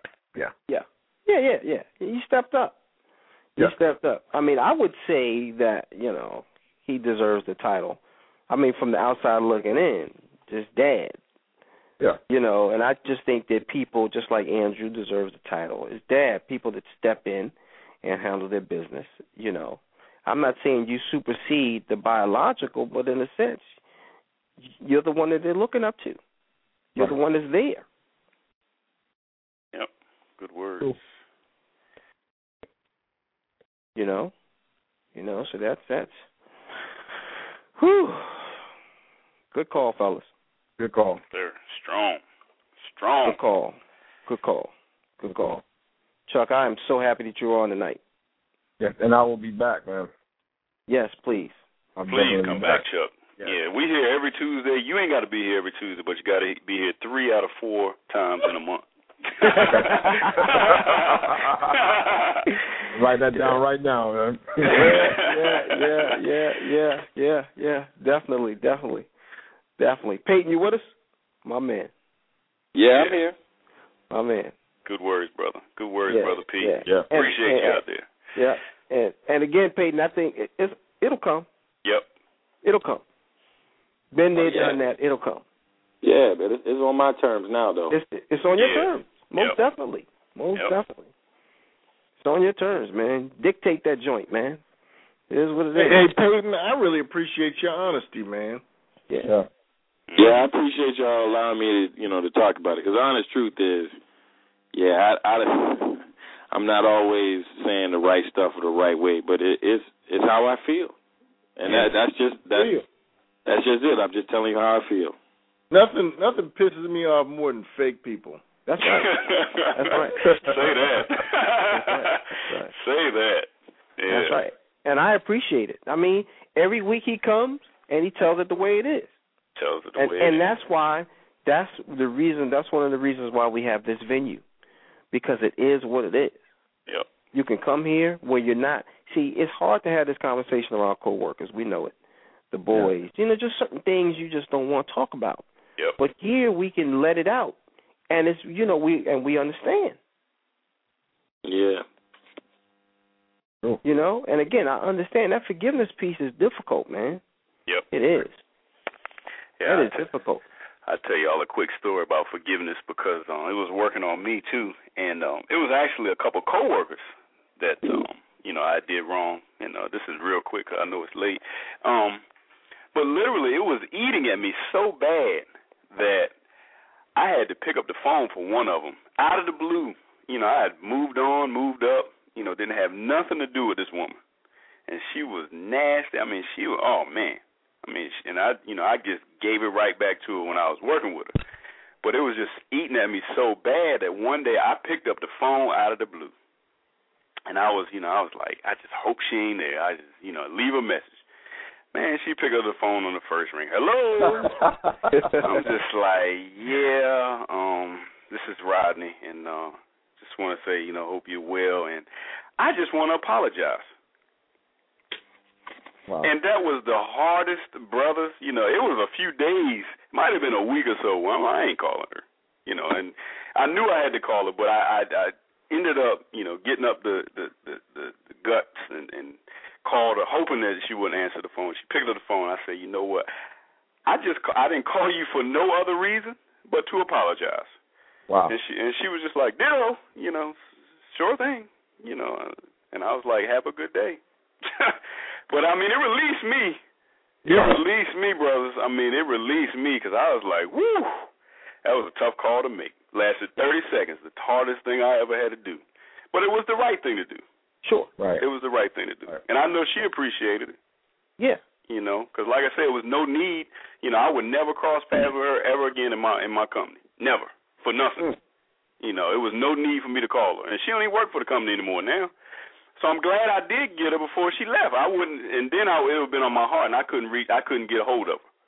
He stepped up. He stepped up. I mean, I would say that he deserves the title. I mean, from the outside looking in, just dad. Yeah. And I just think that people, just like Andrew, deserves the title. His dad, people that step in and handle their business. I'm not saying you supersede the biological, but in a sense, you're the one that they're looking up to. You're the one that's there. Yep. Good words. Cool. So that's. Whew. Good call, fellas. Good call. They're strong. Good call. Chuck, I am so happy that you're on tonight. Yes, and I will be back, man. Yes, please. Please come back, Chuck. Yeah, we here every Tuesday. You ain't got to be here every Tuesday, but you got to be here 3 out of 4 times in a month. Write that down right now, man. Yeah. Definitely. Peyton, you with us? My man. Yeah, I'm here. My man. Good words, brother. Good words, Brother P. Yeah. Appreciate you out there. Yeah. And again, Peyton, I think it'll come. Yep. It'll come. Been there, done that. It'll come. Yeah, but it's on my terms now, though. It's on your terms. Most definitely. Most definitely. It's on your terms, man. Dictate that joint, man. It is what it is. Hey, Peyton, I really appreciate your honesty, man. Yeah. Yeah, I appreciate y'all allowing me to, to talk about it. Because the honest truth is, I'm not always saying the right stuff or the right way, but it's how I feel, and that's just it. I'm just telling you how I feel. Nothing pisses me off more than fake people. That's right. That's right. Say that. That's right. Say that. Yeah. That's right. And I appreciate it. I mean, every week he comes and he tells it the way it is. Tells it the way it is. And that's why. That's the reason. That's one of the reasons why we have this venue, because it is what it is. Yep. You can come here where you're not. See, it's hard to have this conversation around coworkers. We know it. The boys, just certain things you just don't want to talk about. Yep. But here we can let it out, and it's we understand. Yeah. And again, I understand that forgiveness piece is difficult, man. Yep. It is. Yeah, it is difficult. I'll tell you all a quick story about forgiveness because it was working on me too, and it was actually a couple coworkers that I did wrong, and this is real quick 'cause I know it's late. But literally, it was eating at me so bad that I had to pick up the phone for one of them out of the blue. I had moved on, moved up, didn't have nothing to do with this woman, and she was nasty. I mean, she was, oh man. I mean, and I just gave it right back to her when I was working with her. But it was just eating at me so bad that one day I picked up the phone out of the blue. And I was like, I just hope she ain't there. I just, leave a message. Man, she picked up the phone on the first ring. Hello? I'm just like, this is Rodney, and just want to say, hope you're well. And I just want to apologize. Wow. And that was the hardest, brothers. It was a few days, might have been a week or so. Well, I ain't calling her, and I knew I had to call her, but I ended up, getting up the guts and called her, hoping that she wouldn't answer the phone. She picked up the phone. I said, you know what? I didn't call you for no other reason but to apologize. Wow. And she was just like, ditto, sure thing, and I was like, have a good day. But, I mean, it released me. It released me, brothers. I mean, it released me because I was like, woo, that was a tough call to make. Lasted 30 seconds, the hardest thing I ever had to do. But it was the right thing to do. Sure. Right. It was the right thing to do. Right. And I know she appreciated it. Yeah. Because like I said, it was no need. I would never cross paths with her ever again in my company. Never. For nothing. It was no need for me to call her. And she don't even work for the company anymore now. So I'm glad I did get her before she left. I wouldn't, and then it would have been on my heart, and I couldn't get a hold of her.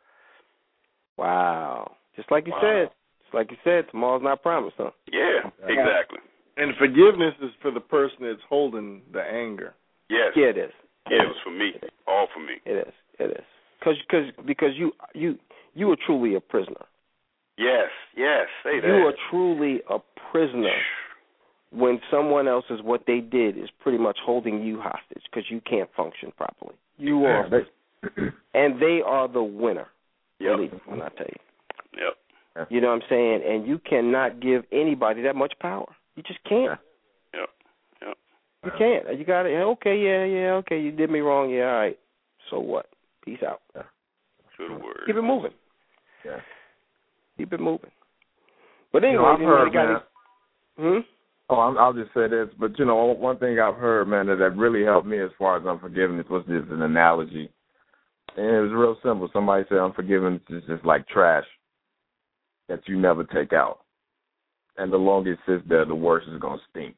Wow. Just like you said, tomorrow's not promised, huh? Yeah, exactly. And forgiveness is for the person that's holding the anger. Yes. Yeah, it is. Yeah, it was for me. All for me. It is. Because you are truly a prisoner. Yes. Say that. You are truly a prisoner when someone else is what they did is pretty much holding you hostage because you can't function properly. You are, and they are the winner. Yep. Believe it when I tell you. Yep. You know what I'm saying? And you cannot give anybody that much power. You just can't. Yep. You can't. You got it. Okay, okay. You did me wrong. Yeah, all right. So what? Peace out. Good word. Keep it moving. Yeah. Keep it moving. But anyway, I've heard, man. I'll just say this, but one thing I've heard, man, that really helped me as far as unforgiveness was just an analogy, and it was real simple. Somebody said unforgiveness is just like trash that you never take out, and the longer it sits there, the worse it's gonna stink.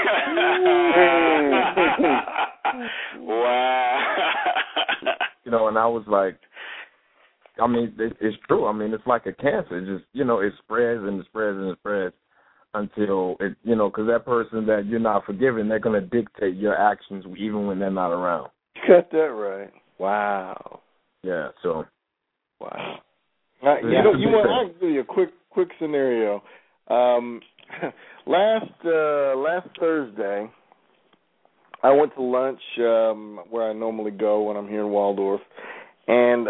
Wow. And I was like, I mean, it's true. I mean, it's like a cancer. It just, it spreads and it spreads and it spreads until it, because that person that you're not forgiving, they're going to dictate your actions even when they're not around. Got that right. Wow. Yeah. So. Wow. You want? I'll give you a quick scenario. Last Thursday, I went to lunch where I normally go when I'm here in Waldorf, and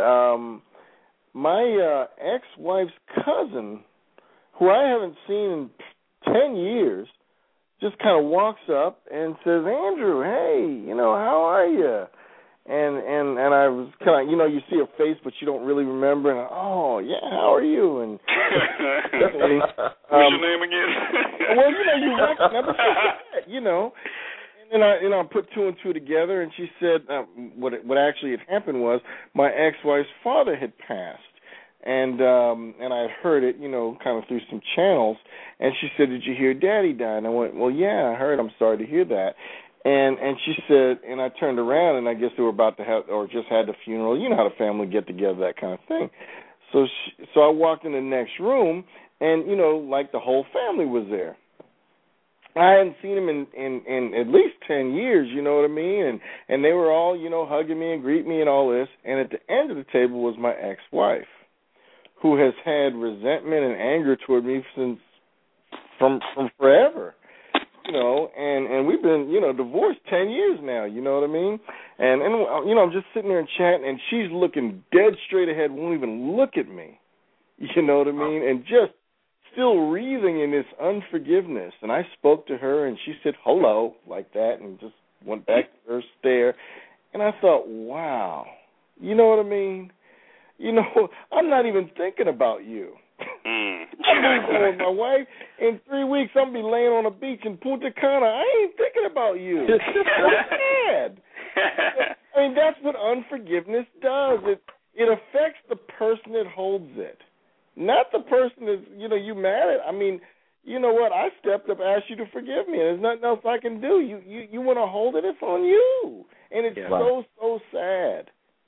my ex-wife's cousin, who I haven't seen in 10 years, just kind of walks up and says, "Andrew, hey, how are you?" And I was kind of, you see a face, but you don't really remember. And oh yeah, how are you? And what's your name again? Well, you never forget, And I put two and two together, and she said what actually had happened was my ex-wife's father had passed, and I had heard it, kind of through some channels. And she said, "Did you hear Daddy died?" And I went, "Well, yeah, I heard. I'm sorry to hear that." And she said, and I turned around, and I guess they were about to have, or just had the funeral. You know how the family get together, that kind of thing. So I walked in the next room, and like the whole family was there. I hadn't seen him in at least 10 years, you know what I mean? And they were all, hugging me and greeting me and all this. And at the end of the table was my ex-wife, who has had resentment and anger toward me from forever. And we've been, divorced 10 years now, you know what I mean? And I'm just sitting there and chatting, and she's looking dead straight ahead, won't even look at me, you know what I mean? And just still wreathing in this unforgiveness. And I spoke to her, and she said hello like that and just went back to her stare. And I thought, wow, you know what I mean? I'm not even thinking about you. I'm moving with my wife. In 3 weeks, I'm going to be laying on a beach in Punta Cana. I ain't thinking about you. It's sad. I mean, that's what unforgiveness does. It affects the person that holds it, not the person that, you mad at. I mean, you know what? I stepped up, asked you to forgive me, and there's nothing else I can do. You want to hold it, it's on you. And it's so sad.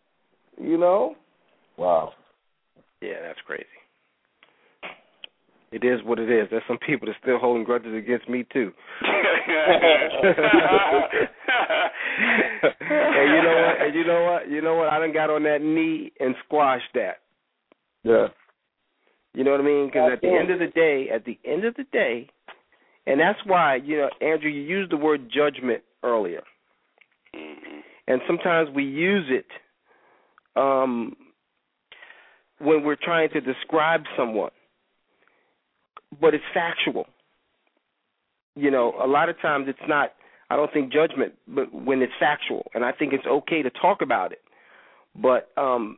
Wow. Yeah, that's crazy. It is what it is. There's some people that still holding grudges against me too. And you know what? I done got on that knee and squashed that. Yeah. You know what I mean? Because at the end of the day, and that's why, Andrew, you used the word judgment earlier. And sometimes we use it when we're trying to describe someone. But it's factual. A lot of times it's not, I don't think, judgment, but when it's factual. And I think it's okay to talk about it. But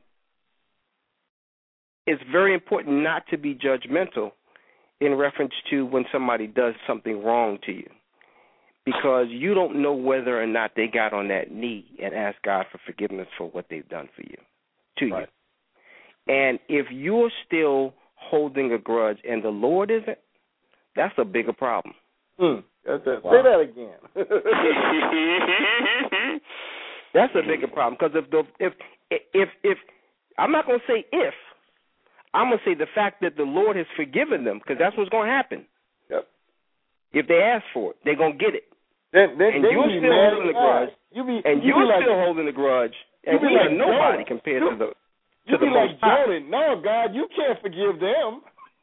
it's very important not to be judgmental in reference to when somebody does something wrong to you, because you don't know whether or not they got on that knee and asked God for forgiveness for what they've done for you, to you. And if you're still holding a grudge and the Lord isn't, that's a bigger problem. That's it. Wow. Say that again. That's a bigger problem, because if I'm not going to say if, I'm going to say the fact that the Lord has forgiven them, because that's what's going to happen. Yep. If they ask for it, they're going to get it. And you're still holding the grudge. Still holding the grudge. And we are nobody compared to the You be like Jordan. No, God, you can't forgive them.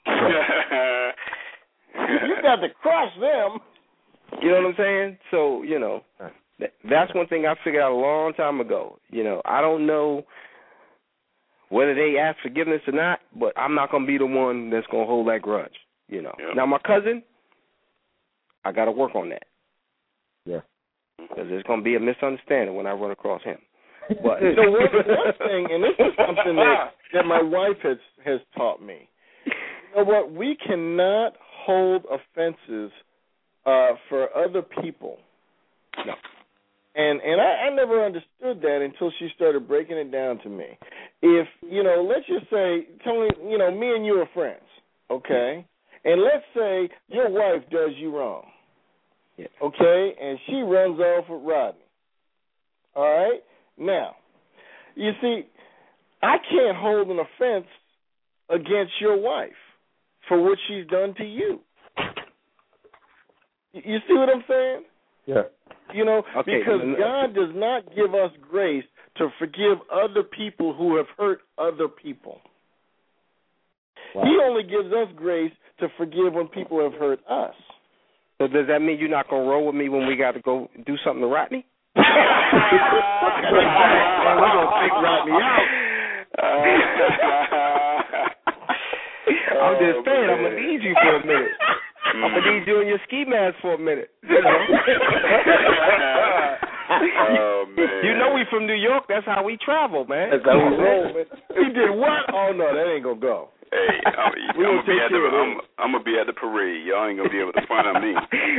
You got to crush them. You know what I'm saying? So, that's one thing I figured out a long time ago. I don't know whether they ask forgiveness or not, but I'm not going to be the one that's going to hold that grudge. Yep. Now, my cousin, I got to work on that. Yeah. Because there's going to be a misunderstanding when I run across him. But one thing, and this is something that my wife has taught me. You know what? We cannot hold offenses for other people. No. And I never understood that until she started breaking it down to me. If, let's just say, Tony, me and you are friends, okay? And let's say your wife does you wrong, okay? And she runs off with Rodney, all right? Now, you see, I can't hold an offense against your wife for what she's done to you. You see what I'm saying? Yeah. Because God does not give us grace to forgive other people who have hurt other people. He only gives us grace to forgive when people have hurt us. So does that mean you're not going to roll with me when we got to go do something to Rodney? We're going to take Rodney out. I'm just saying, I'm going to need you for a minute. I'm going to need you in your ski mask for a minute. You know? Oh, man. You know we from New York. That's how we travel, man. That's how we roll, man. He did what? Oh, no, that ain't going to go. Hey, I'm going to be at the parade. Y'all ain't going to be able to find me.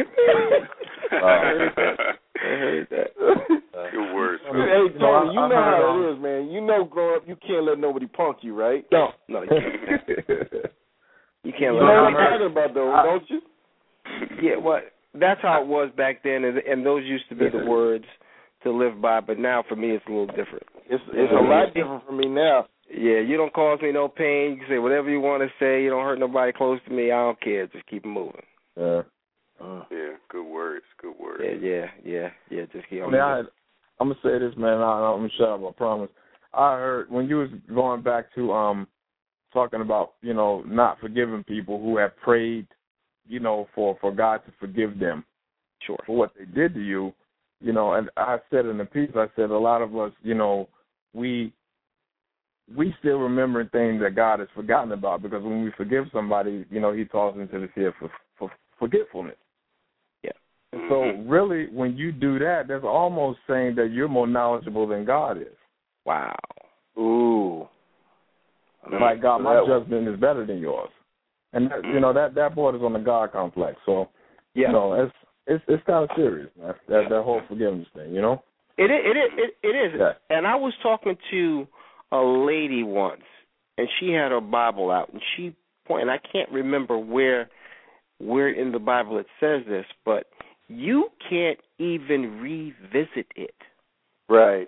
I heard that. Good words. Hey, Tony, you know how it is, man. You know growing up, you can't let nobody punk you, right? No, you can't. You can't You let know what nobody I'm talking about, though, don't you? Yeah, well, that's how it was back then, and those used to be the words to live by, but now for me it's a little different. It's a lot different for me now. Yeah, you don't cause me no pain. You can say whatever you want to say. You don't hurt nobody close to me. I don't care. Just keep it moving. Yeah. Yeah, good words. Yeah. Just keep on moving. I'm going to say this, man. I'm going to shut up, I promise. I heard when you was going back to talking about, not forgiving people who have prayed, for God to forgive them. Sure. For what they did to you, and I said in the piece, I said a lot of us, we still remembering things that God has forgotten about, because when we forgive somebody, he calls into the sea for forgetfulness. Yeah. And so really, when you do that, that's almost saying that you're more knowledgeable than God is. Wow. Ooh. Like God, my judgment is better than yours. And that borders on the God complex. So, it's kind of serious, man. That whole forgiveness thing, It is. Yeah. And I was talking to a lady once, and she had her Bible out, and she pointed. I can't remember where in the Bible it says this, but you can't even revisit it. Right.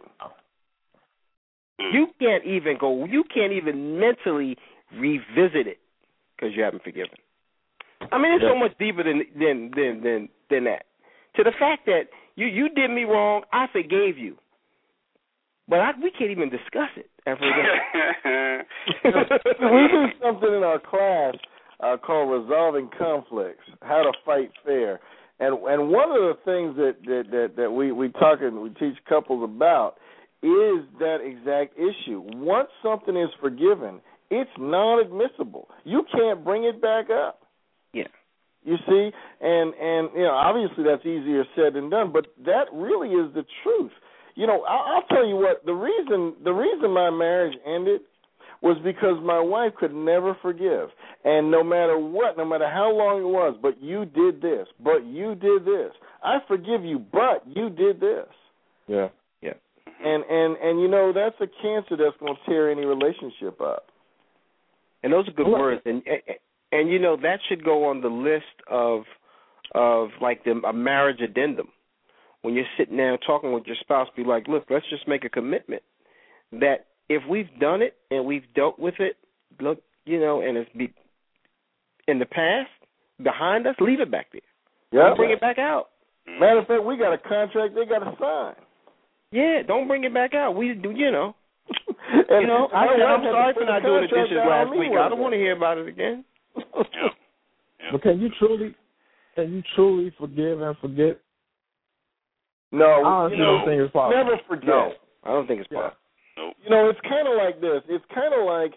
You can't even mentally revisit it because you haven't forgiven. I mean, it's so much deeper than that. To the fact that you did me wrong, I forgave you, but we can't even discuss it ever again. We do something in our class called resolving conflicts, how to fight fair, and one of the things that we teach couples about is that exact issue. Once something is forgiven, it's non-admissible. You can't bring it back up. Yeah. You see, and obviously that's easier said than done, but that really is the truth. I'll tell you what, the reason my marriage ended was because my wife could never forgive. And no matter what, no matter how long it was, but you did this, but you did this. I forgive you, but you did this. Yeah. Yeah. And that's a cancer that's going to tear any relationship up. And those are good words. And that should go on the list of like a marriage addendum. When you're sitting there talking with your spouse, be like, look, let's just make a commitment that if we've done it and we've dealt with it, look, and it's in the past, behind us, leave it back there. Yeah. Don't bring it back out. Matter of fact, we got a contract they got to sign. Yeah, don't bring it back out. We do, And, I said, I'm sorry for not doing the dishes last week. I don't want to hear about it again. Yeah. But can you truly forgive and forget? No, I don't think it's possible. Never forget. No, I don't think it's possible. Nope. It's kind of like this. It's kind of like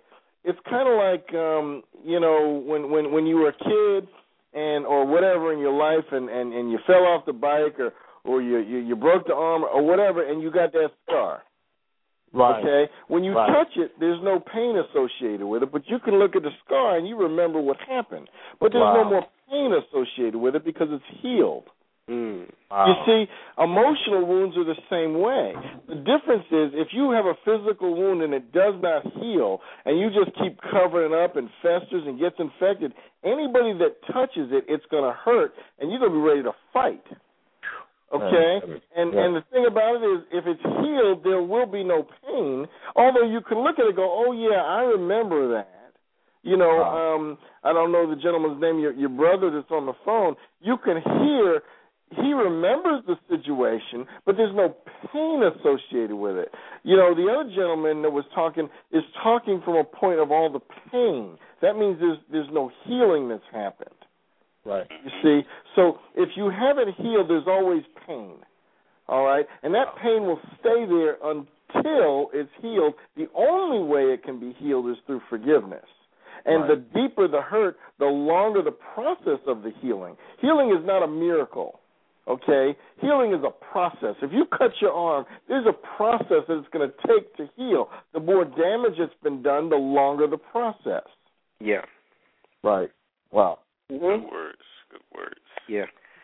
when you were a kid or whatever in your life, and you fell off the bike or you broke the arm or whatever, and you got that scar. Right. Okay? When you touch it, there's no pain associated with it, but you can look at the scar and you remember what happened. But there's no more pain associated with it because it's healed. Wow. You see, emotional wounds are the same way. The difference is if you have a physical wound and it does not heal and you just keep covering it up and festers and gets infected, anybody that touches it, it's going to hurt and you're going to be ready to fight. Okay? And the thing about it is if it's healed, there will be no pain, although you can look at it and go, oh, yeah, I remember that. I don't know the gentleman's name, your brother that's on the phone. You can hear he remembers the situation, but there's no pain associated with it. You know, the other gentleman that was talking is talking from a point of all the pain. That means there's no healing that's happened. Right. You see? So if you haven't healed, there's always pain. All right? And that pain will stay there until it's healed. The only way it can be healed is through forgiveness. And the deeper the hurt, the longer the process of the healing. Healing is not a miracle, okay? Healing is a process. If you cut your arm, there's a process that it's going to take to heal. The more damage that's been done, the longer the process. Yeah. Right. Wow. Good words. Yeah.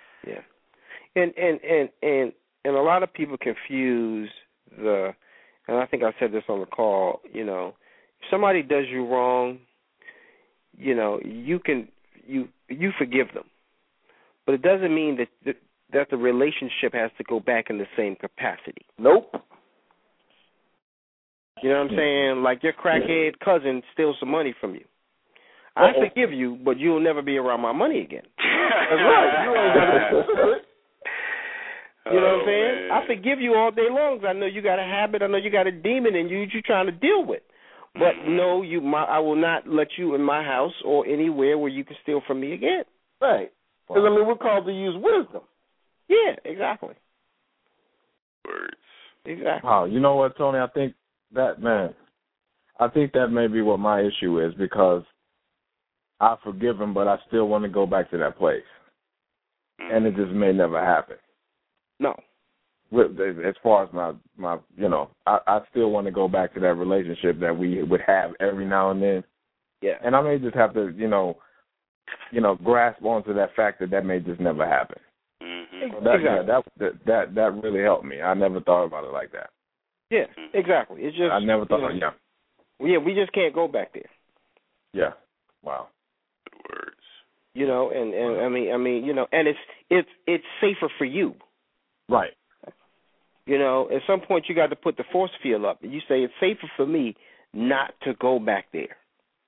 And a lot of people confuse and I think I said this on the call, you know, if somebody does you wrong, you know, you forgive them, but it doesn't mean that the relationship has to go back in the same capacity. Nope. You know what I'm saying? Like your crackhead cousin steals some money from you. I forgive you, but you'll never be around my money again. That's right. You ain't got You know what I'm saying? I forgive you all day long because I know you got a habit. I know you got a demon in you you're trying to deal with. But no, I will not let you in my house or anywhere where you can steal from me again. Right. Because, I mean, we're called to use wisdom. Yeah, exactly. Words. Exactly. Wow. You know what, Tony? I think that may be what my issue is, because I forgive him, but I still want to go back to that place. And it just may never happen. No. As far as my you know, I still want to go back to that relationship that we would have every now and then. Yeah. And I may just have to, you know, grasp onto that fact that may just never happen. Mm-hmm. So that really helped me. I never thought about it like that. Yeah, exactly. It's just I never thought. Yeah, we just can't go back there. Yeah. Wow. Words. You know, and I mean, you know, and it's safer for you. Right. You know, at some point you got to put the force field up, and you say it's safer for me not to go back there.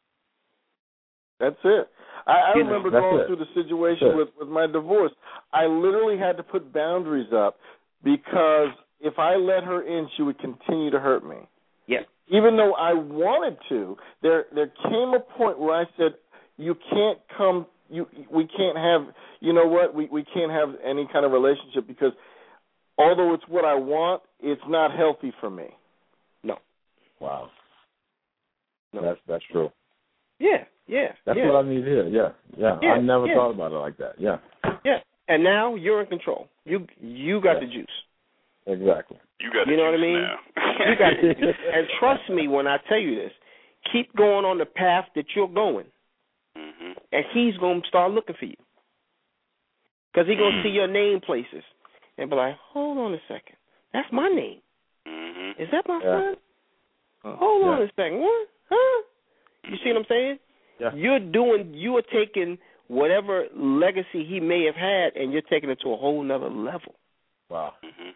That's it. I remember going through the situation with my divorce. I literally had to put boundaries up because if I let her in, she would continue to hurt me. Yeah. Even though I wanted to, there came a point where I said, you can't come, we can't have, you know what, we can't have any kind of relationship because although it's what I want, it's not healthy for me. No. Wow. No. That's true. Yeah. That's what I need here. Yeah. I never thought about it like that. Yeah. Yeah. And now you're in control. You got the juice. Exactly. You got the juice. You know what I mean? now. You got the juice. And trust me when I tell you this, keep going on the path that you're going. Mm-hmm. And he's going to start looking for you. Because he's going to see your name places and be like, hold on a second. That's my name. Mm-hmm. Is that my son? Hold on a second. What? Huh? You see what I'm saying? Yeah. You are taking whatever legacy he may have had and you're taking it to a whole nother level. Wow. Mm-hmm.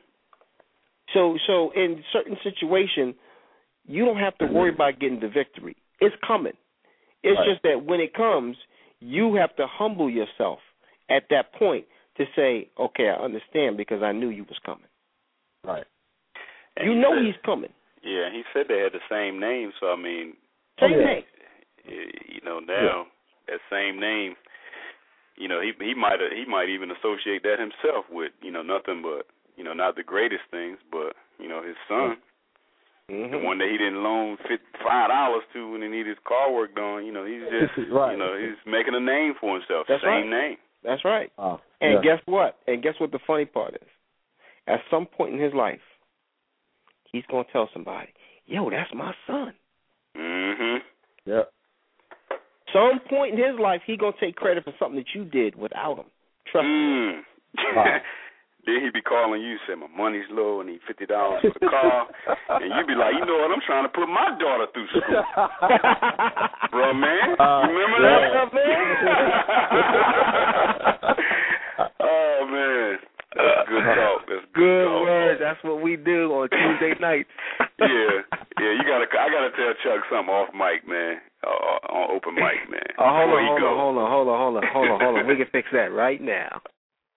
So in certain situations, you don't have to worry about getting the victory. It's coming. It's just that when it comes, you have to humble yourself at that point to say, okay, I understand because I knew you was coming. Right. And you know he's coming. Yeah, he said they had the same name, so I mean, same name. You know, now that same name, you know, he might even associate that himself with, you know, nothing but, you know, not the greatest things, but, you know, his son, the one that he didn't loan $5 to when he needed his car worked on. You know, he's just, you know, he's making a name for himself. That's same name. That's right. And guess what? And guess what the funny part is? At some point in his life, he's going to tell somebody, yo, that's my son. Mm-hmm. Yep. Some point in his life, he's going to take credit for something that you did without him. Trust me. Then he be calling you, say, my money's low, I need $50 for the car. And you be like, you know what, I'm trying to put my daughter through school. Bro, man, you remember that? Oh, man. That's good talk. That's good talk. Word. That's what we do on Tuesday nights. Yeah. I gotta tell Chuck something off mic, man. On open mic, man. Hold on. We can fix that right now.